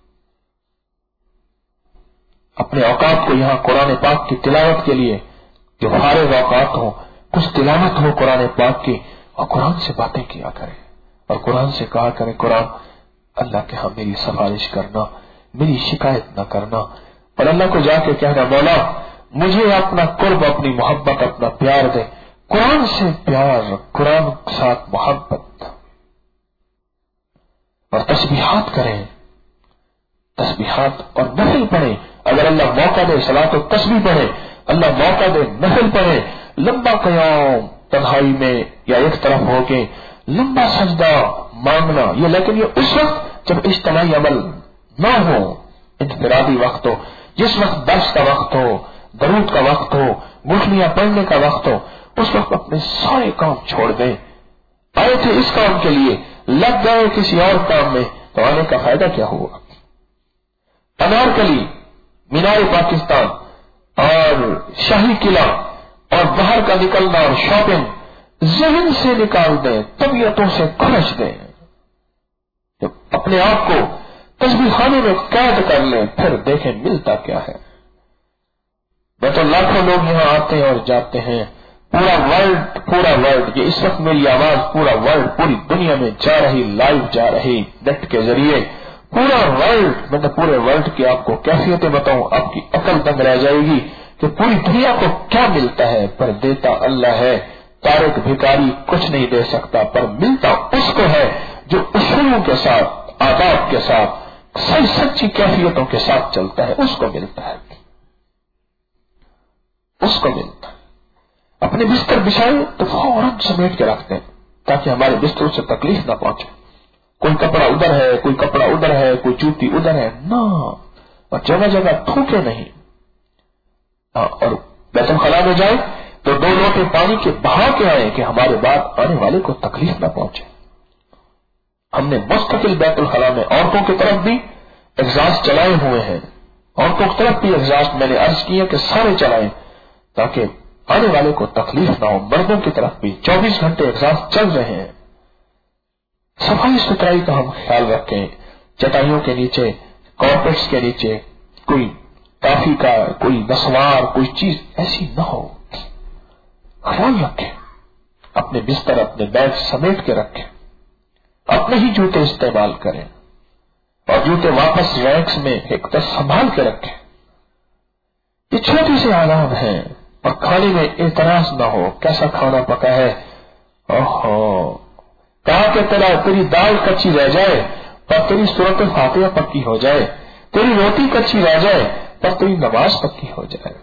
Speaker 1: اپنے اوقات کو یہاں قرآن پاک کی تلاوت کے لیے جو فارغ اوقات ہوں، کچھ تلاوت ہو قرآن پاک کی، اور قرآن سے باتیں کیا کریں اور قرآن سے کہا کریں قرآن اللہ کے ہاں میری سفارش کرنا، میری شکایت نہ کرنا. اور اللہ کو جا کے کہنا مولا مجھے اپنا قرب، اپنی محبت، اپنا پیار دے. قرآن سے پیار، قرآن کے ساتھ محبت. اور تسبیحات کریں، تسبیحات اور نفل پڑھیں. اگر اللہ موقع دے صلاۃ و تسبیح پڑھے، اللہ موقع دے نفل پڑھے، لمبا قیام تنہائی میں یا ایک طرف ہو کے لمبا سجدہ مانگنا. یہ لیکن یہ اس وقت جب اجتماعی عمل نہ ہو، انفرادی وقت ہو، جس وقت درس کا وقت ہو، درود کا وقت ہو، گٹھلیاں پڑھنے کا وقت ہو، اس وقت اپنے سارے کام چھوڑ دیں. آئے تھے اس کام کے لیے، لگ گئے کسی اور کام میں، تو آنے کا فائدہ کیا ہوا؟ انارکلی، مینار پاکستان اور شاہی قلعہ اور باہر کا نکلنا اور شاپنگ ذہن سے نکال دیں، طبیعتوں سے کھرچ دیں. جب اپنے آپ کو تسبیح خانے میں قید کر لیں، پھر دیکھیں ملتا کیا ہے. میں تو لاکھوں لوگ یہاں آتے ہیں اور جاتے ہیں، پورا ورلڈ یہ اس وقت میری آواز پورا ورلڈ، پوری دنیا میں جا رہی، لائیو جا رہی نیٹ کے ذریعے پورا ورلڈ. میں نے پورے ورلڈ کی آپ کو کیفیتیں بتاؤں، آپ کی عقل دنگ رہ جائے گی کہ پوری دنیا کو کیا ملتا ہے، پر دیتا اللہ ہے. تارک بھکاری کچھ نہیں دے سکتا، پر ملتا اس کو ہے جو اصولوں کے ساتھ، آداب کے ساتھ، سچی کیفیتوں کے ساتھ چلتا ہے، اس کو ملتا ہے، اس کو ملتا ہے. اپنے بستر بچھائے تو فوراً سمیٹ کے رکھتے ہیں تاکہ ہمارے بستروں سے تکلیف نہ پہنچے. کوئی کپڑا ادھر ہے، کوئی کپڑا ادھر ہے، کوئی جوتی ادھر ہے نہ، اور جگہ جگہ تھوکے نہیں. اور بیت الخلاء میں جائے تو 2 लोटे पानी के बहा के आए कि हमारे बाद आने वाले को तकलीफ न पहुंचे। हमने मुस्तकिल बैतुल खला में औरतों की तरफ भी एग्जॉस्ट चलाए हुए हैं, औरतों की तरफ भी एग्जॉस्ट मैंने अर्ज किया कि सारे चलाएं ताकि आने वाले को तकलीफ ना हो। मर्दों की तरफ भी 24 घंटे एग्जॉस्ट चल रहे हैं। सफाई सुथराई का हम ख्याल रखें, चटाइयों के नीचे, कॉर्पेट्स के नीचे कोई काफी का कोई नस्वार कोई चीज ऐसी न हो, ख्याल रखें। अपने बिस्तर अपने बैग समेट के रखें, अपने ही जूते इस्तेमाल करें और जूते वापस रैक्स में एक तरफ संभाल के रखें। ये छोटी सी आलाम है। और खाने में एतराज ना हो, कैसा खाना पका है, ओहो कहा कि तेरी दाल कच्ची रह जाए पर तेरी सूरत फातिहा पक्की हो जाए, तेरी रोटी कच्ची रह जाए पर तेरी नमाज पक्की हो जाए,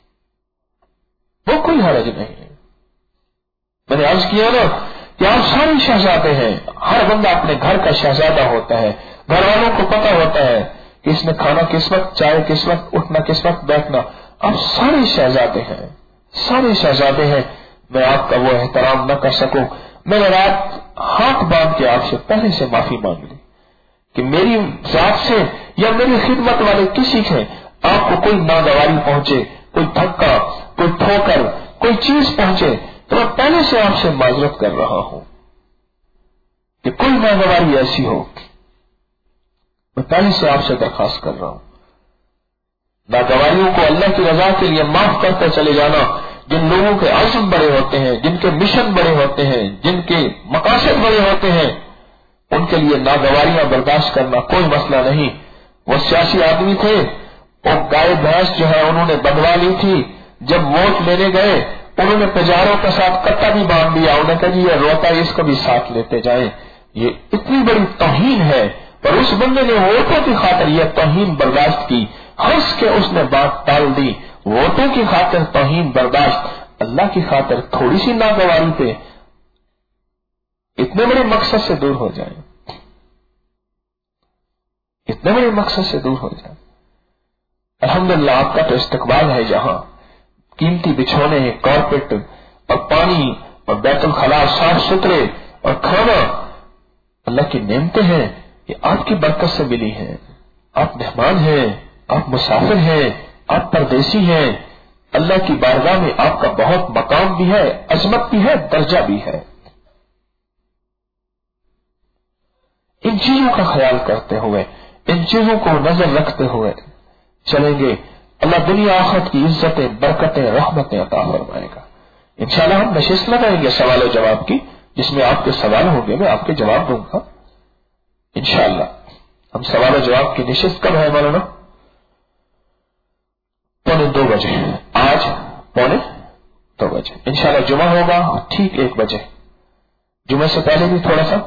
Speaker 1: वो कोई हरज नहीं है। मैंने अर्ज किया ना कि आप सारे शहजादे हैं, हर बंदा अपने घर का शहजादा होता है। घर वालों को पता होता है कि इसने खाना किस वक्त, चाय किस वक्त, उठना किस वक्त, बैठना। आप सारे शहजादे हैं, सारे शहजादे हैं। मैं आपका वो एहतराम न कर सकूं, मैंने रात हाथ बांध के आपसे पहले से माफी मांग ली कि मेरी जात से या मेरी खिदमत वाले किसी से आपको कोई नागवारी पहुंचे, कोई धक्का, कोई ठोकर, कोई चीज पहुंचे तो मैं पहले से आपसे माजरत कर रहा हूं कि कोई नागवारी ऐसी हो, मैं पहले से आपसे दरखास्त कर रहा हूं। नागवारियों को अल्लाह की रजा के लिए माफ करते चले जाना। जिन लोगों के आज़म बड़े होते हैं, जिनके मिशन बड़े होते हैं, जिनके मकासद बड़े होते हैं, उनके लिए नागवारियां बर्दाश्त करना कोई मसला नहीं। वो सियासी आदमी थे, वो गाय भैंस जो है उन्होंने बंधवा ली थी। जब वोट लेने गए उन्होंने पुजारों के साथ कट्टा भी बांध दिया। उन्होंने कहा जी ये रोता है, इसको भी साथ लेते जाएं। ये इतनी बड़ी तौहीन है, पर उस बंदे ने वोटों की खातिर यह तौहीन बर्दाश्त की, हंस के उसने बात टाल दी। वोटों की खातिर तौहीन बर्दाश्त, अल्लाह की खातिर थोड़ी सी नागवारी पे इतने बड़े मकसद से दूर हो जाए, इतने बड़े मकसद से दूर हो जाए। अल्हम्दुलिल्लाह आपका तो इस्तकबाल है, जहां कीमती बिछौने, कारपेट और पानी और बैतुल खला साफ सुथरे और खाना, अल्लाह की नेमतें हैं, ये आपकी बरकत से मिली हैं। आप मेहमान हैं, आप मुसाफिर हैं, आप परदेसी हैं। अल्लाह की बारगाह में आपका बहुत मकाम भी है, अजमत भी है, दर्जा भी है। इन चीजों का ख्याल करते हुए, इन चीजों को नजर रखते हुए चलेंगे, अल्लाह दुनिया आखिरत की इज्जतें, बरकतें, रहमतें अता फरमाएगा। इंशाअल्लाह हम नशिस्त लगाएंगे सवाल और जवाब की, जिसमें आपके सवाल होंगे मैं आपके जवाब दूंगा। इंशाअल्लाह हम सवाल और जवाब की नशिस्त कब है मौलाना? 2:45 बजे, आज 2:45 बजे। इंशाअल्लाह जुमा होगा ठीक 1 बजे। जुमे से पहले भी थोड़ा सा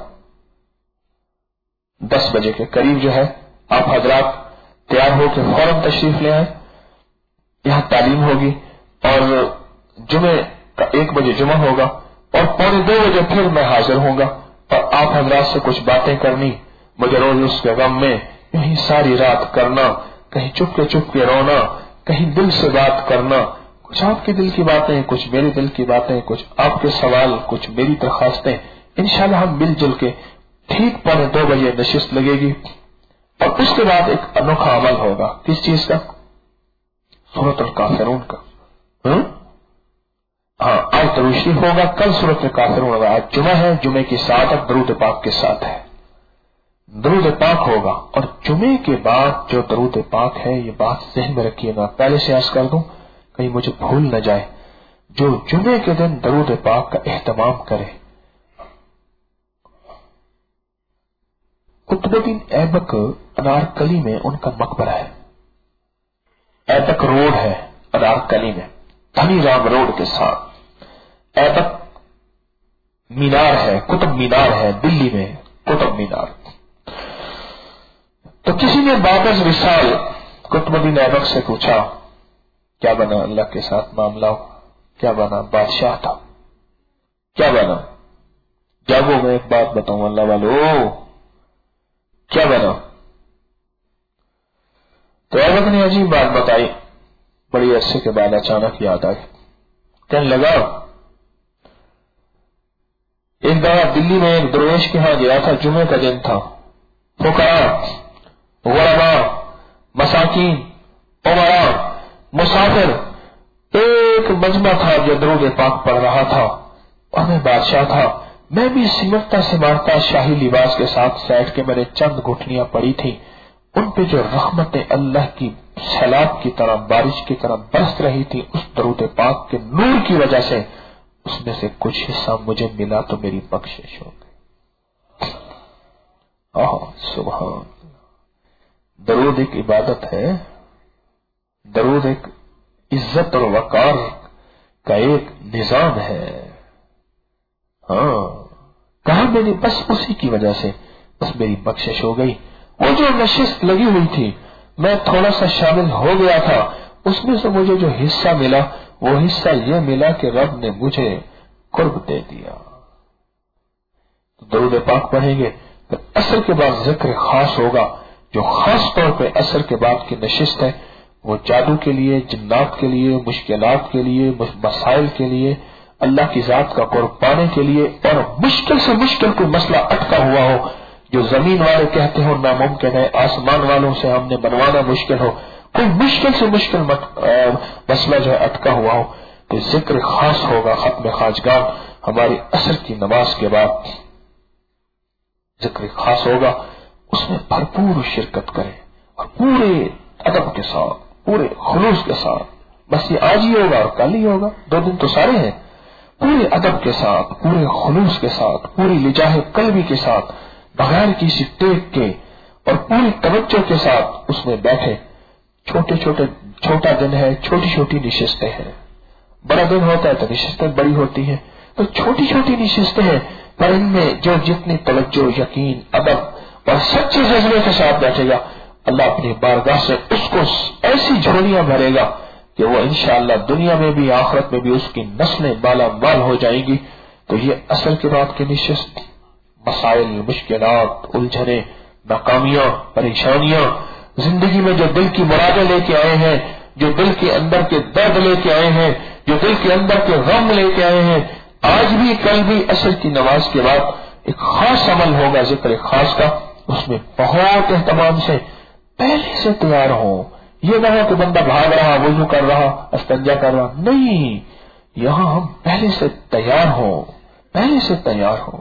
Speaker 1: 10 बजे के करीब जो है आप हजरात तैयार होकर फौरन तशरीफ ले आए। यहां तालीम होगी और जुमे का 1 बजे जुमा होगा और 2:45 बजे फिर मैं हाजिर होऊंगा और आप हजरात से कुछ बातें करनी, मुझे रोज उसके गम में यही सारी रात करना, कहीं चुपके रोना, कहीं दिल से बात करना, कुछ आपके दिल की बातें, कुछ मेरे दिल की बातें, कुछ आपके सवाल, कुछ मेरी दरखास्तें। इंशाअल्लाह हम मिलजुल के ठीक 2:45 बजे नशिस्त लगेगी और उसके बाद एक अनोखा अमल होगा। किस चीज का? सूरतुल काफिरून का। हाँ, आज दरूद शरीफ होगा, कल सूरतुल काफिरून होगा। आज जुमा है, जुमे की साथ दरूद पाक के साथ है, दरूद पाक होगा। और जुमे के बाद जो दरूद पाक है, ये बात ज़हन में रखिएगा, पहले से अर्ज कर दूं कहीं मुझे भूल न जाए। जो जुमे के दिन दरूद पाक का एहतमाम करे, कुतुबुद्दीन ऐबक अनारकली में उनका मकबरा है। ऐबक रोड है अनारकली में, धनी राम रोड के साथ ऐबक मीनार है, कुतुब मीनार है दिल्ली में, कुतुब मीनार। तो किसी ने बाबर्स विशाल कुतुबुद्दीन ऐबक से पूछा क्या बना अल्लाह के साथ मामला? क्या बना? बादशाह था। क्या बना? जागो, मैं एक बात बताऊं अल्लाह वालों, क्या बना? तो ऐबक ने अजीब बात बताई। बड़ी अरसे के बाद अचानक याद आई। کہنے لگا ایک دفعہ دلی میں ایک درویش کے ہاں گیا تھا، جمعے کا دن تھا، فقراء، غرباء، مساکین، امراء، مسافر، ایک مجمع تھا جو درود پاک پڑھ رہا تھا، اور میں بادشاہ تھا، میں بھی سمٹتا سمارتا شاہی لباس کے ساتھ سیٹ کے میرے چند گھٹنیاں پڑی تھی، ان پہ جو رحمت اللہ کی سیلاب کی طرح بارش کی طرح برس رہی تھی، اس درود پاک کے نور کی وجہ سے اس میں سے کچھ حصہ مجھے ملا تو میری بخشش ہو گئی۔ سبحان اللہ، درود ایک عبادت ہے، درود ایک عزت اور وقار کا ایک نظام ہے۔ ہاں کہا میں نے بس اسی کی وجہ سے بس میری بخشش ہو گئی۔ وہ جو نشست لگی ہوئی تھی میں تھوڑا سا شامل ہو گیا تھا، اس میں سے مجھے جو حصہ ملا وہ حصہ یہ ملا کہ رب نے مجھے قرب دے دیا۔ درود پاک پڑھیں گے پھر عصر کے بعد ذکر خاص ہوگا، جو خاص طور پہ عصر کے بعد کی نشست ہے وہ جادو کے لیے، جنات کے لیے، مشکلات کے لیے، مسائل کے لیے، اللہ کی ذات کا قرب پانے کے لیے، اور مشکل سے مشکل کوئی مسئلہ اٹکا ہوا ہو جو زمین والے کہتے ہو ناممکن ہے، آسمان والوں سے ہم نے بنوانا مشکل ہو، کوئی مشکل سے مشکل مسئلہ جو ہے اٹکا ہوا ہو تو ذکر خاص ہوگا ختم خواجگان ہماری عصر کی نماز کے بعد، ذکر خاص ہوگا، اس میں بھرپور شرکت کریں اور پورے ادب کے ساتھ، پورے خلوص کے ساتھ، بس یہ آج ہی ہوگا اور کل ہی ہوگا، 2 دن تو سارے ہیں، پورے ادب کے ساتھ، پورے خلوص کے ساتھ، پوری لجاہ قلبی کے ساتھ، بغیر کسی ٹیک کے اور پوری توجہ کے ساتھ اس میں بیٹھے۔ چھوٹا دن ہے، چھوٹی چھوٹی نشستیں ہیں، بڑا دن ہوتا ہے تو نشستیں بڑی ہوتی ہیں، تو چھوٹی چھوٹی نشستیں ہیں، پر ان میں جو جتنی توجہ، یقین، ادب اور سچے جذبے کے ساتھ بیٹھے گا اللہ اپنی بارگاہ سے اس کو ایسی جھولیاں بھرے گا کہ وہ انشاءاللہ دنیا میں بھی آخرت میں بھی اس کی نسلیں مالا مال ہو جائیں گی۔ تو یہ عصر کے بعد کی نشست، مسائل، مشکلات، الجھنیں، ناکامیاں، پریشانیاں، زندگی میں جو دل کی مرادیں لے کے آئے ہیں، جو دل کے اندر کے درد لے کے آئے ہیں، جو دل کے اندر کے غم لے کے آئے ہیں، آج بھی کل بھی عصر کی نماز کے بعد ایک خاص عمل ہوگا ذکر خاص کا، اس میں بہت اہتمام سے پہلے سے تیار ہو۔ یہ نہ ہو کہ بندہ بھاگ رہا، وضو کر رہا، استنجا کر رہا، نہیں، یہاں ہم پہلے سے تیار ہوں، پہلے سے تیار ہوں،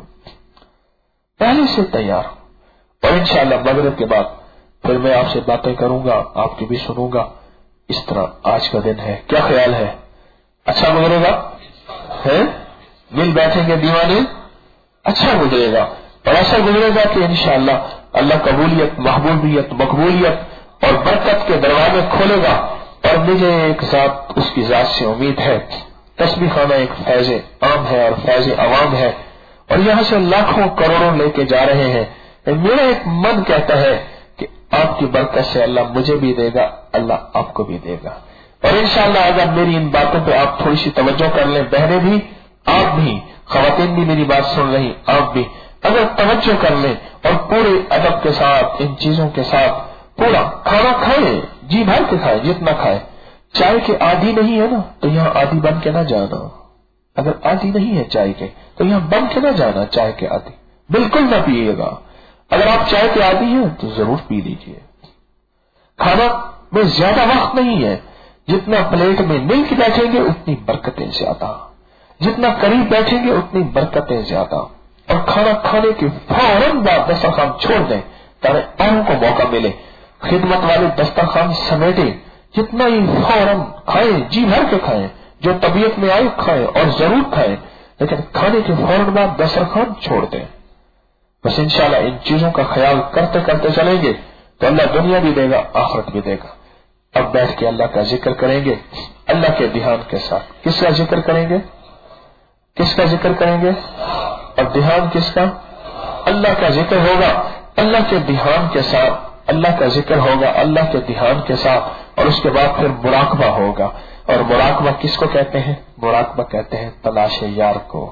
Speaker 1: پہلے سے تیار ہوں۔ اور انشاءاللہ مغرب کے بعد پھر میں آپ سے باتیں کروں گا، آپ کی بھی سنوں گا۔ اس طرح آج کا دن ہے، کیا خیال ہے؟ اچھا گزرے گا؟ ہے مل بیٹھیں گے دیوانے، اچھا گزرے گا، اور ایسا گزرے گا کہ انشاءاللہ اللہ قبولیت، محبوبیت، مقبولیت اور برکت کے دروازے کھولے گا۔ اور مجھے ایک ذات، اس کی ذات سے امید ہے، تسبیح خانہ ایک فیض عام ہے اور فیض عوام ہے، اور یہاں سے لاکھوں کروڑوں لے کے جا رہے ہیں۔ میرا ایک من کہتا ہے کہ آپ کی برکت سے اللہ مجھے بھی دے گا، اللہ آپ کو بھی دے گا۔ اور انشاءاللہ اگر میری ان باتوں پہ آپ تھوڑی سی توجہ کر لیں، بہنیں بھی، آپ بھی، خواتین بھی میری بات سن رہی، آپ بھی اگر توجہ کر لیں اور پورے ادب کے ساتھ ان چیزوں کے ساتھ پورا کھانا کھائیں، جی بھر کے کھائیں، جتنا کھائیں۔ چائے کے عادی نہیں ہے نا تو یہاں عادی بن کے نہ جانا، اگر عادی نہیں ہے چائے کے تو یہاں بن کے نہ جانا، چائے کے عادی بالکل نہ پیئے گا۔ اگر آپ چائے کے عادی ہیں تو ضرور پی لیجئے۔ کھانا میں زیادہ وقت نہیں ہے، جتنا پلیٹ میں مل کے بیٹھیں گے اتنی برکتیں زیادہ، جتنا قریب بیٹھیں گے اتنی برکتیں زیادہ۔ اور کھانا کھانے کے فوراً بعد دسترخوان چھوڑ دیں تاکہ اوروں کو موقع ملے، خدمت والے دسترخوان سمیٹیں، جتنا ہی فوراً کھائیں، جی بھر کے کھائیں، جو طبیعت میں آئے کھائیں اور ضرور کھائیں، لیکن کھانے کے فوراً بعد دسترخوان چھوڑ دیں۔ بس انشاءاللہ ان چیزوں کا خیال کرتے کرتے چلیں گے تو اللہ دنیا بھی دے گا، آخرت بھی دے گا۔ اب بیٹھ کے اللہ کا ذکر کریں گے، اللہ کے دھیان کے ساتھ۔ کس کا ذکر کریں گے؟ کس کا ذکر کریں گے؟ اور دھیان کس کا؟ اللہ کا ذکر ہوگا، اللہ کے دھیان کے ساتھ، اللہ کا ذکر ہوگا اللہ کے دھیان کے ساتھ، اور اس کے بعد پھر مراقبہ ہوگا۔ اور مراقبہ کس کو کہتے ہیں؟ مراقبہ کہتے ہیں تلاش یار کو۔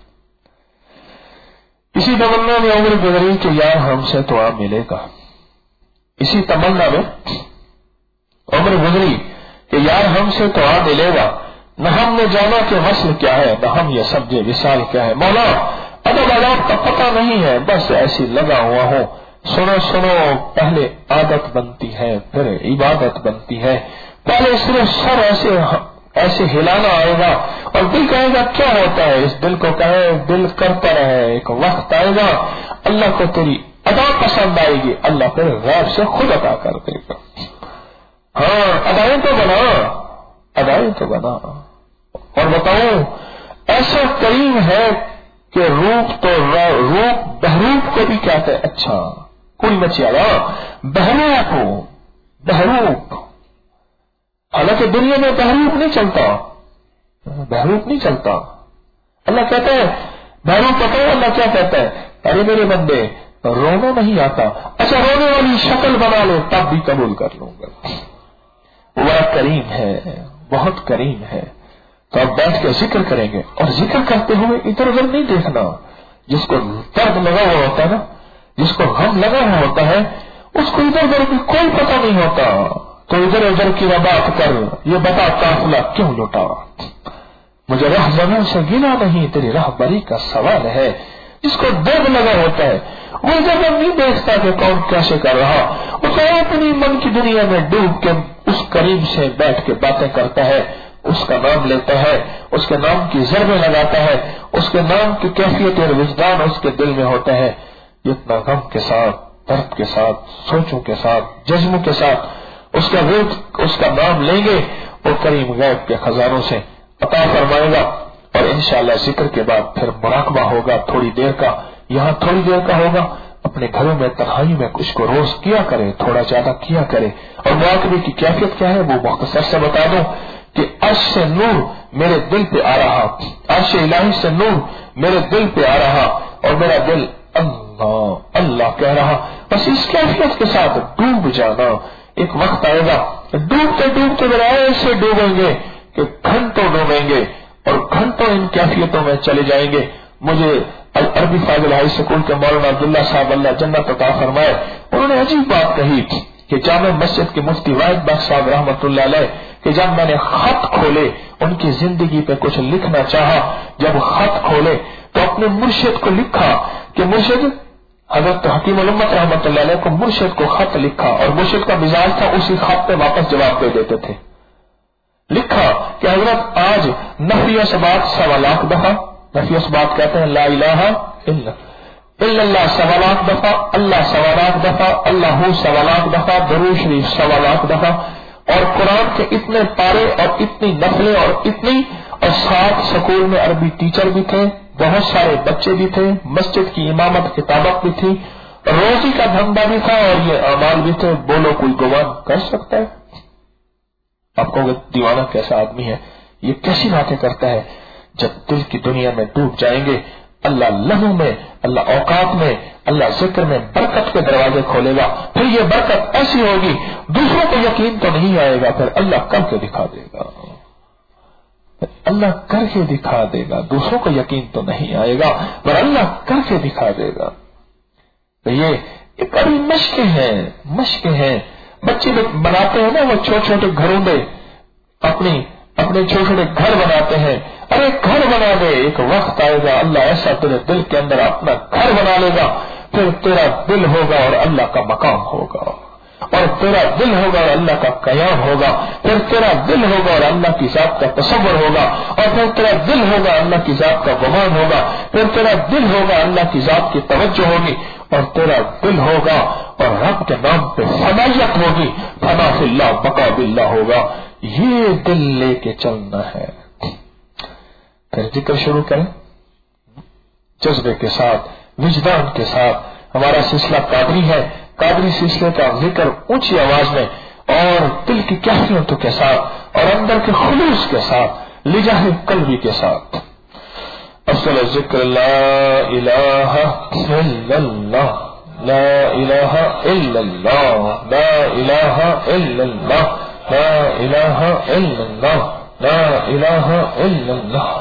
Speaker 1: اسی تمنا میں عمر گزری کہ یار ہم سے تو آ ملے گا، اسی تمنا میں عمر گزری کہ یار ہم سے تو آ ملے گا، نہ ہم نے جانا کہ وصل کیا ہے، نہ ہم یہ سمجھے وصال کیا ہے۔ مولا ادب آداب کا پتہ نہیں ہے، بس ایسی لگا ہوا ہوں۔ سنو سنو، پہلے عادت بنتی ہے پھر عبادت بنتی ہے۔ پہلے صرف سر ایسے ہلانا آئے گا اور دل کہے گا کیا ہوتا ہے، اس دل کو کہے دل کرتا رہے، ایک وقت آئے گا اللہ کو تیری ادا پسند آئے گی، اللہ پھر غیب سے خود عطا کر دے گا۔ ہاں ادائیں تو بنا، ادائیں تو بنا۔ اور بتاؤں ایسا کریم ہے کہ روپ تو روپ بہروپ کو بھی کہتے ہیں، اچھا کوئی بچیا بہروپ ہو، بہروپ، حالانکہ دنیا میں بہروپ نہیں چلتا، بہروپ نہیں چلتا۔ اللہ کہتا ہے بہروپ، پتہ ہے اللہ کیا کہتا ہے، ارے میرے بندے رونا نہیں آتا، اچھا رونے والی شکل بنا لو تب بھی قبول کر لوں گا۔ وہ بڑا کریم ہے، بہت کریم ہے۔ تو آپ بیٹھ کے ذکر کریں گے، اور ذکر کرتے ہوئے ادھر ادھر نہیں دیکھنا۔ جس کو درد لگا ہوا ہوتا ہے نا، جس کو غم لگا ہوا ہوتا ہے، اس کو ادھر ادھر بھی کوئی پتہ نہیں ہوتا، تو ادھر ادھر کی بات کر، یہ بتا قافلہ کیوں لوٹا، مجھے رہبروں سے گنا نہیں، تیری رہبری کا سوال ہے۔ جس کو درد لگا ہوتا ہے وہ ادھر ادھر نہیں دیکھتا کہ کون کیسے کر رہا، وہ تو اپنی من کی دنیا میں ڈوب کے اس کریم سے بیٹھ کے باتیں کرتا ہے، اس کا نام لیتا ہے، اس کے نام کی ضربیں لگاتا ہے، اس کے نام کی کیفیت اور وجدان اس کے دل میں ہوتا ہے۔ جتنا غم کے ساتھ، درد کے ساتھ، سوچوں کے ساتھ، جذبوں کے ساتھ اس کا ورد، اس کا نام لیں گے، وہ کریم غیب کے خزانوں سے عطا فرمائے گا۔ اور انشاءاللہ ذکر کے بعد پھر مراقبہ ہوگا تھوڑی دیر کا، یہاں تھوڑی دیر کا ہوگا، اپنے گھروں میں تنہائی میں کچھ کو روز کیا کرے، تھوڑا زیادہ کیا کرے۔ اور مراقبے کی کیفیت کیا ہے وہ مختصر سے بتا دوں کہ عرش سے نور میرے دل پہ آ رہا، عرش الہی سے نور میرے دل پہ آ رہا، اور میرا دل اللہ اللہ کہہ رہا۔ بس اس کیفیت کے ساتھ ڈوب جانا۔ ایک وقت آئے گا ڈوبتے ڈوبتے میرے ایسے ڈوبیں گے کہ گھنٹوں ڈوبیں گے اور گھنٹوں ان کیفیتوں میں چلے جائیں گے۔ مجھے عربی فاضل ہائی اسکول کے مولانا عبداللہ صاحب اللہ جنت عطا فرمائے، انہوں نے عجیب بات کہی کہ جامع مسجد کے مفتی واحد بخش صاحب رحمۃ اللہ علیہ کہ جب میں نے خط کھولے ان کی زندگی پہ کچھ لکھنا چاہا، جب خط کھولے تو اپنے مرشد کو لکھا کہ مرشد حضرت حکیم الامت رحمۃ اللہ علیہ کو مرشد کو خط لکھا، اور مرشد کا مزاج تھا اسی خط پہ واپس جواب دے دیتے تھے۔ لکھا کہ حضرت آج نفی و ثبات 1.25 لاکھ دفعہ، نفی و ثبات کہتے ہیں لا الہ الا اللہ 1.25 لاکھ دفعہ، اللہ 1.25 لاکھ دفعہ، اللہ 1.25 لاکھ دفعہ، درود شریف 1.25 لاکھ دفعہ، اور قرآن کے اتنے پارے اور اتنی نفلیں اور اتنی، اور ساتھ سکول میں عربی ٹیچر بھی تھے، بہت سارے بچے بھی تھے، مسجد کی امامت کتابت بھی تھی، روزی کا دھندا بھی تھا، اور یہ اعمال بھی تھے۔ بولو کوئی گمان کر سکتا ہے؟ آپ کو دیوانہ کیسا آدمی ہے، یہ کیسی باتیں کرتا ہے؟ جب دل کی دنیا میں ڈوب جائیں گے، اللہ لمحوں میں، اللہ اوقات میں، اللہ ذکر میں برکت کے دروازے کھولے گا۔ پھر یہ برکت ایسی ہوگی دوسروں کو یقین تو نہیں آئے گا، پھر اللہ کر کے دکھا دے گا، اللہ کر کے دکھا دے گا۔ دوسروں کو یقین تو نہیں آئے گا پر اللہ کر کے دکھا دے گا۔ تو یہ بڑی مشقیں ہیں، مشقیں ہیں۔ بچے لوگ بناتے ہیں نا وہ چھوٹے چھوٹے گھروں میں اپنے چھوٹے چھوٹے گھر بناتے ہیں، ارے گھر بنا دے، ایک وقت آئے گا اللہ ایسا تیرے دل کے اندر اپنا گھر بنا لے گا، پھر تیرا دل ہوگا اور اللہ کا مقام ہوگا، اور تیرا دل ہوگا اور اللہ کا قیام ہوگا، پھر تیرا دل ہوگا اور اللہ کی ذات کا تصور ہوگا، اور پھر تیرا دل ہوگا اللہ کی ذات کا گمان ہوگا، پھر تیرا دل ہوگا اللہ کی ذات کی توجہ ہوگی، اور تیرا دل ہوگا اور رب کے نام پہ فنائیت ہوگی، فنا فی اللہ بقا باللہ ہوگا۔ یہ دل لے کے چلنا ہے۔ پھر ذکر شروع کریں جذبے کے ساتھ، وجدان کے ساتھ۔ ہمارا سلسلہ قادری ہے، قادری سلسلے کا ذکر اونچی آواز میں اور دل کی کیفیتوں کے ساتھ اور اندر کے خلوص کے ساتھ، لجاہ قلبی کے ساتھ۔ افضل ذکر لا الہ الا اللہ، لا الہ الا اللہ، لا الہ الا اللہ، لا الہ الا اللہ، لا الہ الا اللہ،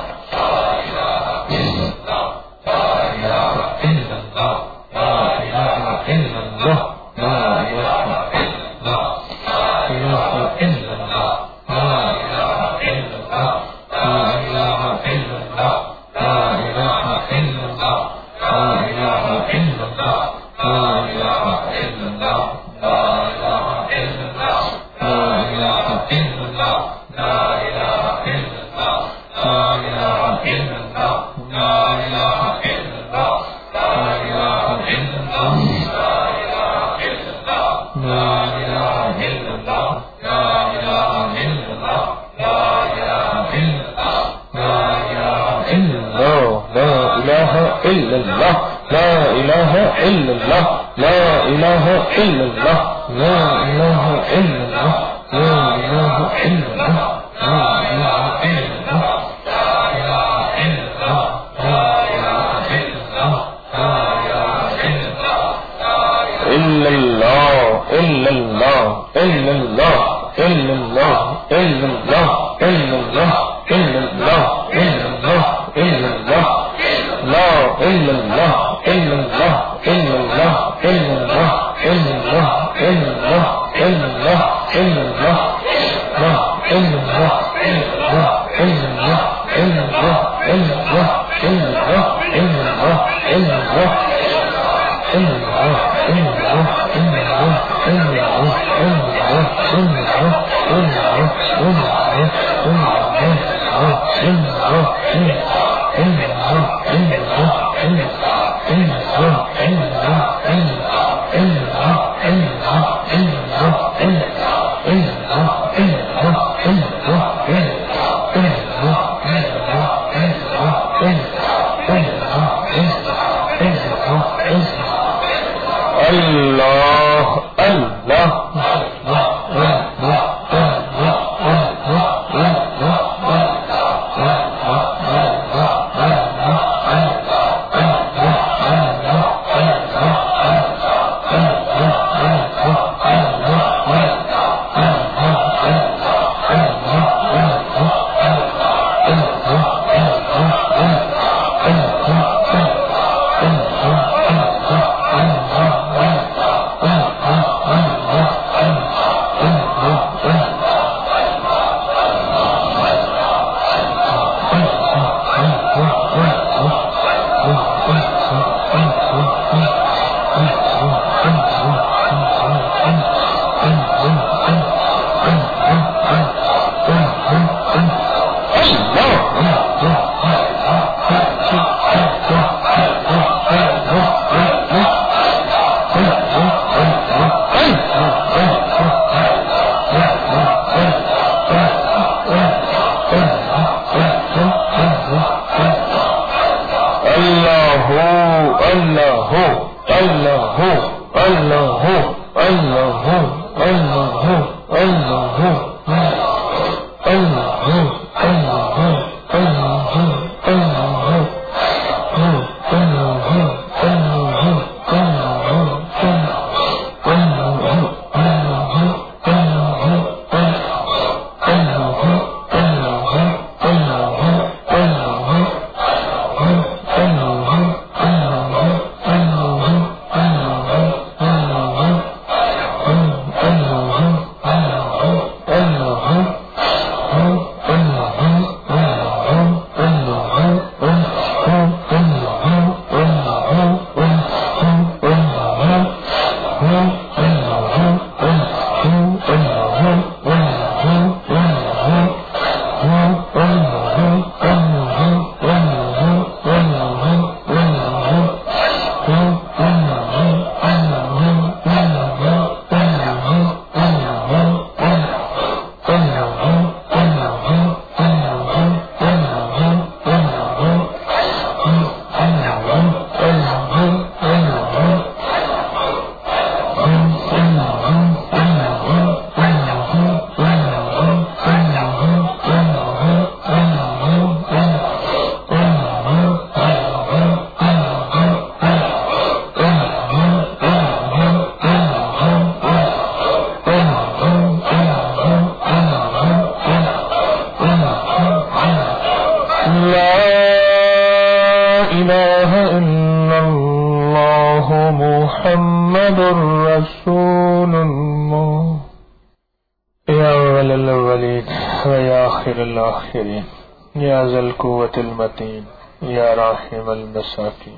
Speaker 1: الآخرين يا ذا القوة المتين يا راحم المساكين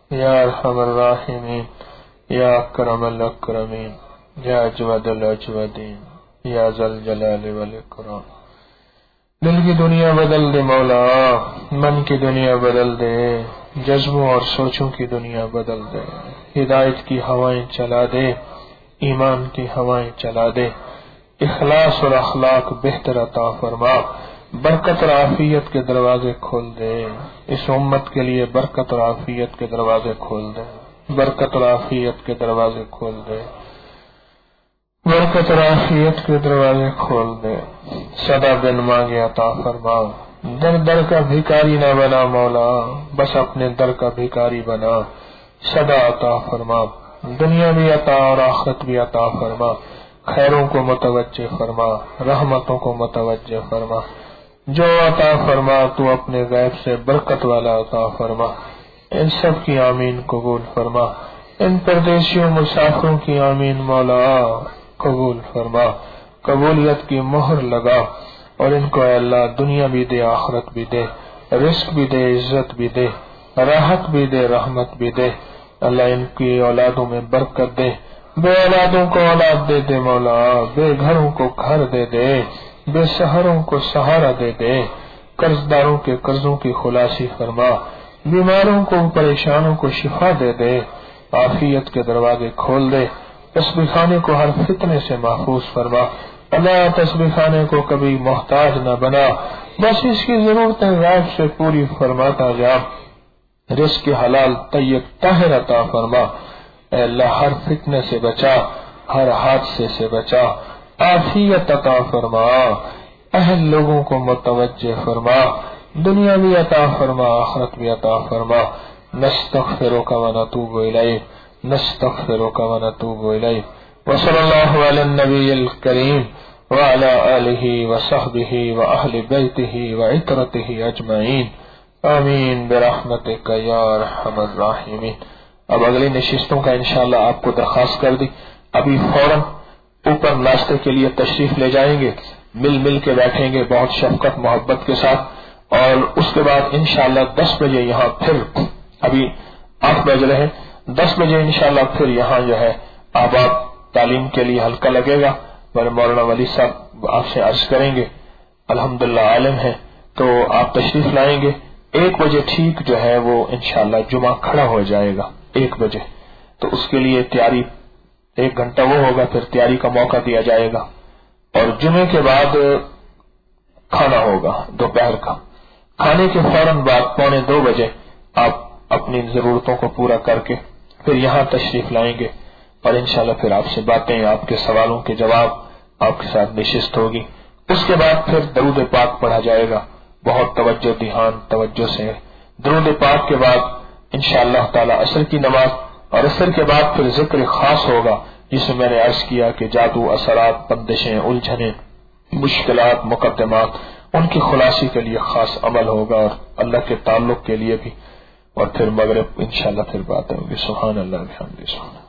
Speaker 1: یا ارحم الراحمین، یا اکرم الاکرمین، یا اجود الاجودین، یا ذا الجلال والاکرام۔ دل کی دنیا بدل دے مولا، من کی دنیا بدل دے، جذبوں اور سوچوں کی دنیا بدل دے، ہدایت کی ہوائیں چلا دے، ایمان کی ہوائیں چلا دے، اخلاص اور اخلاق بہتر عطا فرما، برکت اور عافیت کے دروازے کھول دے، اس امت کے لیے برکت اور عافیت کے دروازے کھول دے، برکت اور عافیت کے دروازے کھول دے، برکت اور عافیت کے دروازے کھول دے، سدا بن مانگے عطا فرما، در در کا بھکاری نہ بنا مولا، بس اپنے در کا بھکاری بنا، سدا عطا فرما، دنیا بھی عطا اور آخرت بھی عطا فرما، خیروں کو متوجہ فرما، رحمتوں کو متوجہ فرما، جو عطا فرما تو اپنے غیب سے برکت والا عطا فرما، ان سب کی آمین قبول فرما، ان پردیسیوں مسافروں کی آمین مولا قبول فرما، قبولیت کی مہر لگا، اور ان کو اے اللہ دنیا بھی دے، آخرت بھی دے، رزق بھی دے، عزت بھی دے، راحت بھی دے، رحمت بھی دے، اللہ ان کی اولادوں میں برکت دے، بے اولادوں کو اولاد دے دے مولا، بے گھروں کو گھر دے دے، بے سہاروں کو سہارا دے دے، قرض داروں کے قرضوں کی خلاصی فرما، بیماروں کو پریشانوں کو شفا دے دے، عافیت کے دروازے کھول دے، تسبیح خانے کو ہر فتنے سے محفوظ فرما، اللہ تسبیح خانے کو کبھی محتاج نہ بنا، بس اس کی ضرورتیں غیب سے پوری فرماتا جا، رزق حلال طیب طاہر عطا فرما، اے اللہ ہر فتنے سے بچا، ہر حادثے سے بچا، عافیت عطا فرما، اہل لوگوں کو متوجہ فرما، دنیا بھی عطا فرما، آخرت بھی عطا فرما، نستغفرک ونتوب الیک، نستغفرک ونتوب الیک، وصلی اللہ علی النبی الکریم وعلی آلہ وصحبہ واہل بیتہ وعترتہ اجمعین، آمین برحمتک یا ارحم الراحمین۔ اب اگلی نشستوں کا انشاءاللہ آپ کو درخواست کر دی، ابھی فوراً اوپر ناشتے کے لیے تشریف لے جائیں گے، مل کے بیٹھیں گے بہت شفقت محبت کے ساتھ، اور اس کے بعد انشاءاللہ 10 بجے یہاں پھر، ابھی 8 بج رہے ہیں، 10 بجے انشاءاللہ پھر یہاں جو ہے آباد تعلیم کے لیے حلقہ لگے گا، میرے مولانا ولی صاحب آپ سے عرض کریں گے، الحمدللہ عالم ہے، تو آپ تشریف لائیں گے، 1 بجے ٹھیک جو ہے وہ انشاءاللہ جمعہ کھڑا ہو جائے گا 1 بجے، تو اس کے لیے تیاری 1 گھنٹہ وہ ہوگا، پھر تیاری کا موقع دیا جائے گا، اور جمعے کے بعد کھانا ہوگا دوپہر کا، کھانے کے فوراً بعد 1:45 بجے آپ اپنی ضرورتوں کو پورا کر کے پھر یہاں تشریف لائیں گے، اور انشاءاللہ پھر آپ سے باتیں، آپ کے سوالوں کے جواب آپ کے ساتھ نشست ہوگی، اس کے بعد پھر درود پاک پڑھا جائے گا، بہت توجہ دھیان توجہ سے، درود پاک کے بعد انشاءاللہ تعالی عصر کی نماز، اور عصر کے بعد پھر ذکر خاص ہوگا، جسے میں نے عرض کیا کہ جادو، اثرات، بندشیں، الجھنیں، مشکلات، مقدمات، ان کی خلاصی کے لیے خاص عمل ہوگا، اور اللہ کے تعلق کے لیے بھی، اور پھر مغرب انشاءاللہ پھر باتیں ہوگی۔ سبحان اللہ بحمدہ، سبحان اللہ۔